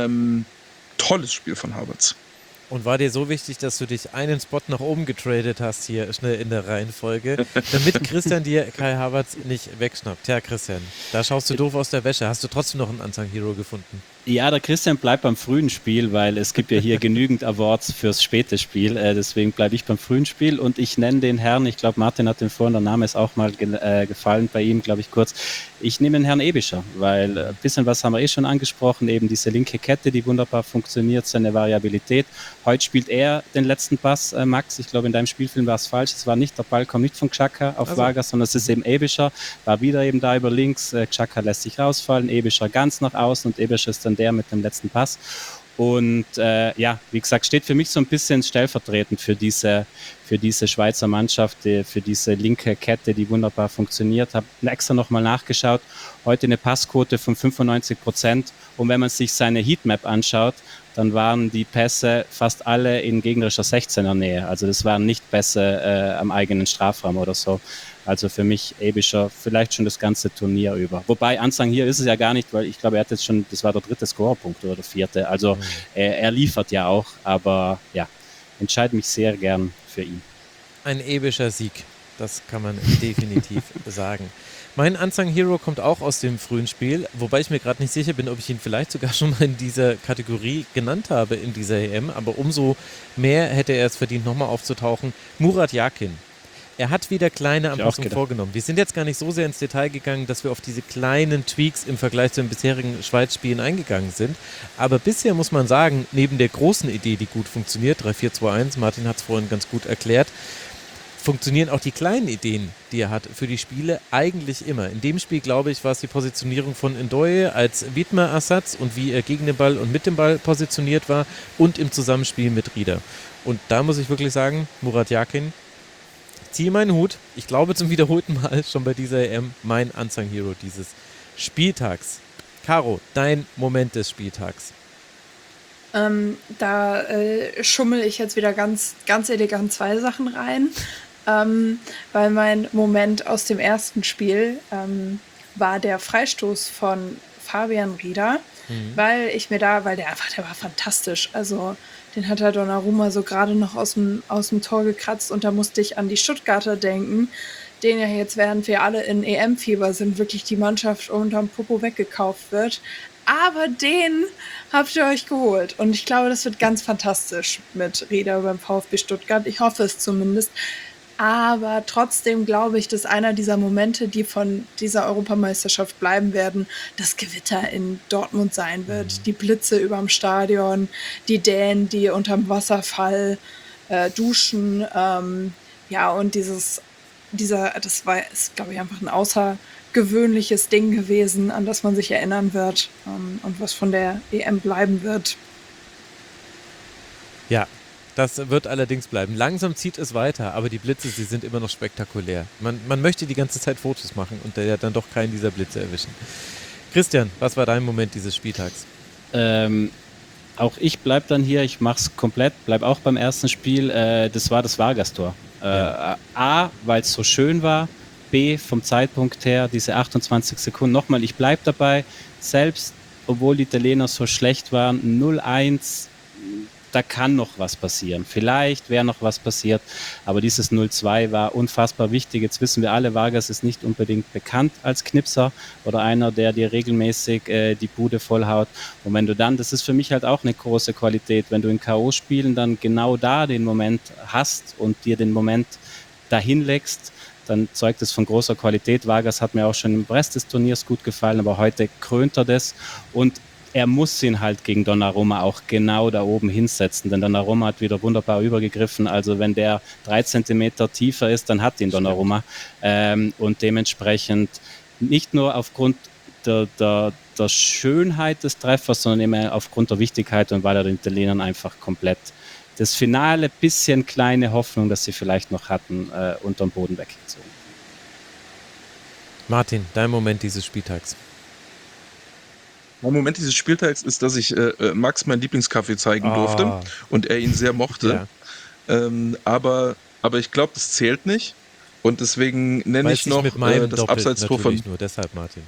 Tolles Spiel von Havertz. Und war dir so wichtig, dass du dich einen Spot nach oben getradet hast hier schnell in der Reihenfolge, damit Christian dir Kai Havertz nicht wegschnappt? Ja, Christian, da schaust du doof aus der Wäsche. Hast du trotzdem noch einen Unsung Hero gefunden? Ja, der Christian bleibt beim frühen Spiel, weil es gibt ja hier genügend Awards fürs späte Spiel. Deswegen bleibe ich beim frühen Spiel und ich nenne den Herrn, ich glaube Martin hat den vorhin, der Name ist auch mal gefallen bei ihm, glaube ich kurz. Ich nehme den Herrn Ebischer, weil ein bisschen was haben wir schon angesprochen, eben diese linke Kette, die wunderbar funktioniert, seine Variabilität. Heute spielt er den letzten Pass, Max, ich glaube in deinem Spielfilm war es falsch, es war nicht, der Ball kommt nicht von Xhaka auf Vargas, sondern es ist eben Ebischer, war wieder eben da über links, Xhaka lässt sich rausfallen, Ebischer ganz nach außen und Ebischer ist dann der mit dem letzten Pass. Und ja, wie gesagt, steht für mich so ein bisschen stellvertretend für diese Schweizer Mannschaft, für diese linke Kette, die wunderbar funktioniert. Habe extra nochmal nachgeschaut. Heute eine Passquote von 95%. Und wenn man sich seine Heatmap anschaut, dann waren die Pässe fast alle in gegnerischer 16er Nähe. Also das waren nicht Pässe am eigenen Strafraum oder so. Also für mich Ebischer vielleicht schon das ganze Turnier über. Wobei Unsung hier ist es ja gar nicht, weil ich glaube, er hat jetzt schon, das war der 3. Scorerpunkt oder der 4. Also er liefert ja auch, aber ja, entscheide mich sehr gern für ihn. Ein Ebischer Sieg, das kann man definitiv sagen. Mein Unsung Hero kommt auch aus dem frühen Spiel, wobei ich mir gerade nicht sicher bin, ob ich ihn vielleicht sogar schon mal in dieser Kategorie genannt habe in dieser EM, aber umso mehr hätte er es verdient, nochmal aufzutauchen. Murat Yakin. Er hat wieder kleine Anpassungen vorgenommen. Wir sind jetzt gar nicht so sehr ins Detail gegangen, dass wir auf diese kleinen Tweaks im Vergleich zu den bisherigen Schweiz-Spielen eingegangen sind. Aber bisher muss man sagen, neben der großen Idee, die gut funktioniert, 3-4-2-1, Martin hat es vorhin ganz gut erklärt, funktionieren auch die kleinen Ideen, die er hat für die Spiele eigentlich immer. In dem Spiel, glaube ich, war es die Positionierung von Ndoye als Wiedmer-Ersatz und wie er gegen den Ball und mit dem Ball positioniert war und im Zusammenspiel mit Rieder. Und da muss ich wirklich sagen, Murat Yakin, ziehe meinen Hut, ich glaube zum wiederholten Mal schon bei dieser EM, mein Unsung Hero dieses Spieltags. Caro, dein Moment des Spieltags. Da schummel ich jetzt wieder ganz, ganz elegant 2 Sachen rein, weil mein Moment aus dem ersten Spiel war der Freistoß von Fabian Rieder, weil der war fantastisch. Also den hat der Donnarumma so gerade noch aus dem Tor gekratzt und da musste ich an die Stuttgarter denken, denen ja jetzt, während wir alle in EM-Fieber sind, wirklich die Mannschaft unterm Popo weggekauft wird. Aber den habt ihr euch geholt. Und ich glaube, das wird ganz fantastisch mit Rieder beim VfB Stuttgart. Ich hoffe es zumindest. Aber trotzdem glaube ich, dass einer dieser Momente, die von dieser Europameisterschaft bleiben werden, das Gewitter in Dortmund sein wird. Die Blitze überm Stadion, die Dänen, die unterm Wasserfall duschen. Und ist, glaube ich, einfach ein außergewöhnliches Ding gewesen, an das man sich erinnern wird und was von der EM bleiben wird. Ja, das wird allerdings bleiben. Langsam zieht es weiter, aber die Blitze, sie sind immer noch spektakulär. Man möchte die ganze Zeit Fotos machen und dann doch keinen dieser Blitze erwischen. Christian, was war dein Moment dieses Spieltags? Auch ich bleibe dann hier, ich mache es komplett, bleibe auch beim ersten Spiel. Das war das Vargas-Tor. A, weil es so schön war, B, vom Zeitpunkt her, diese 28 Sekunden. Nochmal, ich bleibe dabei, selbst obwohl die Italiener so schlecht waren, 0-1, da kann noch was passieren. Vielleicht wäre noch was passiert, aber dieses 0-2 war unfassbar wichtig. Jetzt wissen wir alle, Vargas ist nicht unbedingt bekannt als Knipser oder einer, der dir regelmäßig die Bude vollhaut. Und wenn du dann, das ist für mich halt auch eine große Qualität, wenn du in K.O.-Spielen dann genau da den Moment hast und dir den Moment dahin legst, dann zeugt es von großer Qualität. Vargas hat mir auch schon im Rest des Turniers gut gefallen, aber heute krönt er das und er muss ihn halt gegen Donnarumma auch genau da oben hinsetzen, denn Donnarumma hat wieder wunderbar übergegriffen. Also wenn der 3 Zentimeter tiefer ist, dann hat ihn Donnarumma. Und dementsprechend nicht nur aufgrund der Schönheit des Treffers, sondern immer aufgrund der Wichtigkeit und weil er den Italienern einfach komplett das Finale, bisschen kleine Hoffnung, dass sie vielleicht noch hatten, unterm Boden weggezogen. Martin, dein Moment dieses Spieltags. Mein Moment dieses Spieltags ist, dass ich Max meinen Lieblingskaffee zeigen durfte und er ihn sehr mochte. Ja. Aber ich glaube, das zählt nicht. Und deswegen nenne ich noch das Abseitstor von... Nur deshalb, Martin.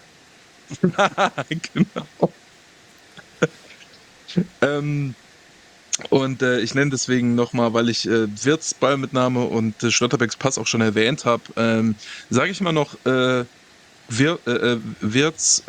Genau. Ich nenne deswegen nochmal, weil ich Wirtz Ballmitnahme und Schlotterbecks Pass auch schon erwähnt habe, sage ich mal noch Wirtz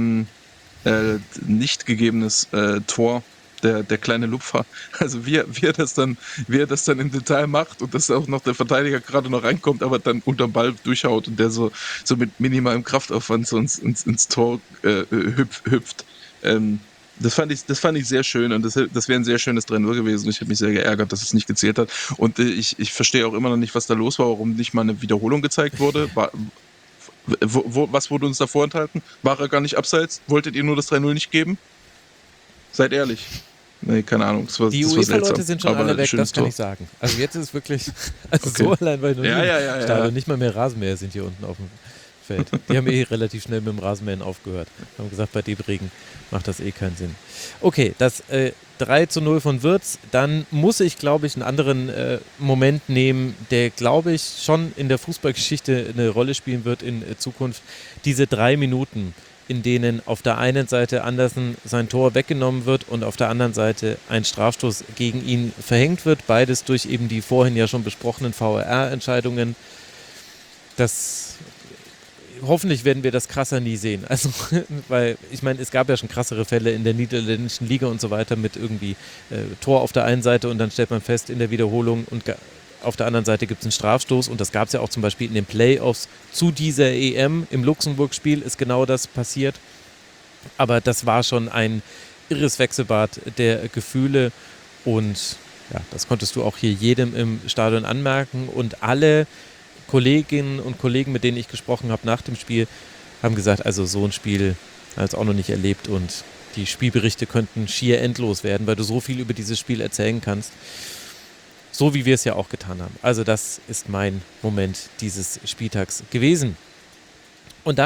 nicht gegebenes Tor, der kleine Lupfer. Also wie er das dann im Detail macht und dass auch noch der Verteidiger gerade noch reinkommt, aber dann unterm Ball durchhaut und der so mit minimalem Kraftaufwand so ins Tor hüpft. Das fand ich sehr schön und das wäre ein sehr schönes 3-0 gewesen. Ich habe mich sehr geärgert, dass es nicht gezählt hat. Und ich verstehe auch immer noch nicht, was da los war, warum nicht mal eine Wiederholung gezeigt wurde. Was wurde uns da vorenthalten? War er gar nicht abseits? Wolltet ihr nur das 3-0 nicht geben? Seid ehrlich. Nee, keine Ahnung. Die UEFA-Leute sind schon alle weg, das kann ich sagen. Also jetzt ist es wirklich, okay. So allein, weil Stadion nicht mal mehr Rasenmäher sind hier unten auf dem Feld. Die haben relativ schnell mit dem Rasenmähen aufgehört. Haben gesagt, bei dem Regen macht das keinen Sinn. Okay, das 3-0 von Wirtz, dann muss ich, glaube ich, einen anderen Moment nehmen, der, glaube ich, schon in der Fußballgeschichte eine Rolle spielen wird in Zukunft. Diese 3 Minuten, in denen auf der einen Seite Andersen sein Tor weggenommen wird und auf der anderen Seite ein Strafstoß gegen ihn verhängt wird. Beides durch eben die vorhin ja schon besprochenen VAR-Entscheidungen. Hoffentlich werden wir das krasser nie sehen. Also, weil, ich meine, es gab ja schon krassere Fälle in der niederländischen Liga und so weiter mit irgendwie Tor auf der einen Seite und dann stellt man fest in der Wiederholung und auf der anderen Seite gibt es einen Strafstoß und das gab es ja auch zum Beispiel in den Playoffs zu dieser EM. Im Luxemburg-Spiel ist genau das passiert. Aber das war schon ein irres Wechselbad der Gefühle und ja, das konntest du auch hier jedem im Stadion anmerken und alle Kolleginnen und Kollegen, mit denen ich gesprochen habe nach dem Spiel, haben gesagt, also so ein Spiel hat es auch noch nicht erlebt und die Spielberichte könnten schier endlos werden, weil du so viel über dieses Spiel erzählen kannst, so wie wir es ja auch getan haben. Also das ist mein Moment dieses Spieltags gewesen. Und damit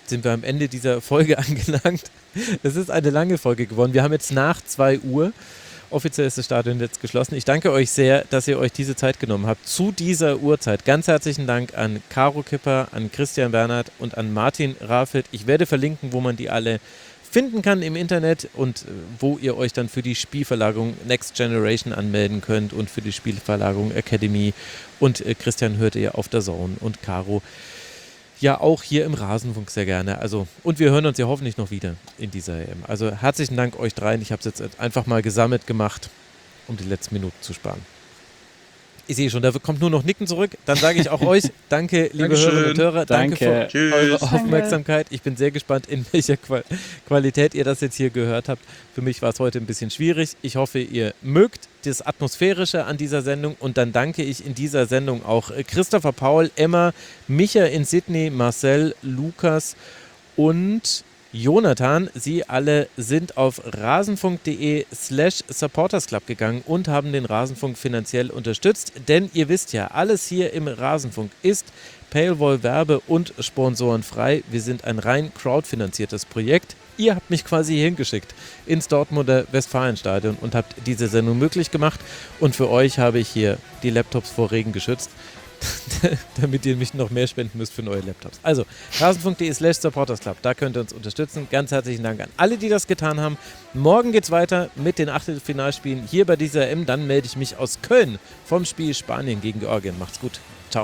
sind wir am Ende dieser Folge angelangt. Es ist eine lange Folge geworden. Wir haben jetzt nach 2 Uhr. Offiziell ist das Stadion jetzt geschlossen. Ich danke euch sehr, dass ihr euch diese Zeit genommen habt zu dieser Uhrzeit. Ganz herzlichen Dank an Caro Kipper, an Christian Bernhard und an Martin Rafelt. Ich werde verlinken, wo man die alle finden kann im Internet und wo ihr euch dann für die Spielverlagerung Next Generation anmelden könnt und für die Spielverlagerung Academy. Und Christian hört ihr auf der Zone und Caro ja auch hier im Rasenfunk sehr gerne. Also, und wir hören uns ja hoffentlich noch wieder in dieser EM. Also herzlichen Dank euch dreien. Ich habe es jetzt einfach mal gesammelt gemacht, um die letzten Minuten zu sparen. Ich sehe schon, da kommt nur noch Nicken zurück. Dann sage ich auch euch, danke, liebe Dankeschön. Hörerinnen und Hörer. Danke für eure Tschüss. Aufmerksamkeit. Ich bin sehr gespannt, in welcher Qualität ihr das jetzt hier gehört habt. Für mich war es heute ein bisschen schwierig. Ich hoffe, ihr mögt das Atmosphärische an dieser Sendung. Und dann danke ich in dieser Sendung auch Christopher Paul, Emma, Micha in Sydney, Marcel, Lukas und Jonathan. Sie alle sind auf rasenfunk.de/supportersclub gegangen und haben den Rasenfunk finanziell unterstützt. Denn ihr wisst ja, alles hier im Rasenfunk ist Paywall Werbe- und sponsorenfrei. Wir sind ein rein crowdfinanziertes Projekt. Ihr habt mich quasi hingeschickt ins Dortmunder Westfalenstadion und habt diese Sendung möglich gemacht. Und für euch habe ich hier die Laptops vor Regen geschützt, damit ihr mich noch mehr spenden müsst für neue Laptops. Also, rasenfunk.de/supportersclub, da könnt ihr uns unterstützen. Ganz herzlichen Dank an alle, die das getan haben. Morgen geht's weiter mit den Achtelfinalspielen hier bei dieser EM. Dann melde ich mich aus Köln vom Spiel Spanien gegen Georgien. Macht's gut. Ciao.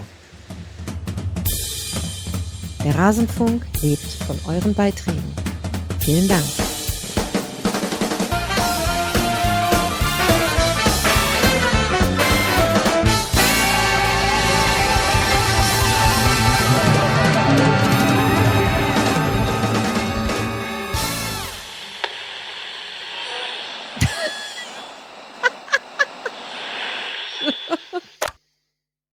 Der Rasenfunk lebt von euren Beiträgen. Vielen Dank.